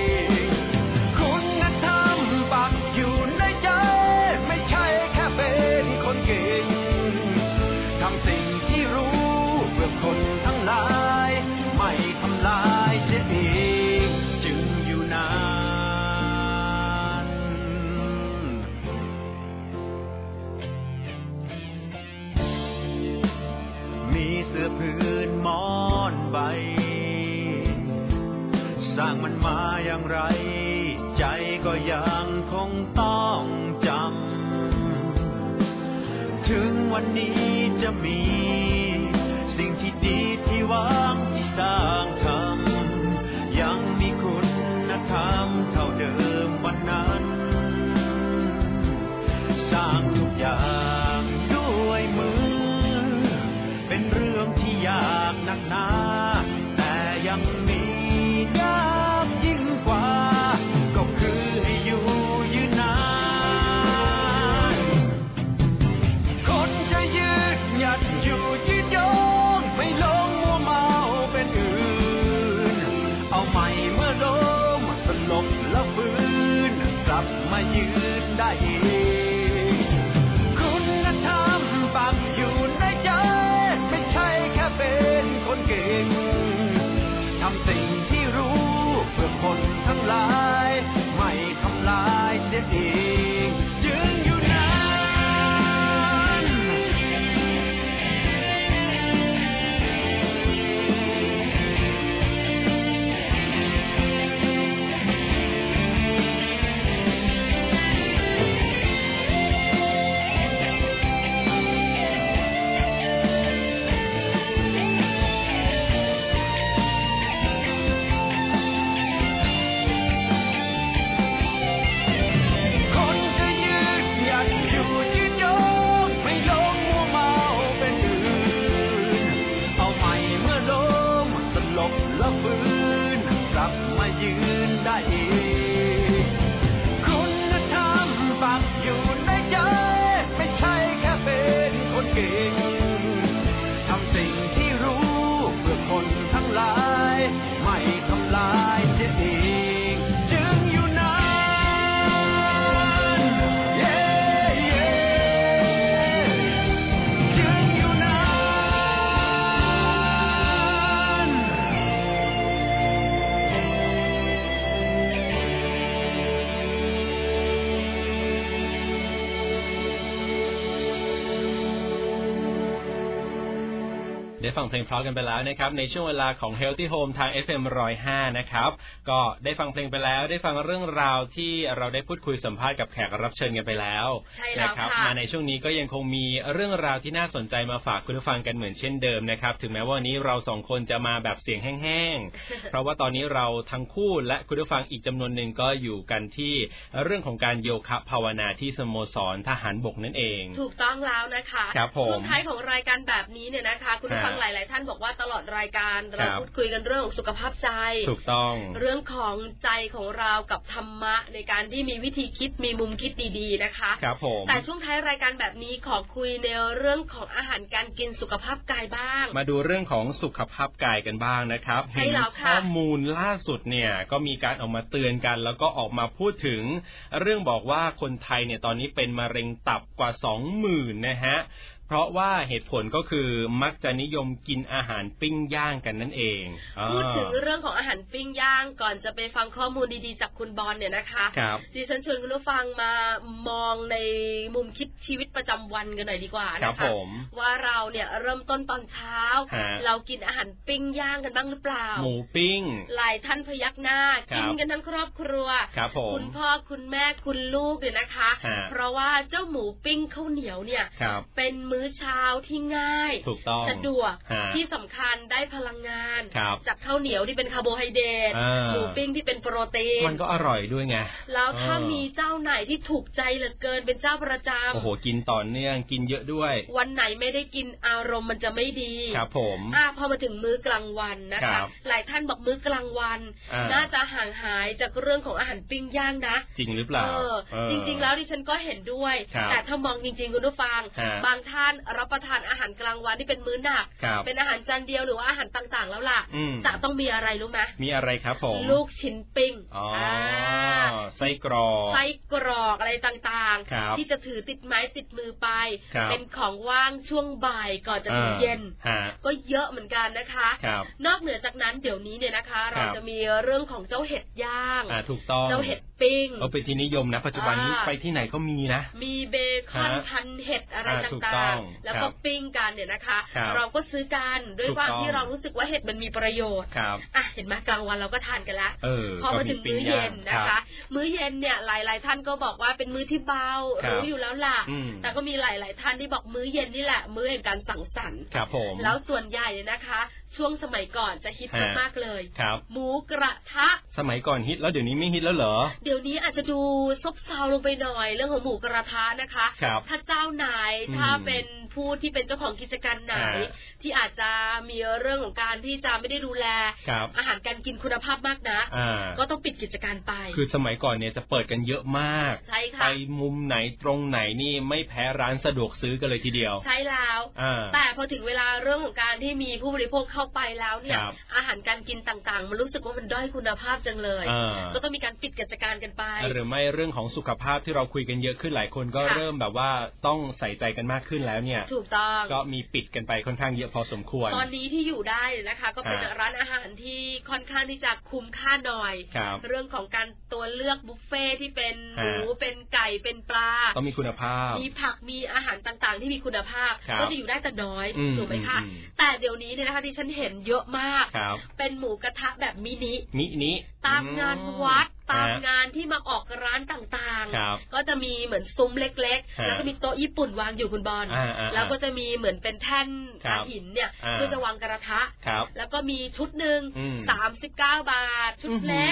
ทำสิ่งที่รู้เพื่อคนทั้งหลายไม่ทำลายเสียอีกจึงอยู่นานมีเสื้อพื้นหมอนใบสร้างมันมาอย่างไรใจก็ยังคงต้องจำถึงวันนี้จะมีสิ่งที่ดีที่หวังที่สร้างทำยังมีคุณธรรมเท่าเดิมวันนั้นสร้างทุกอย่างด้วยมือเป็นเรื่องที่ยากหนักหนาแต่ยังมียากยิ่งกว่าก็คือให้อยู่ยืนนานคนจะยืนหยัดอยู่ได้ฟังเพลงเพราะกันไปแล้วนะครับในช่วงเวลาของ Healthy Home ทาง FM 105นะครับก็ได้ฟังเพลงไปแล้วได้ฟังเรื่องราวที่เราได้พูดคุยสัมภาษณ์กับแขกรับเชิญกันไปแล้วนะครับมาในช่วงนี้ก็ยังคงมีเรื่องราวที่น่าสนใจมาฝากคุณผู้ฟังกันเหมือนเช่นเดิมนะครับถึงแม้ว่าวันนี้เราสองคนจะมาแบบเสียงแห้งๆเพราะว่าตอนนี้เราทั้งคู่และคุณผู้ฟังอีกจำนวนหนึ่งก็อยู่กันที่เรื่องของการโยคะภาวนาที่สโมสรทหารบกนั่นเองถูกต้องแล้วนะคะช่วงท้ายของรายการแบบนี้เนี่ยนะคะคุณผู้ฟังหลายๆท่านบอกว่าตลอดรายการเราพูดคุยกันเรื่องของสุขภาพใจถูกต้องเรื่องของใจของเรากับธรรมะในการที่มีวิธีคิดมีมุมคิดดีๆนะคะครับผมแต่ช่วงท้ายรายการแบบนี้ขอคุยในเรื่องของอาหารการกินสุขภาพกายบ้างมาดูเรื่องของสุขภาพกายกันบ้างนะครับเห็นข้อมูลล่าสุดเนี่ยก็มีการออกมาเตือนกันแล้วก็ออกมาพูดถึงเรื่องบอกว่าคนไทยเนี่ยตอนนี้เป็นมะเร็งตับกว่า 20,000 นะฮะเพราะว่าเหตุผลก็คือมักจะนิยมกินอาหารปิ้งย่างกันนั่นเองพูดถึงเรื่องของอาหารปิ้งย่างก่อนจะไปฟังข้อมูลดีๆจากคุณบอลเนี่ยนะคะดิฉันชวนคุณผู้ฟังมามองในมุมคิดชีวิตประจำวันกันหน่อยดีกว่านะคะว่าเราเนี่ยเริ่มต้นตอนเช้าเรากินอาหารปิ้งย่างกันบ้างหรือเปล่าหมูปิ้งหลายท่านพยักหน้ากินกันทั้งครอบครัวคุณพ่อคุณแม่คุณลูกเนี่ยนะคะเพราะว่าเจ้าหมูปิ้งข้าวเหนียวเนี่ยเป็นมื้อเช้าที่ง่ายสะดวกที่สำคัญได้พลังงานจากข้าวเหนียวที่เป็นคาร์โบไฮเดรตหมูปิ้งที่เป็นโปรตีนมันก็อร่อยด้วยไงแล้วถ้ามีเจ้าไหนที่ถูกใจเหลือเกินเป็นเจ้าประจำโอ้โหกินต่อเนื่องกินเยอะด้วยวันไหนไม่ได้กินอารมณ์มันจะไม่ดีครับผมพอมาถึงมื้อกลางวันนะคะหลายท่านบอกมื้อกลางวันน่าจะห่างหายจากเรื่องของอาหารปิ้งย่างนะจริงหรือเปล่าจริงๆแล้วดิฉันก็เห็นด้วยแต่ถ้ามองจริงๆคุณผู้ฟังบางท่านรับประทานอาหารกลางวันที่เป็นมื้อหนักเป็นอาหารจานเดียวหรือว่าอาหารต่างๆแล้วล่ะจะต้องมีอะไรรู้ไหมมีอะไรครับผมลูกชิ้นปิ้งไส้กรอกอะไรต่างๆที่จะถือติดไม้ติดมือไปเป็นของว่างช่วงบ่ายก่อนจะถึงเย็นก็เยอะเหมือนกันนะคะนอกเหนือจากนั้นเดี๋ยวนี้เนี่ยนะคะเราจะมีเรื่องของเจ้าเห็ดย่างถูกต้องเจ้าเห็ดปิ้งเป็นที่นิยมนะปัจจุบันนี้ไปที่ไหนก็มีนะมีเบคอนพันเห็ดอะไรต่างๆแล้วก็ปิ้งกันเนี่ยนะคะเราก็ซื้อกันด้วยความที่เรารู้สึกว่าเห็ดมันมีประโยชน์เห็นไหมกลางวันเราก็ทานกันแล้วพอมาถึงมื้อเย็นนะคะมื้อเย็นเนี่ยหลายๆท่านก็บอกว่าเป็นมื้อที่เบารู้อยู่แล้วล่ะแต่ก็มีหลายๆท่านที่บอกมื้อเย็นนี่แหละมื้อแห่งการสังสรรค์แล้วส่วนใหญ่เนี่ยนะคะช่วงสมัยก่อนจะฮิตมากๆเลยหมูกระทะสมัยก่อนฮิตแล้วเดี๋ยวนี้ไม่ฮิตแล้วเหรอเดี๋ยวนี้อาจจะดูซบเซาลงไปหน่อยเรื่องของหมูกระทะนะคะถ้าเจ้าไหนถ้าเป็นผู้ที่เป็นเจ้าของกิจการไหนที่อาจจะมีเรื่องของการที่จะไม่ได้ดูแลอาหารการกินคุณภาพมากนะก็ต้องปิดกิจการไปคือสมัยก่อนเนี่ยจะเปิดกันเยอะมากไปมุมไหนตรงไหนนี่ไม่แพ้ร้านสะดวกซื้อกันเลยทีเดียวใช่แล้วแต่พอถึงเวลาเรื่องของการที่มีผู้บริโภคเข้าไปแล้วเนี่ยอาหารการกินต่างๆมันรู้สึกว่ามันด้อยคุณภาพจังเลยก็ต้องมีการปิดกิจการกันไปหรือไม่เรื่องของสุขภาพที่เราคุยกันเยอะขึ้นหลายคนก็เริ่มแบบว่าต้องใส่ใจกันมากขึ้นแล้วเนี่ยถูกต้องก็มีปิดกันไปค่อนข้างเยอะพอสมควรตอนนี้ที่อยู่ได้นะคะก็เป็นร้านอาหารที่ค่อนข้างที่จะคุ้มค่าหน่อยเรื่องของการตัวเลือกบุฟเฟ่ที่เป็นหมูเป็นไก่เป็นปลาต้องมีคุณภาพมีผักมีอาหารต่างๆที่มีคุณภาพก็จะอยู่ได้แต่น้อยถูกไหมคะแต่เดี๋ยวนี้เนี่ยนะคะที่ฉันเห็นเยอะมากเป็นหมูกระทะแบบมินิตามงานวัดตามงานที่มาออกร้านต่างๆก็จะมีเหมือนซุ้มเล็กๆแล้วก็มีโต๊ะญี่ปุ่นวางอยู่คุณบอลแล้วก็จะมีเหมือนเป็นแท่นหินเนี่ยเพื่อจะวางกระทะแล้วก็มีชุดหนึ่ง39 บาทชุดเล็ก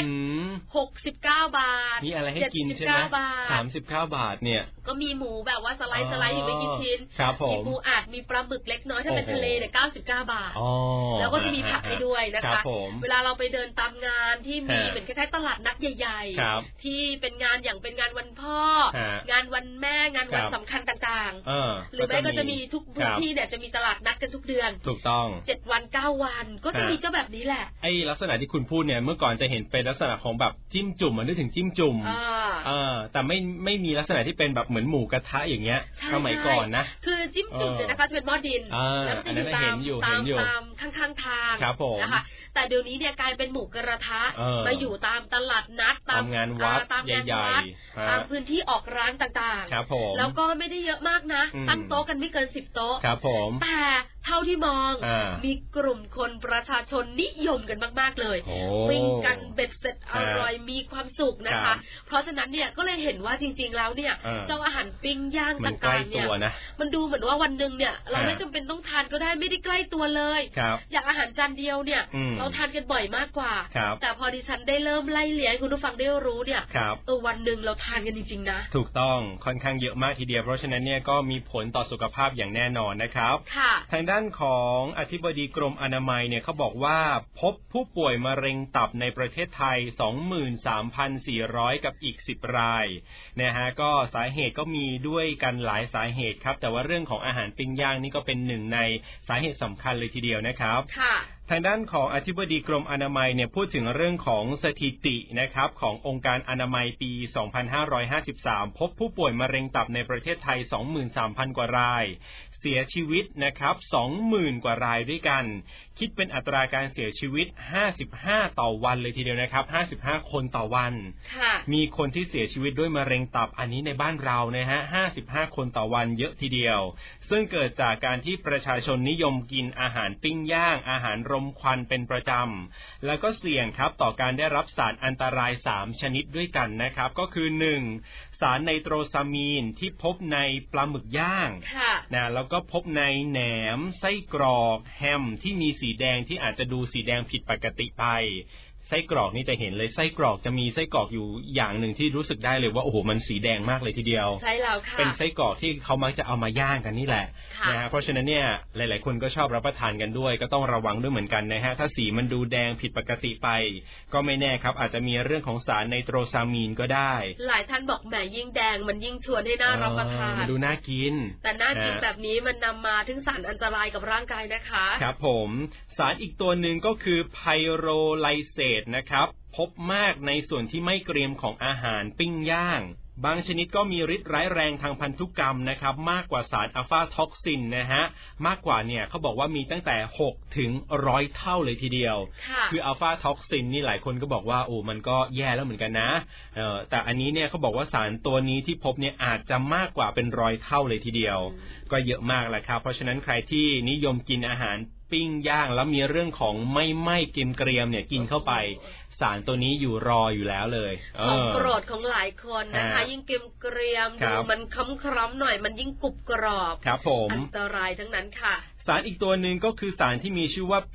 69 บาทมีอะไรให้กินใช่ไหม39 บาทเนี่ยก็มีหมูแบบว่าสไลด์อยู่ไม่กี่ชิ้นมีปูอัดมีปลาหมึกเล็กน้อยถ้าเป็นทะเลเนี่ย99 บาทแล้วก็จะมีผักให้ด้วยนะคะเวลาเราไปเดินตามงานที่มีเหมือนคล้ายๆตลาดนัดใหญ่ๆที่เป็นงานอย่างเป็นงานวันพ่องานวันแม่งานวันสำคัญต่างๆหรือไม่ก็จะมีทุกพื้นที่เนี่ยจะมีตลาดนัดกันทุกเดือนถูกต้อง 7 วัน 9 วันก็จะมีเจ้าแบบนี้แหละไอ้ลักษณะที่คุณพูดเนี่ยเมื่อก่อนจะเห็นเป็นลักษณะของแบบจิ้มจุ่มมันนึกถึงจิ้มจุ่มแต่ไม่มีลักษณะที่เป็นแบบเหมือนหมูกระทะอย่างเงี้ยสมัยก่อนนะคือจิ้มจุ่มเนี่ยนะคะจะเป็นหม้อดินแล้วจะอยู่ตามข้างๆทางนะคะแต่เดี๋ยวนี้เนี่ยกลายเป็นหมูกระทะมาอยู่ตามตลาดนัดตามงานวัดใหญ่ๆตามพื้นที่ออกร้านต่างๆแล้วก็ไม่ได้เยอะมากนะตั้งโต๊ะกันไม่เกิน10 โต๊ะแต่เท่าที่มองมีกลุ่มคนประชาชนนิยมกันมากๆเลยปิ้งกันเบ็ดเสร็จอร่อยมีความสุขนะคะเพราะฉะนั้นเนี่ยก็เลยเห็นว่าจริงๆแล้วเนี่ยเจ้าอาหารปิ้งย่างต่างๆเนี่ยมันดูเหมือนว่าวันนึงเนี่ยเราไม่จำเป็นต้องทานก็ได้ไม่ได้ใกล้ตัวเลยอย่างอาหารจานเดียวเนี่ยเราทานกันบ่อยมากกว่าแต่พอดิฉันได้เริ่มไล่เลี้ยงคุณผู้ฟังได้รู้เนี่ยวันนึงเราทานกันจริงๆนะถูกต้องค่อนข้างเยอะมากทีเดียวเพราะฉะนั้นเนี่ยก็มีผลต่อสุขภาพอย่างแน่นอนนะครับทางด้านของอธิบดีกรมอนามัยเนี่ยเขาบอกว่าพบผู้ป่วยมะเร็งตับในประเทศไทย 23,400 กับอีก10รายนะฮะก็สาเหตุก็มีด้วยกันหลายสาเหตุครับแต่ว่าเรื่องของอาหารปิ้งย่างนี่ก็เป็นหนึ่งในสาเหตุสำคัญเลยทีเดียวนะครับทางด้านของอธิบดีกรมอนามัยเนี่ยพูดถึงเรื่องของสถิตินะครับขององค์การอนามัยปี 2553 พบผู้ป่วยมะเร็งตับในประเทศไทย 23,000 กว่ารายเสียชีวิตนะครับ 20,000 กว่ารายด้วยกันคิดเป็นอัตราการเสียชีวิต55ต่อวันเลยทีเดียวนะครับ55คนต่อวันมีคนที่เสียชีวิตด้วยมะเร็งตับอันนี้ในบ้านเรานะฮะ55คนต่อวันเยอะทีเดียวซึ่งเกิดจากการที่ประชาชนนิยมกินอาหารปิ้งย่างอาหารรมควันเป็นประจำแล้วก็เสี่ยงครับต่อการได้รับสารอันตราย3ชนิดด้วยกันนะครับก็คือ1สารไนโตรซามีนที่พบในปลาหมึกย่างนะแล้วก็พบในแหนมไส้กรอกแฮมที่มีสีแดงที่อาจจะดูสีแดงผิดปกติไปไส้กรอกนี่จะเห็นเลยไส้กรอกจะมีไส้กรอกอยู่อย่างหนึ่งที่รู้สึกได้เลยว่าโอ้โหมันสีแดงมากเลยทีเดียวใช่แล้วค่ะเป็นไส้กรอกที่เขามักจะเอามาย่างกันนี่แหละนะฮะเพราะฉะนั้นเนี่ยหลายๆคนก็ชอบรับประทานกันด้วยก็ต้องระวังด้วยเหมือนกันนะฮะถ้าสีมันดูแดงผิดปกติไปก็ไม่แน่ครับอาจจะมีเรื่องของสารไนโตรซามีนก็ได้หลายท่านบอกแหมยิ่งแดงมันยิ่งชวนให้น่ารับประทานดูน่ากินแต่น่ากินแบบนี้มันนำมาถึงสารอันตรายกับร่างกายนะคะครับผมสารอีกตัวหนึ่งก็คือไพโรไลเซตนะครับพบมากในส่วนที่ไม่เกรียมของอาหารปิ้งย่างบางชนิดก็มีฤทธิ์ร้ายแรงทางพันธุกรรมนะครับมากกว่าสารอะฟาท็อกซินนะฮะมากกว่าเนี่ยเขาบอกว่ามีตั้งแต่6ถึง100เท่าเลยทีเดียวคืออะฟาท็อกซินนี่หลายคนก็บอกว่าโอ้มันก็แย่แล้วเหมือนกันนะแต่อันนี้เนี่ยเขาบอกว่าสารตัวนี้ที่พบเนี่ยอาจจะมากกว่าเป็น100เท่าเลยทีเดียวก็เยอะมากแหละครับเพราะฉะนั้นใครที่นิยมกินอาหารปิ้งย่างแล้วมีเรื่องของไม่ไหม้เกรียมเนี่ยกินเข้าไปสารตัวนี้อยู่รออยู่แล้วเลยของโปรดของหลายคนนะคะยิ่งเกรียมดูมันคล้ำๆหน่อยมันยิ่งกรุบกรอบครับผมอันตรายทั้งนั้นค่ะสารอีกตัวหนึ่งก็คือสารที่มีชื่อว่า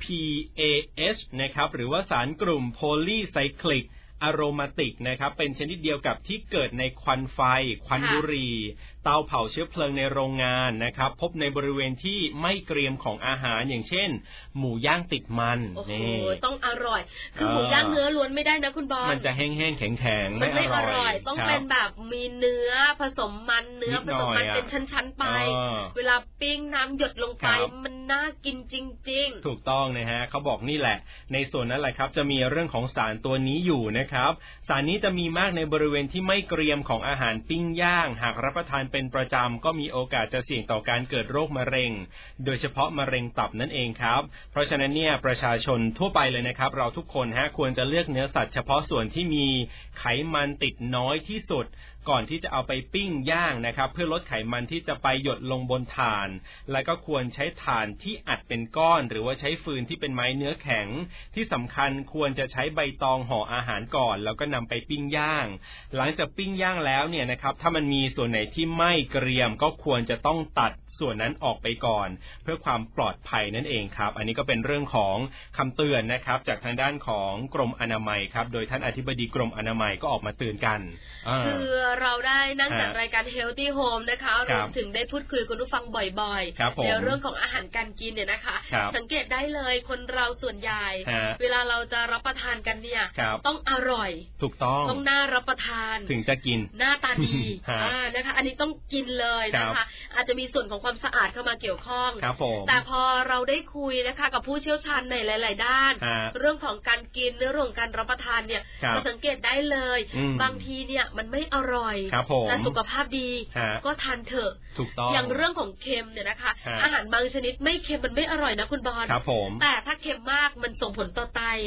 PAH นะครับหรือว่าสารกลุ่มโพลีไซคลิกอะโรมาติกนะครับเป็นชนิดเดียวกับที่เกิดในควันไฟควันบุหรี่เตาเผาเชื้อเพลิงในโรงงานนะครับพบในบริเวณที่ไม่เกรียมของอาหารอย่างเช่นหมูย่างติดมันนี่ต้องอร่อยคือหมูย่างเนื้อล้วนไม่ได้นะคุณบอลมันจะแห้งๆแข็งๆไม่อร่อยต้องเป็นแบบมีเนื้อผสมมันเนื้อผสมมันเป็นชั้นๆไปเวลาปิ้งน้ำหยดลงไปมันน่ากินจริงๆถูกต้องนะฮะเขาบอกนี่แหละในส่วนนั้นแหละครับจะมีเรื่องของสารตัวนี้อยู่นะครับสารนี้จะมีมากในบริเวณที่ไม่เกรียมของอาหารปิ้งย่างหากรับประทานเป็นประจำก็มีโอกาสจะเสี่ยงต่อการเกิดโรคมะเร็งโดยเฉพาะมะเร็งตับนั่นเองครับเพราะฉะนั้นเนี่ยประชาชนทั่วไปเลยนะครับเราทุกคนควรจะเลือกเนื้อสัตว์เฉพาะส่วนที่มีไขมันติดน้อยที่สุดก่อนที่จะเอาไปปิ้งย่างนะครับเพื่อลดไขมันที่จะไปหยดลงบนถ่านและก็ควรใช้ถ่านที่อัดเป็นก้อนหรือว่าใช้ฟืนที่เป็นไม้เนื้อแข็งที่สำคัญควรจะใช้ใบตองห่ออาหารก่อนแล้วก็นำไปปิ้งย่างหลังจากปิ้งย่างแล้วเนี่ยนะครับถ้ามันมีส่วนไหนที่ไม่เกรียมก็ควรจะต้องตัดส่วนนั้นออกไปก่อนเพื่อความปลอดภัยนั่นเองครับอันนี้ก็เป็นเรื่องของคำเตือนนะครับจากทางด้านของกรมอนามัยครับโดยท่านอธิบดีกรมอนามัยก็ออกมาเตือนกันคือเราได้นั่งจัดรายการ Healthy Home นะคะรวมถึงได้พูดคุยกับคุณผู้ฟังบ่อยๆในเรื่องของอาหารการกินเนี่ยนะคะสังเกตได้เลยคนเราส่วนใหญ่เวลาเราจะรับประทานกันเนี่ยต้องอร่อยถูกต้องน่ารับประทานถึงจะกินหน้าตาดีนะคะอันนี้ต้องกินเลยนะคะอาจจะมีส่วนของความสะอาดเข้ามาเกี่ยวข้องแต่พอเราได้คุยนะคะกับผู้เชี่ยวชาญในหลายๆด้านเรื่องของการกินเรื่องของการรับประทานเนี่ยจะสังเกตได้เลยบางทีเนี่ยมันไม่อร่อยแต่สุขภาพดีก็ทานเถอะอย่างเรื่องของเค็มเนี่ยนะคะอาหารบางชนิดไม่เค็มมันไม่อร่อยนะคุณบอลแต่ถ้าเค็มมากมันส่งผลต่อไต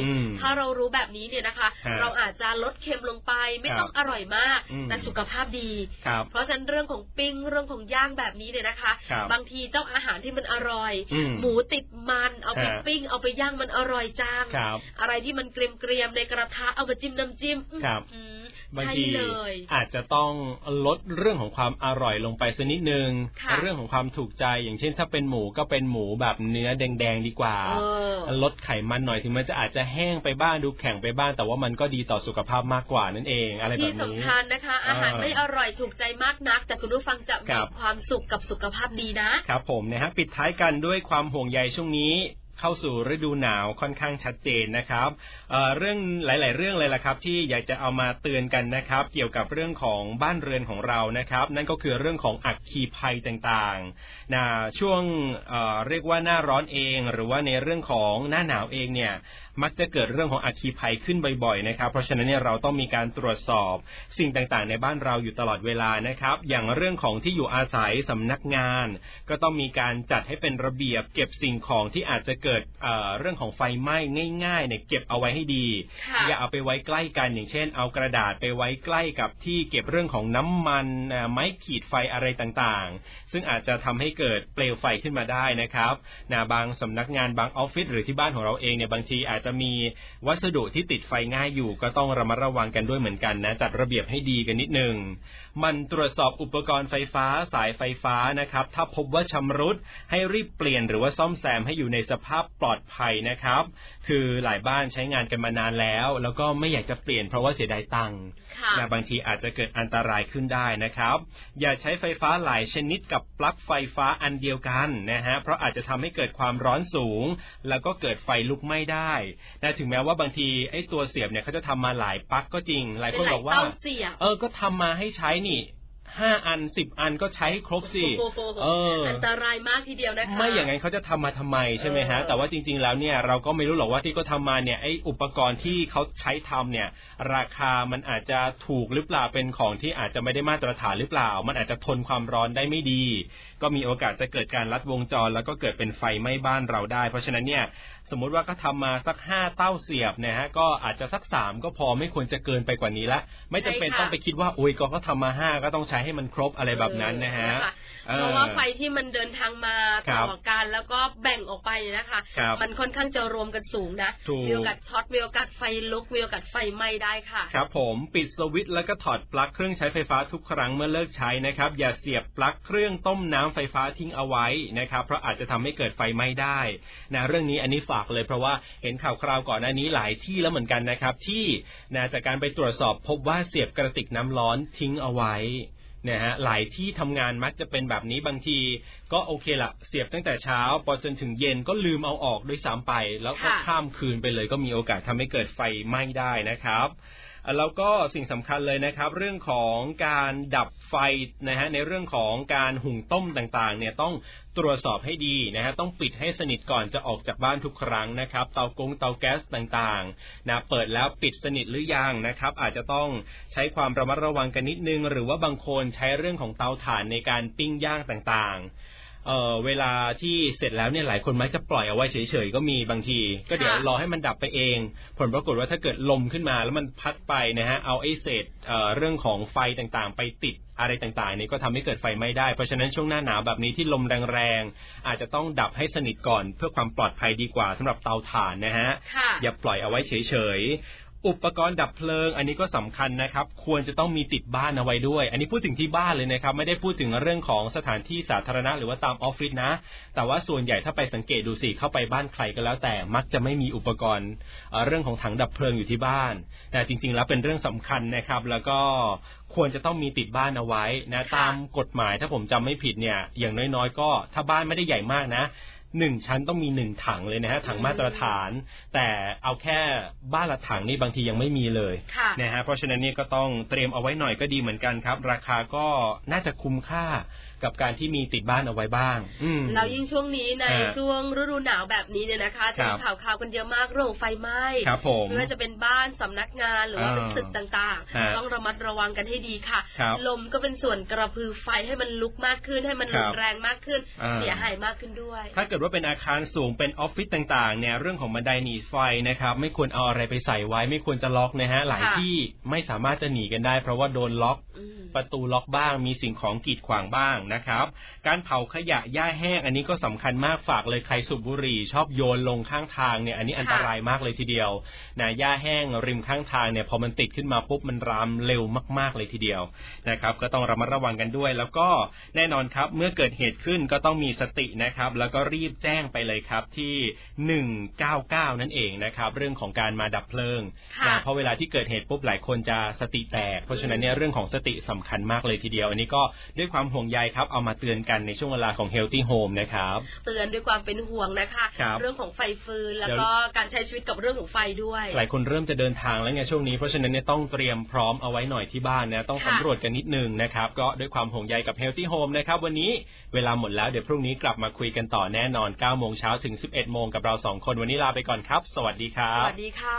ถ้าเรารู้แบบนี้เนี่ยนะคะเราอาจจะลดเค็มลงไปไม่ต้องอร่อยมากแต่สุขภาพดีเพราะฉะนั้นเรื่องของปิ้งเรื่องของย่างแบบนี้เนี่ยนะคะบางทีเจ้าอาหารที่มันอร่อยหมูติดมันเอาไปปิ้งเอาไปย่างมันอร่อยจังอะไรที่มันเกรียมๆในกระทะเอามาจิ้มน้ำจิ้มบางทีอาจจะต้องลดเรื่องของความอร่อยลงไปสักนิดนึงเรื่องของความถูกใจอย่างเช่นถ้าเป็นหมูก็เป็นหมูแบบเนื้อแดงๆดีกว่าลดไขมันหน่อยถึงมันจะอาจจะแห้งไปบ้างดูแข็งไปบ้างแต่ว่ามันก็ดีต่อสุขภาพมากกว่านั่นเองอะไรแบบนี้ที่สำคัญนะคะอาหารไม่อร่อยถูกใจมากนักแต่คุณผู้ฟังจะมีความสุขกับสุขภาพดีนะครับผมนะฮะปิดท้ายกันด้วยความห่วงใยช่วงนี้เข้าสู่ฤดูหนาวค่อนข้างชัดเจนนะครับเรื่องหลายๆเรื่องเลยล่ะครับที่อยากจะเอามาเตือนกันนะครับเกี่ยวกับเรื่องของบ้านเรือนของเรานะครับนั่นก็คือเรื่องของอัคคีภัยต่างๆช่วงเรียกว่าหน้าร้อนเองหรือว่าในเรื่องของหน้าหนาวเองเนี่ยมักจะเกิดเรื่องของอัคคีภัยขึ้นบ่อยๆนะครับเพราะฉะนั้นเนี่ยเราต้องมีการตรวจสอบสิ่งต่างๆในบ้านเราอยู่ตลอดเวลานะครับอย่างเรื่องของที่อยู่อาศัยสำนักงานก็ต้องมีการจัดให้เป็นระเบียบเก็บสิ่งของที่อาจจะเกิดเรื่องของไฟไหม้ง่ายๆเนี่ยเก็บเอาไว้ให้ดีอย่าเอาไปไว้ใกล้กันอย่างเช่นเอากระดาษไปไว้ใกล้กับที่เก็บเรื่องของน้ำมันไม้ขีดไฟอะไรต่างๆซึ่งอาจจะทำให้เกิดเปลวไฟขึ้นมาได้นะครับบางสำนักงานบางออฟฟิศหรือที่บ้านของเราเองเนี่ยบางทีอาจจะมีวัสดุที่ติดไฟง่ายอยู่ก็ต้องระมัดระวังกันด้วยเหมือนกันนะจัดระเบียบให้ดีกันนิดนึงมันตรวจสอบอุปกรณ์ไฟฟ้าสายไฟฟ้านะครับถ้าพบว่าชำรุดให้รีบเปลี่ยนหรือว่าซ่อมแซมให้อยู่ในสภาพปลอดภัยนะครับคือหลายบ้านใช้งานกันมานานแล้วก็ไม่อยากจะเปลี่ยนเพราะว่าเสียดายตังค์บางทีอาจจะเกิดอันตรายขึ้นได้นะครับอย่าใช้ไฟฟ้าหลายชนิดกับปลั๊กไฟฟ้าอันเดียวกันนะฮะเพราะอาจจะทำให้เกิดความร้อนสูงแล้วก็เกิดไฟลุกไหม้ได้ถึงแม้ว่าบางทีไอ้ตัวเสียบเนี่ยเขาจะทำมาหลายปลั๊กก็จริงหลายคนบอกว่าก็ทำมาให้ใช้นี่5 อัน 10 อันก็ใช้ครบสิอันตรายมากทีเดียวนะคะไม่อย่างนั้นเขาจะทำมาทำไมใช่ไหมฮะแต่ว่าจริงๆแล้วเนี่ยเราก็ไม่รู้หรอกว่าที่เขาทำมาเนี่ยไอ้อุปกรณ์ที่เขาใช้ทำเนี่ยราคามันอาจจะถูกหรือเปล่าเป็นของที่อาจจะไม่ได้มาตรฐานหรือเปล่ามันอาจจะทนความร้อนได้ไม่ดีก็มีโอกาสจะเกิดการลัดวงจรแล้วก็เกิดเป็นไฟไหม้บ้านเราได้เพราะฉะนั้นเนี่ยสมมุติว่าก็ทำมาสัก5 เต้าเสียบนะฮะก็อาจจะสัก3ก็พอไม่ควรจะเกินไปกว่านี้ละไม่จำเป็นต้องไปคิดว่าอุ้ยก็ทำมา5ก็ต้องใช้ให้มันครบอะไรแบบนั้นนะฮะเพราะว่าไฟที่มันเดินทางมาต่อกันแล้วก็แบ่งออกไปนะคะมันค่อนข้างจะรวมกันสูงนะมีโอกาสช็อตมีโอกาสไฟลุกมีโอกาสไฟไหม้ได้ค่ะครับผมปิดสวิตช์แล้วก็ถอดปลั๊กเครื่องใช้ไฟฟ้าทุกครั้งเมื่อเลิกใช้นะครับอย่าเสียบปลั๊กเครื่องต้มน้ำไฟฟ้าทิ้งเอาไว้นะครับเพราะอาจจะทำให้เกิดไฟไหม้ได้นะเรื่องนี้อันนี้ฝากเลยเพราะว่าเห็นข่าวคราวก่อนหน้านี้หลายที่แล้วเหมือนกันนะครับที่จากการไปตรวจสอบพบว่าเสียบกระติกน้ำร้อนทิ้งเอาไว้นะฮะหลายที่ทำงานมักจะเป็นแบบนี้บางทีก็โอเคละเสียบตั้งแต่เช้าพอจนถึงเย็นก็ลืมเอาออกด้วยซ้ำไปแล้วก็ข้ามคืนไปเลยก็มีโอกาสทำให้เกิดไฟไหม้ได้นะครับแล้วก็สิ่งสำคัญเลยนะครับเรื่องของการดับไฟนะฮะในเรื่องของการหุงต้มต่างๆเนี่ยต้องตรวจสอบให้ดีนะฮะต้องปิดให้สนิทก่อนจะออกจากบ้านทุกครั้งนะครับเตาแก๊สต่างๆนะเปิดแล้วปิดสนิทหรือยังนะครับอาจจะต้องใช้ความระมัดระวังกันนิดนึงหรือว่าบางคนใช้เรื่องของเตาถ่านในการปิ้งย่างต่างๆเวลาที่เสร็จแล้วเนี่ยหลายคนมักจะปล่อยเอาไว้เฉยๆก็มีบางทีก็เดี๋ยวรอให้มันดับไปเองผลปรากฏว่าถ้าเกิดลมขึ้นมาแล้วมันพัดไปนะฮะเอาไอ้เศษเรื่องของไฟต่างๆไปติดอะไรต่างๆนี่ก็ทำให้เกิดไฟไหม้ได้เพราะฉะนั้นช่วงหน้าหนาวแบบนี้ที่ลมแรงๆอาจจะต้องดับให้สนิทก่อนเพื่อความปลอดภัยดีกว่าสำหรับเตาถ่านนะฮะอย่าปล่อยเอาไว้เฉยๆอุปกรณ์ดับเพลิงอันนี้ก็สำคัญนะครับควรจะต้องมีติดบ้านเอาไว้ด้วยอันนี้พูดถึงที่บ้านเลยนะครับไม่ได้พูดถึงเรื่องของสถานที่สาธารณะหรือว่าตามออฟฟิศนะแต่ว่าส่วนใหญ่ถ้าไปสังเกตดูสิเข้าไปบ้านใครก็แล้วแต่มักจะไม่มีอุปกรณ์เรื่องของถังดับเพลิงอยู่ที่บ้านแต่จริงๆแล้วเป็นเรื่องสำคัญนะครับแล้วก็ควรจะต้องมีติดบ้านเอาไว้นะตามกฎหมายถ้าผมจำไม่ผิดเนี่ยอย่างน้อยๆก็ถ้าบ้านไม่ได้ใหญ่มากนะ1 ชั้นต้องมี1 ถังเลยนะฮะถังมาตรฐานแต่เอาแค่บ้านละถังนี่บางทียังไม่มีเลยนะฮะเพราะฉะนั้นนี่ก็ต้องเตรียมเอาไว้หน่อยก็ดีเหมือนกันครับราคาก็น่าจะคุ้มค่ากับการที่มีติดบ้านเอาไว้บ้างแล้วยิ่งช่วงนี้ในช่วงฤดูหนาวแบบนี้เนี่ยนะคะจะมีข่าวกันเยอะมากเรื่องไฟไหม้ไม่ว่าจะเป็นบ้านสำนักงานหรือว่าเป็นตึกต่างๆต้องระมัดระวังกันให้ดีค่ะลมก็เป็นส่วนกระพือไฟให้มันลุกมากขึ้นให้มันรุนแรงมากขึ้นเสียหายมากขึ้นด้วยถ้าเกิดว่าเป็นอาคารสูงเป็นออฟฟิศต่างๆเนี่ยเรื่องของบันไดหนีไฟนะครับไม่ควรเอาอะไรไปใส่ไว้ไม่ควรจะล็อกนะฮะหลายที่ไม่สามารถจะหนีกันได้เพราะว่าโดนล็อกประตูล็อกบ้างมีสิ่งของกีดขวางบ้างนะครับการเผาขยะหญ้าแห้งอันนี้ก็สำคัญมากฝากเลยใครสูบบุหรี่ชอบโยนลงข้างทางเนี่ยอันนี้อันตรายมากเลยทีเดียวนะหญ้าแห้งริมข้างทางเนี่ยพอมันติดขึ้นมาปุ๊บมันรามเร็วมากๆเลยทีเดียวนะครับก็ต้องระมัดระวังกันด้วยแล้วก็แน่นอนครับเมื่อเกิดเหตุขึ้นก็ต้องมีสตินะครับแล้วก็รีบแจ้งไปเลยครับที่199นั่นเองนะครับเรื่องของการมาดับเพลิงนะเพราะเวลาที่เกิดเหตุปุ๊บหลายคนจะสติแตกเพราะฉะนั้นเนี่ยเรื่องของสติสำคัญมากเลยทีเดียวอันนี้ก็ด้วยความห่วงใยครับเอามาเตือนกันในช่วงเวลาของ Healthy Home นะครับเตือนด้วยความเป็นห่วงนะคะเรื่องของไฟฟืนแล้วก็การใช้ชีวิตกับเรื่องของไฟด้วยหลายคนเริ่มจะเดินทางแล้วไงช่วงนี้เพราะฉะนั้นเนี่ยต้องเตรียมพร้อมเอาไว้หน่อยที่บ้านนะต้องสำรวจกันนิดนึงนะครับก็ด้วยความห่วงใยกับ Healthy Home นะครับวันนี้เวลาหมดแล้วเดี๋ยวพรุ่งนี้กลับมาคุยกันต่อแน่นอน 9 โมงเช้าถึง 11 โมงกับเรา2คนวันนี้ลาไปก่อนครับสวัสดีครับสวัสดีค่ะ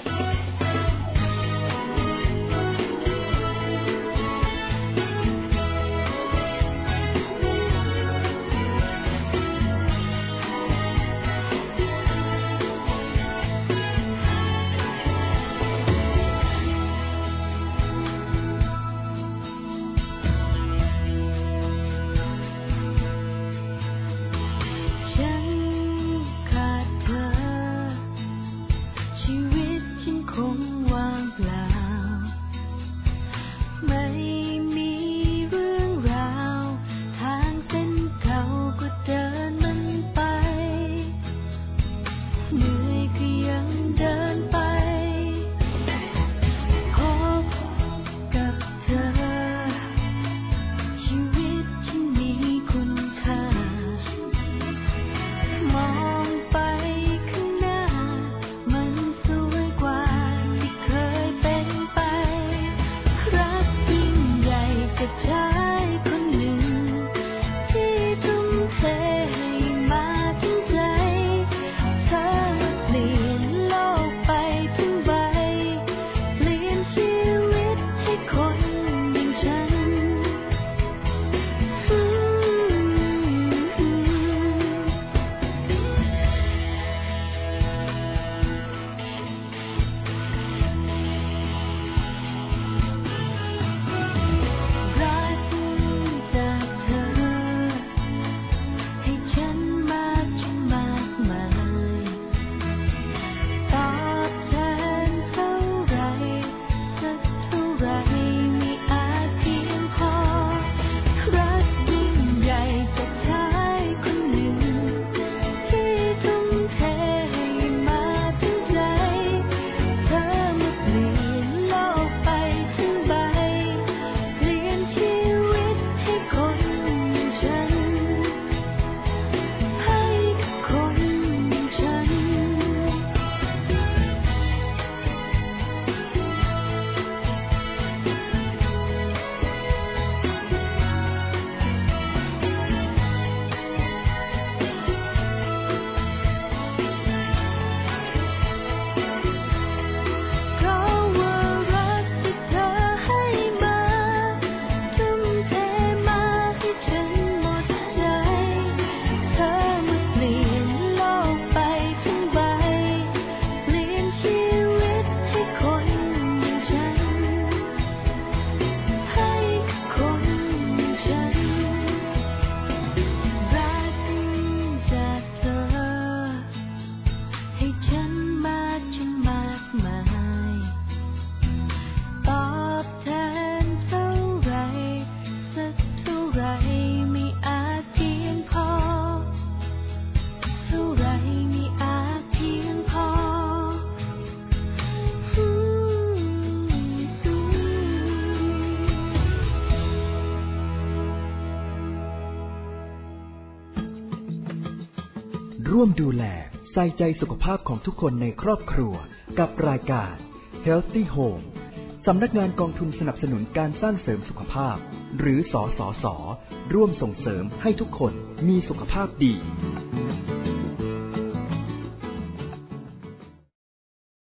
ร่วมดูแลใส่ใจสุขภาพของทุกคนในครอบครัวกับรายการ Healthy Home สำนักงานกองทุนสนับสนุนการสร้างเสริมสุขภาพหรือสสส.ร่วมส่งเสริมให้ทุกคนมีสุขภาพดี